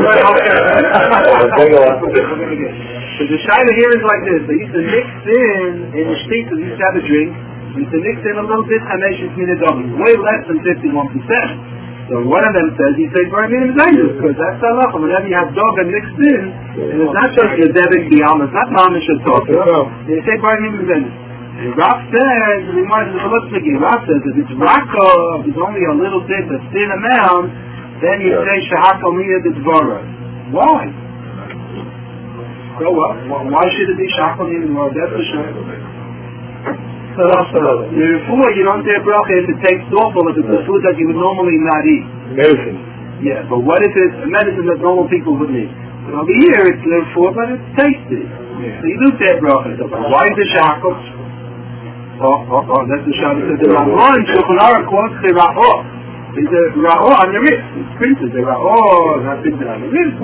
the shaila here is like this. They used to mix in the shtita, they used to have a drink. They used to mix in a little bit chameshes minadogos, way less than 51%. So one of them says, you say bar minim zaynus, because that's the halacha. Whenever you have dog and mixed in, and it's not just the zevik biyam, it's not mamish at all. You say bar minim zaynus. And Rav says, Rav says, if it's rakov, if it's only a little bit, a thin amount, then you say shahakal miya d'dvara. Why? So what? Why should it be shahakal miya d'dvara? That's the shahakal. So you don't say a bracha if it tastes awful, if it's a food that you would normally not eat. Medicine. Yeah, but what if it's a medicine that normal people would eat? So over here it's therefore, but it's tasty. Yeah. So you do say a bracha. So why is it shakal? That's the shakal. The Ramon Shulchan Aruch quotes the ra'or. It's a ra'or on the wrist. It's printed. The ra'or is not printed on the wrist.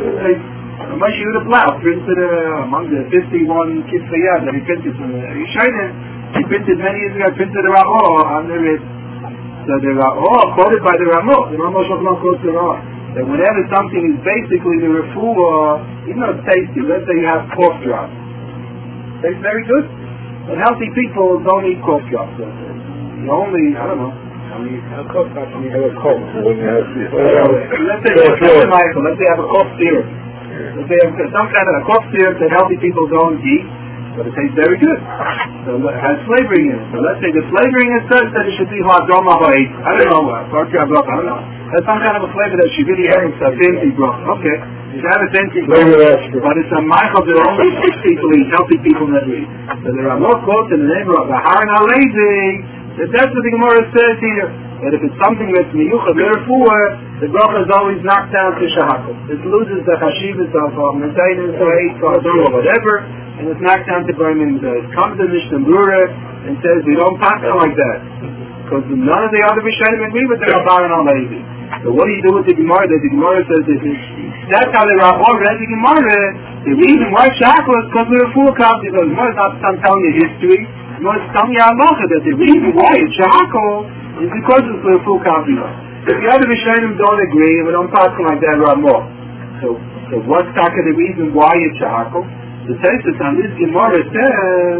Moshe Yehuda Blau printed among the 51 kitzvayah that he printed from the Yishayim. He printed many years ago, printed the Ra'or on the wrist. So the Ra'or, quoted by the Ramah Shulchan quotes the Ra'or, that whenever something is basically the refuah, even though it's tasty, let's say you have cough drops. Tastes very good. But healthy people don't eat cough drops. You only, I don't know. A cough drop when you have a cough. Let's say you have a cough syrup. Let's say you have some kind of a cough syrup that healthy people don't eat. But it tastes very good. So it has flavoring in it. So let's say the flavoring is such that it should be ha'adroma ha'it. I don't know. I don't know. There's some kind of a flavor that should really have a fancy broth. Okay. You have a fancy broth. But it's a ma'achal that only sick people eat, healthy people never eat. So there are more quotes in the name of the Haran HaLezi. That's what the Gemara says here. That if it's something that's miyuchad therefore, the bracha is always knocked down to shahakal. It loses the chashivas of maintenance or eight or whatever. And it's knocked down to Barmin. It comes to Mishnah Brura and says we don't pass it like that. Because none of the other Rishonim agree with the Rabbanan HaLezi. So what do you do with the Gemara? The Gemara says that's how the Rabbah read the Gemara. The reason why shachar is because we're a full copy. Because the Gemara is not telling you history. The Gemara is telling you halacha that the reason why it's shachar is because it's a full copy. If the other Rishonim don't agree, and we don't pass it like that Rabbah. So what's the reason why it's shachar? The Taisus on this Gemara says,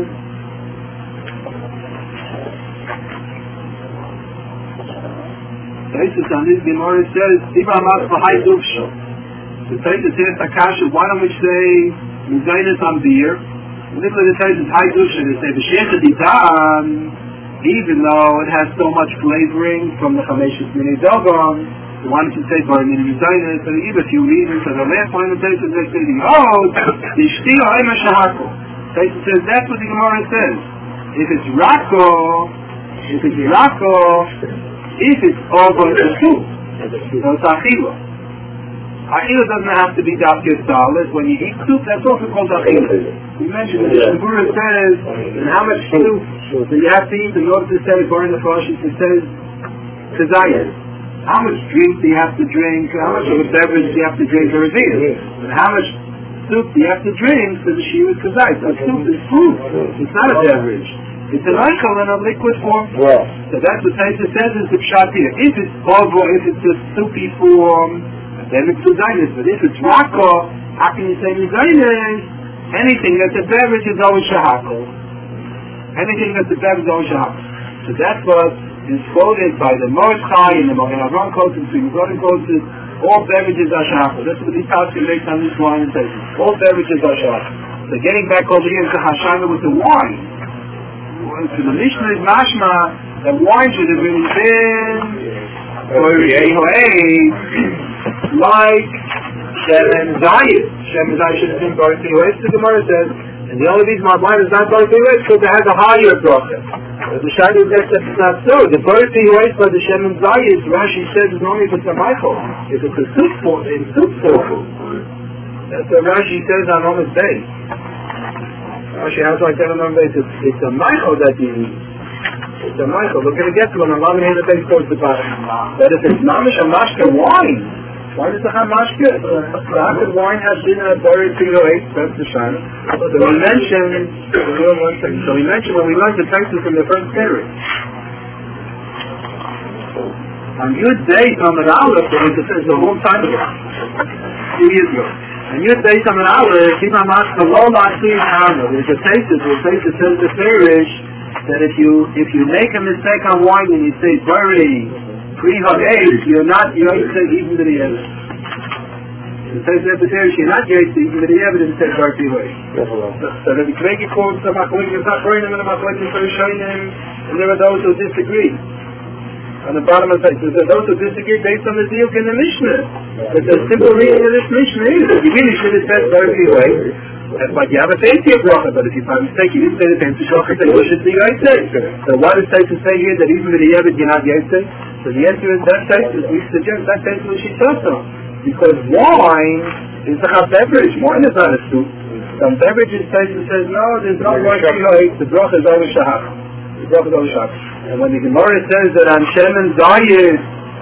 Diba Mas V'Hai Duvsho. The Taisus says, Takasha, why don't we say, Mizaynis on beer? In the middle of the Taisus, Hai Duvsho, they say, V'Shechet Ditan, even though it has so much flavoring from the Chameshes Minei Dogon, so why don't you say by minim zaynes? And even a few reasons. So the last one of the Taisus they say the shtiya ha'ima shahako. Taisus says that's what the Gemara says. If it's rako, if it's over the soup, so it's achila. Achila doesn't have to be dafkir salad. When you eat soup, that's also called achila. We mentioned that the Gemara says, and how much soup do you have to eat in order to say bar in the Farshis? It says kazayas. How much drink do you have to drink? How much of a beverage do you have to drink for a meal? And how much soup do you have to drink for the shiur kazayis? A soup is food. It's not a beverage. It's an alcohol in a liquid form. Yeah. So that's what Taisa says is the pshat here. If it's ovo, if it's a soupy form, then it's kazayis. But if it's rako, how can you say kazayis? Anything that's a beverage is always shahakol. Anything that's a beverage is always shahakol. So that's what is quoted by the Mordechai and the Mogen Avram quotes and the Gordon quotes All beverages are shachar. That's what the Talmud makes on this wine and says. All beverages are shachar. So getting back over here to Hashana with the wine. So the Mishnah is mashma that wine should have really been like Shemen Zayit. Shemen Zayit should have been Baruch Yoetz, the Gemara says. And the only reason why wine is not Baruch Yoetz is because it has a higher bracha. The Shani says that it's not so. The Baruch Yoetz by the Shemen Zayit, Rashi says, is only for Samaichel. If it's a soup for food. That's what Rashi says on Omer Bay. Rashi has like that on Omer Bay. It's a Maichel that you need. It's a Maichel. We're going to get to it. I'm not going to the base towards the bottom. But if it's Mamish and Mashka wine, why does it have Mashka? How could wine have been a Baruch Yoetz? That's the Shani. So we mentioned when we learned the texts in the first period. On Yud Day, Tamar Aleph, it says a long time ago, 2 years ago. On Yud Day, Tamar Aleph, Kima Mashka Lo Mashka Hana. There's a tesis says the Parish that if you make a mistake on wine and you say Bari, pre-hug age, you're not say even to the evidence. It says that the Parish, you're not going to even to the evidence says Bari way. So that we make it called some Machloek, it's not burning them, and Machloek is very showing him, and there are those who disagree. On the bottom of the page, there's those who disagree based on the Diuk in the Mishnah. But the simple reading of this Mishnah is that you really should have said Baruch way. That's like you have a fancy bracha, but if you find a mistake, you didn't say the fancy bracha, then you should be Yaitse. So what is safe to say here that even with the Yevid you're not Yaitse? So the answer is that safe, we suggest that safe to Shitasa. Because wine is a beverage. Wine is not a soup. Some beverages says no, there's no Baruch. The bracha is always Shahar. The bracha is always Shahar. And when the Gemara says that on Shemen Zayit,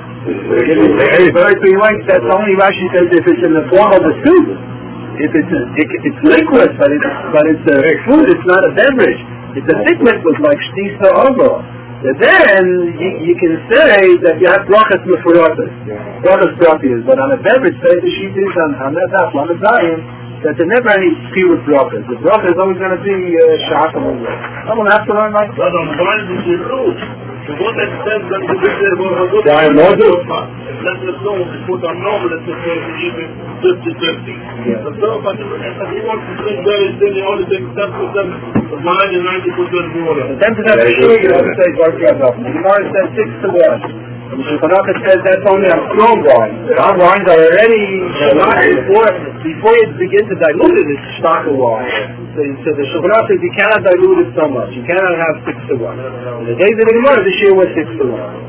that's only Rashi says if it's in the form of a soup. If it's liquid, but it's a food, it's not a beverage. It's a thick liquid like Shtisa Ovo. Then you can say that you have brachas mefuratas, brachas propias. But on a beverage, say the sheet is on that daf, on the Zion, that there never any pure brachas. The bracha is always going to be shachar. I'm going to have to learn like that. The one that says that the Bishop will Yeah, I know this. let us know if we put on normal, let's say even 50-50. The third part, if he wants to drink berries, then he only takes 10% of wine and 90% water. 10% for sure, you have to say Baruch Yadov. The Gemara says 6-1. The Tanakh says that's only on strong wine. Our wines are already before you begin to dilute it, it's stock of wine. So the Shulchan says you cannot dilute it so much. You cannot have 6-1. The days of the Gemara this year was 6-1.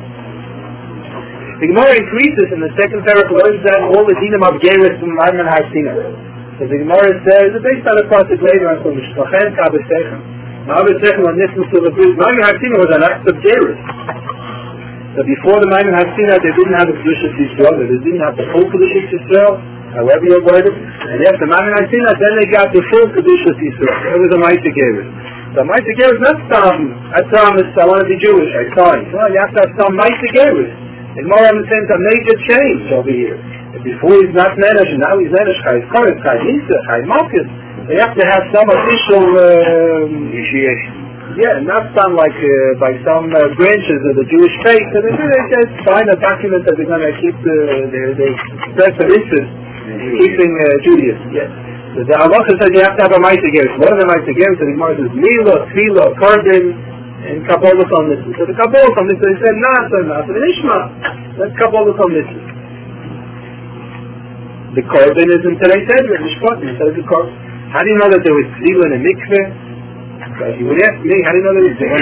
The Gemara increases in the second paragraph that all the dinim of Geras from Maimon Harsina. So the Gemara says based on the pasuk later on from Mishpachen Kabesechem. Kabesechem on Nismus to the Brit. Maimon Harsina was an act of Geras. So before the Maimon Harsina, they didn't have the Kedushas Yisrael. They didn't have the full Kedushas Yisrael, however you word it. And after Maimon Harsina, then they got the full Kedushas Yisrael. It was a Ma'aseh Geras. So Ma'aseh Geras is not some, I promise I want to be Jewish, I signed. No, you have to have some Ma'aseh Geras. And more understands a major change over here. And before he's not Nenesh, and now he's Nenesh, Chai Koretz, Chai Nisa, Chai Malkus. They have to have some official initiation. Yeah, not some like by some branches of the Jewish faith. So they just sign a document that they're going to keep their express their interest in keeping Judaism. Yes. So the halacha says you have to have a Ma'aseh Geras. One of the Ma'aseh Geras, the Gemara says Mila, Tefillah, Korban, and Kabbalah on this. So the Kabbalah on this, they said not the Nishma. That's Kabbalah on this. The Korban is in today's Edra, Mishpat. It says the Korban. How do you know that there was Tefillah in a mikveh? If you would ask me, how do you know that it says?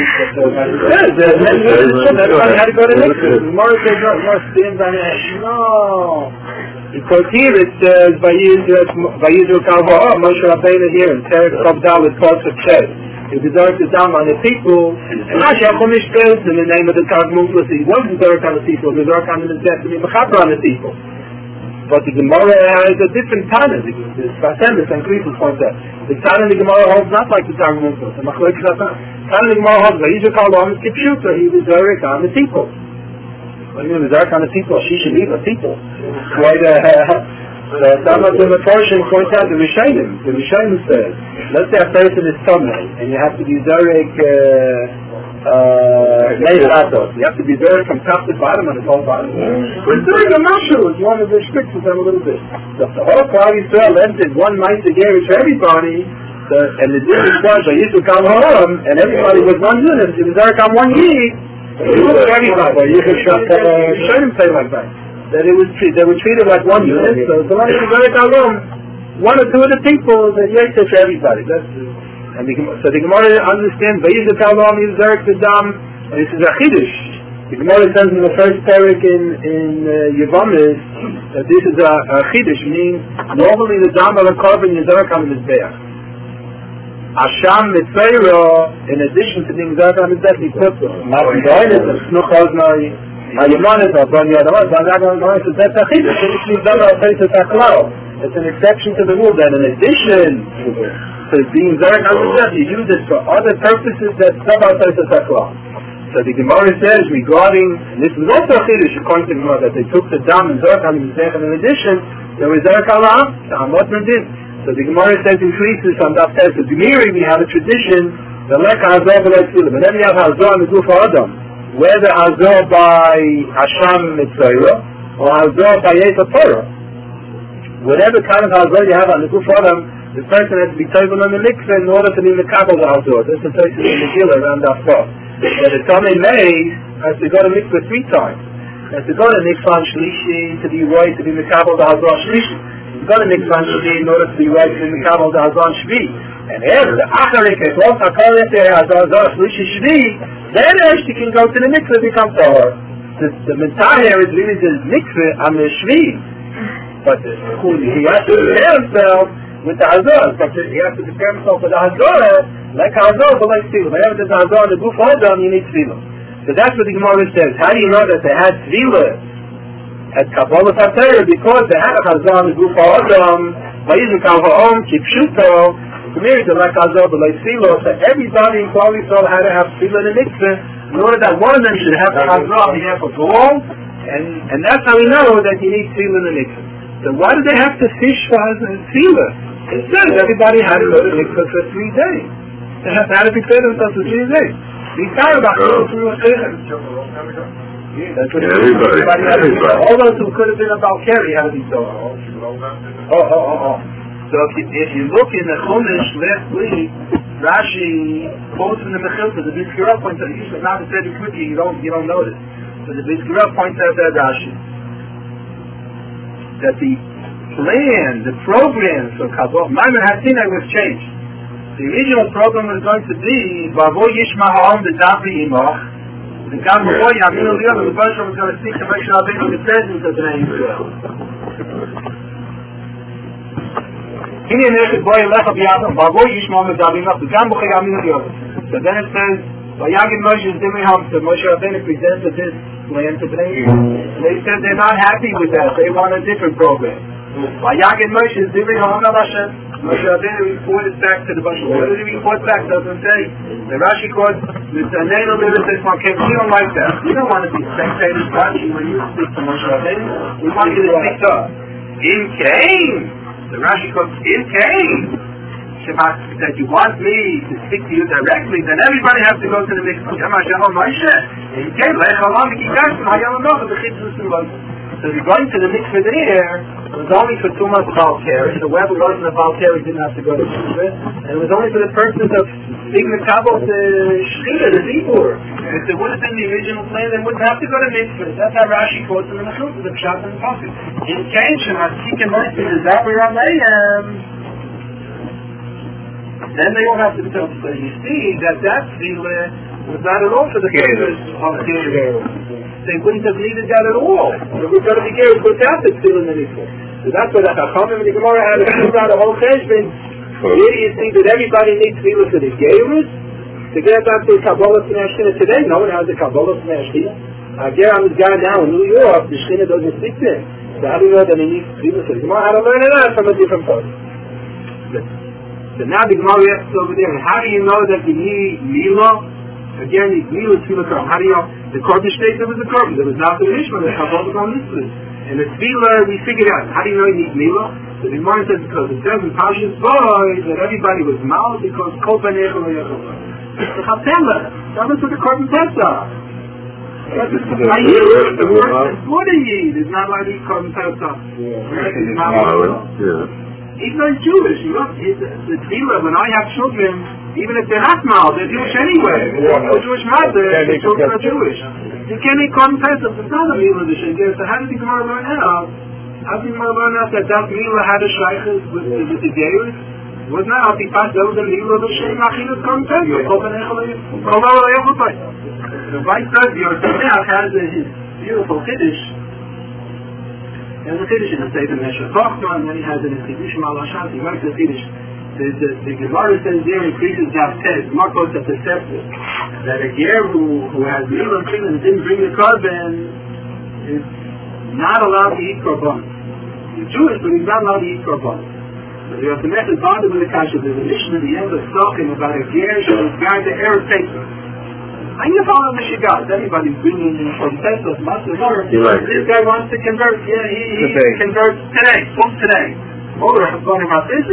That's why I had to go to the mikveh. The Gemara says no, stands on it. No. Because here it says, Vayizru Kalva'ah, Moshe Rabbeinu here, in Terek Kavdal with parts of Chet. He deserved to down on the people, and Rashi HaChomish built in the name of the Talmud, he wasn't deserved on the people, he deserved on the destiny of Mechaber on the people. But the Gemara has a different Tana. The Sfasem, the Sankritus points out. The Tana in the Gemara holds not like the Talmud. The Machlok is not Tana. Tana in the Gemara holds, Vayizru Kalva'ah, Kipshuta, he deserved on the people. What do you mean, deserved on the people? She should be the people. Quite some of the portion points out the Rishayim. The Rishayim says, let's say a person is Tomei, and you have to be Zarek Meiratos. You have to be there from top to bottom on the whole bottom. We're doing a marshal. You want to restrict them a little bit. So the whole Klal Yisrael entered one might to Gerish for everybody, and the difference was that Yisrael come home, and everybody was one unit. It was there come one Yid. Everybody. You shouldn't say like that. That it was they were treated like one unit. So the one who come home, one or two of the people that Yisrael for everybody. So the Gemara understands Vayizah Kalom Yizarek V'Dam. This is a Chiddush. The Gemara says in the first parak in Yevamos that this is a Chiddush, meaning normally the Dam of a carbon Yizarek on the Mizbeach. Asham Mitzvayra, in addition to being Yizarek on the Mizbeach, he put Mavidoinis, a Snuch Oznai, Hayamanis, Abon Yadamot, so that's a Chiddush. It means Dam of a place of Aklao. It's an exception to the rule that in addition to being Zarek on the Mizbeach, you use it for other purposes that sub outside the Aklao. So the Gemara says regarding, and this was also a Chiddush according to the Gemara, that they took the Dam and Zarek on the Mizbeach, and in addition, there was Zarek Allah, Ta'amot Nadin. So the Gemara says in Creases on Daf Tes, the Gemiri, we have a tradition, the Leka Hazor B'Lei Tzilim, and then we have Hazor on the Guf Adam, whether Hazor by Hasham Mitzvayra, or Hazor by Yeta Torah. Whatever kind of Hazor you have on the Guf Adam, the person has to be table on the mikveh in order to be the Kabbalah the Hazor. This is the person in the Gila around Daf Tes. That the Tomei May has to go to mikveh 3 times. Has to go to Mikvan Shlishi to be right to be Mekabel the Hazor Shlishi. He's got to Mikvan Shlishi in order to be right to be Mekabel the Hazor Shvi. And after the Acharik, if once Hakal after Hazor Shlishi Shvi, then he can go to the mikveh and become Tahor. The Mentah here is really the mikveh on the Shvi. But he has to prepare himself with the Hazor. But he has to prepare himself with the Hazor, like Hazor, but like Tzilah. Whenever there's Hazor on the Guf Adam, you need Tzilah. So that's what the Gemara says. How do you know that they had Tzilah at Kabbalah Satayr? Because they had a Hazor on the Guf Adam, Vayizah Kalva'om, Kipshuto, Gemiri to like Hazor, but like Tzilah. So everybody in Klal Yisrael had to have Tzilah in the mikveh in order that one of them should have the Hazor on behalf of all. And that's how we know that you need Tzilah in the mikveh. So why do they have to fish for Tzilah? It says everybody had to go to the mikveh for 3 days. They have to prepare themselves for 3 days. He's talking about everybody. All those who could have been about Kerry had to be so. So if you look in the Chumash last week, Rashi quotes in the Mechilta, the Bizkira points out, usually not said it quickly, you don't notice. So the Bizkira points out that Rashi, that the plan, the program for Kabbalah, Maimon Hasinai was changed. The original program was going to be Bavo Yishma Ha'om the Dafi Imach. The God Bavo Yamin Aliyah, the Bershom was going to speak to Moshe Rabbeinu in the presence of the Bnei Yisrael. Hini Nechid Boy Lecha B'Yadam Bavo Yishma Ha'om the Dafi Imach. The God Bavo Yamin Aliyah. So then it says, Vayagid Moshe Zimri Ham. So Moshe Rabbeinu presented this plan to Bnei Yisrael. They said they're not happy with that. They want a different program. Vayagid Moshe Zimri Ham Al Hashem. Moshe Rabbeinu reported back to the Bashar. What did he report back? Doesn't say. The Rashi quotes, Mr. Neno Levitas Markev. We don't like that. We don't want to be spectators watching when you speak to Moshe Rabbeinu. We want you to speak to us. In Cain. The Rashi quotes, in Cain. That you want me to speak to you directly, then everybody has to go to the mikvah. In Cain, so if you're going to the mikveh there, it was only for Tumas Balkari. So whoever goes in the Balkari didn't have to go to the mikveh. And it was only for the purpose of being the Kabbalah, the Shechina, the Zibur. And if there would have been the original plan, they wouldn't have to go to mikveh. That's how Rashi quotes in the Mechilta, the Pshat and the Pasuk. In Cain, Shemasik and Mercy, the Zabri Ramayim, then they won't have to tell. So you see that Tzilah was not at all for the purpose of Tzilah. They wouldn't have needed that at all. It was going to be Gerus without the Tzilah in the mikveh. So that's why the Chachamim and the Gemara had to figure out a whole cheshbon. Here you see that everybody needs Tzilah for the Gerus. To get back to the Kabbalah Pnei Shechina today, no one has the Kabbalah Pnei Shechina. Again, this guy now in New York, the Shechina doesn't speak to him. So how do you know that he needs Tzilah for the Gemara? How to learn it out from a different person. So now the Gemara asks over there, how do you know that you need Milah? Again, the Milah Tzilah Karam. How do you know? The Korban state there was a Korban. There was not the Rishma, the Kabbalah was on Mitzvah. And the Tzilah, we figured out. How do you know you need Milah? So the Gemara says, because it says in Parshas Boy that everybody was mal because Kol Banei Chol Yachol. the Chatela. That was with the Korban Pesach. What a Yid is not allowed to eat Korban Pesach. Even though he's Jewish, you know, the Tefillah, when I have children, even if they're not Mal, they're Jewish anyway. They're Jewish mother, the children are Jewish. You can't eat Korban Pesach, it's not a Milah the Shengir. So how did the Gemara learn out? How did the Gemara learn out that Milah had a shaykhus with the Geirus? Was not how the past that was a Milah the Shengir Achilus Korban Pesach. The Vice President, Sameach, has his beautiful Kiddush. There's a Kiddush in the Sefer Meshach Chochmah, and then he has it in Kiddush Malashas. He writes the Kiddush. The Gemara says there in Krisis Javtes, Marcos at the Sefer, that a ger who has Milah and didn't bring the Korban is not allowed to eat Korban. He's Jewish, but he's not allowed to eat Korban. The Yosemite is bothered with the Kasha. There's a mission at the end of talking about a ger who's got the Erev Pesach. I can follow the Shigas. Everybody's bringing in from Pesach, this guy wants to convert. Yeah, he converts today, from today. Or going about this,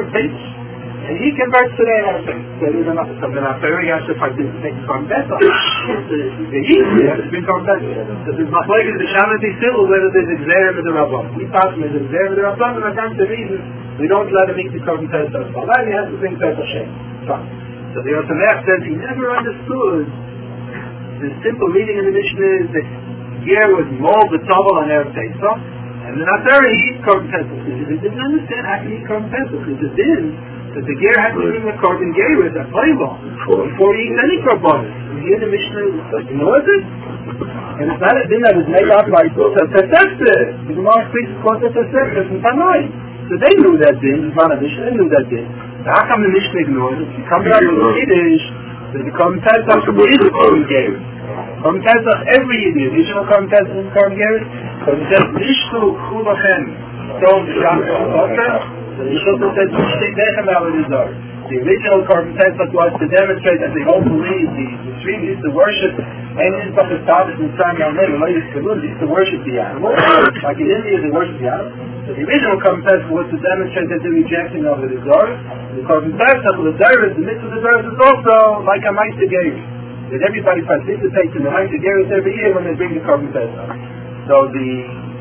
and he converts today. So there's enough. So then after he has to participate in Korban Pesach. The Yid has been Korban Pesach. So there's not like the Shabbat Yisrael, whether there's Exer with the Rabbah. We pass him as Exer with the Rabbah, and that's the reason we don't let him eat the Korban Pesach. But he has to bring Pesach Shem. So the Yosemite says he never understood. The simple reading in the Mishnah is that ger was mold the towel on Erev Pesach, and then after he eats Korban Pesach. He didn't understand how to eat Korban Pesach, because it is that the ger had to bring the Korban Geirus at Playlaw before he eats any Korban. And here the Mishnah is like, you know what it is? And it's not a thing that is made up by Pesach. The Gemara speaks of Pesach in Tanai. So they knew that din, the Zman Mishnah knew that din. So how come the Mishnah ignores it? She comes out with the Kiddush. So the Korban Pesach is a Korban Geirus. Korban Pesach every year. Additional Korban Pesach is Korban Geirus. So it says Nishtu Chulachem. So the Shulchan says Nishtei Dechem Al-Rizar. The original Korban Pesach was to demonstrate that they all believe the stream used to worship and in the Sabbath and Sami Al-Nim and used to worship the animal. Like in India they worship the animal. So the original Korban Pesach was to demonstrate that they're rejecting of the Rizar. The Korban Pesach, the Derez, the mitzvah of the Derez is also like a Ma'aseh Geirus. That everybody participates in the Ma'aseh Geirus every year when they bring the Korban Pesach. So the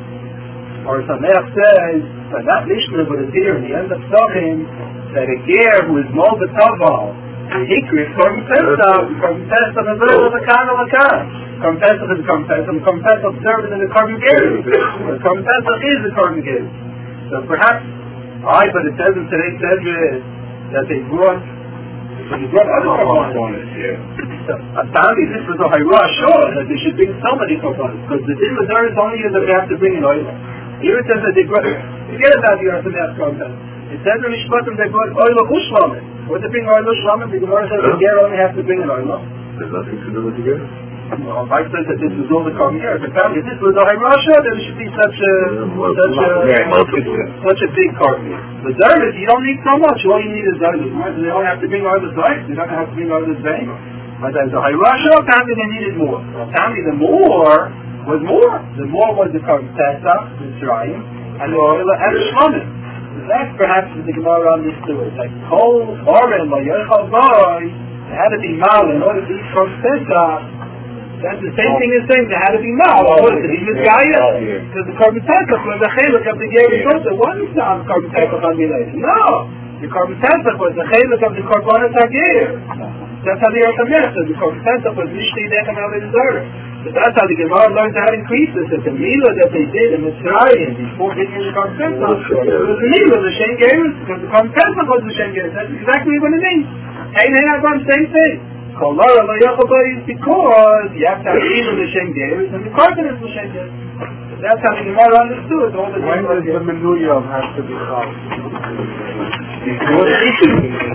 Or Sameach says that that Mishnah would appear in the end of Psachim that a ger who is mold the Taval, the Hikri, Korban Pesach is a Kan of a Kan. Korban Pesach is a Korban Pesach, and Korban Pesach serves in the Korban Geirus. The Korban Pesach is the Korban Geirus. So perhaps, but it says in today's Sedra that they brought other Korbanos. Apparently this was a Hayrah sure that they should bring so many Korbanos, because the Din Lazar is only that they have to bring an oil. Here it says that they brought, forget about the Yosemite Korban. It says in Mishpatim they brought oil of Ushlamim. What they bring oil of Ushlamim? The Gemara says the ger only has to bring an oil. There's nothing to do with the ger. Well, Mike says that this was all the Korban ger. Apparently this was a Hayrah, then it should be such a big Korban. The Zervis, you don't need so much. All you need is Zervis. They don't have to bring oil of Zervis. They don't have to bring oil of Zervis. But as a Hayrah, apparently they needed more. Apparently the more was more. The more was the Korban Pesach, Mitzrayim, and the oil and the Shlamim. That's perhaps the Gemara understood. Like Kol Oren Yochal Boy, they had to be mal in order to eat Korban Pesach. That's the same thing as saying they had to be mal. What is it? He was Gaya. Because the Korban Pesach was the Chelek of the Ger Yisrael. It wasn't the Korban Pesach on the Elayim. No. The Korban Pesach was the Chelek of the Korban Hager. That's how the Yosemite said. The Korban Pesach was Nishtei Dechem Al-Rizar. So that's how the Gemara learned how to increase this. That the Milah that they did in Mitzrayim before bringing the Korban Pesach was the Milah, the Shen Geirus, because the Korban Pesach was the Shen Geirus. That's exactly what it means. Hey, same thing. Kol Lara Lo Yochel is because you have to have Milah the Shen Geirus and the Korban is the Shen Geirus. That's how the Gemara understood all the When does the Menuyah have to be solved? Before the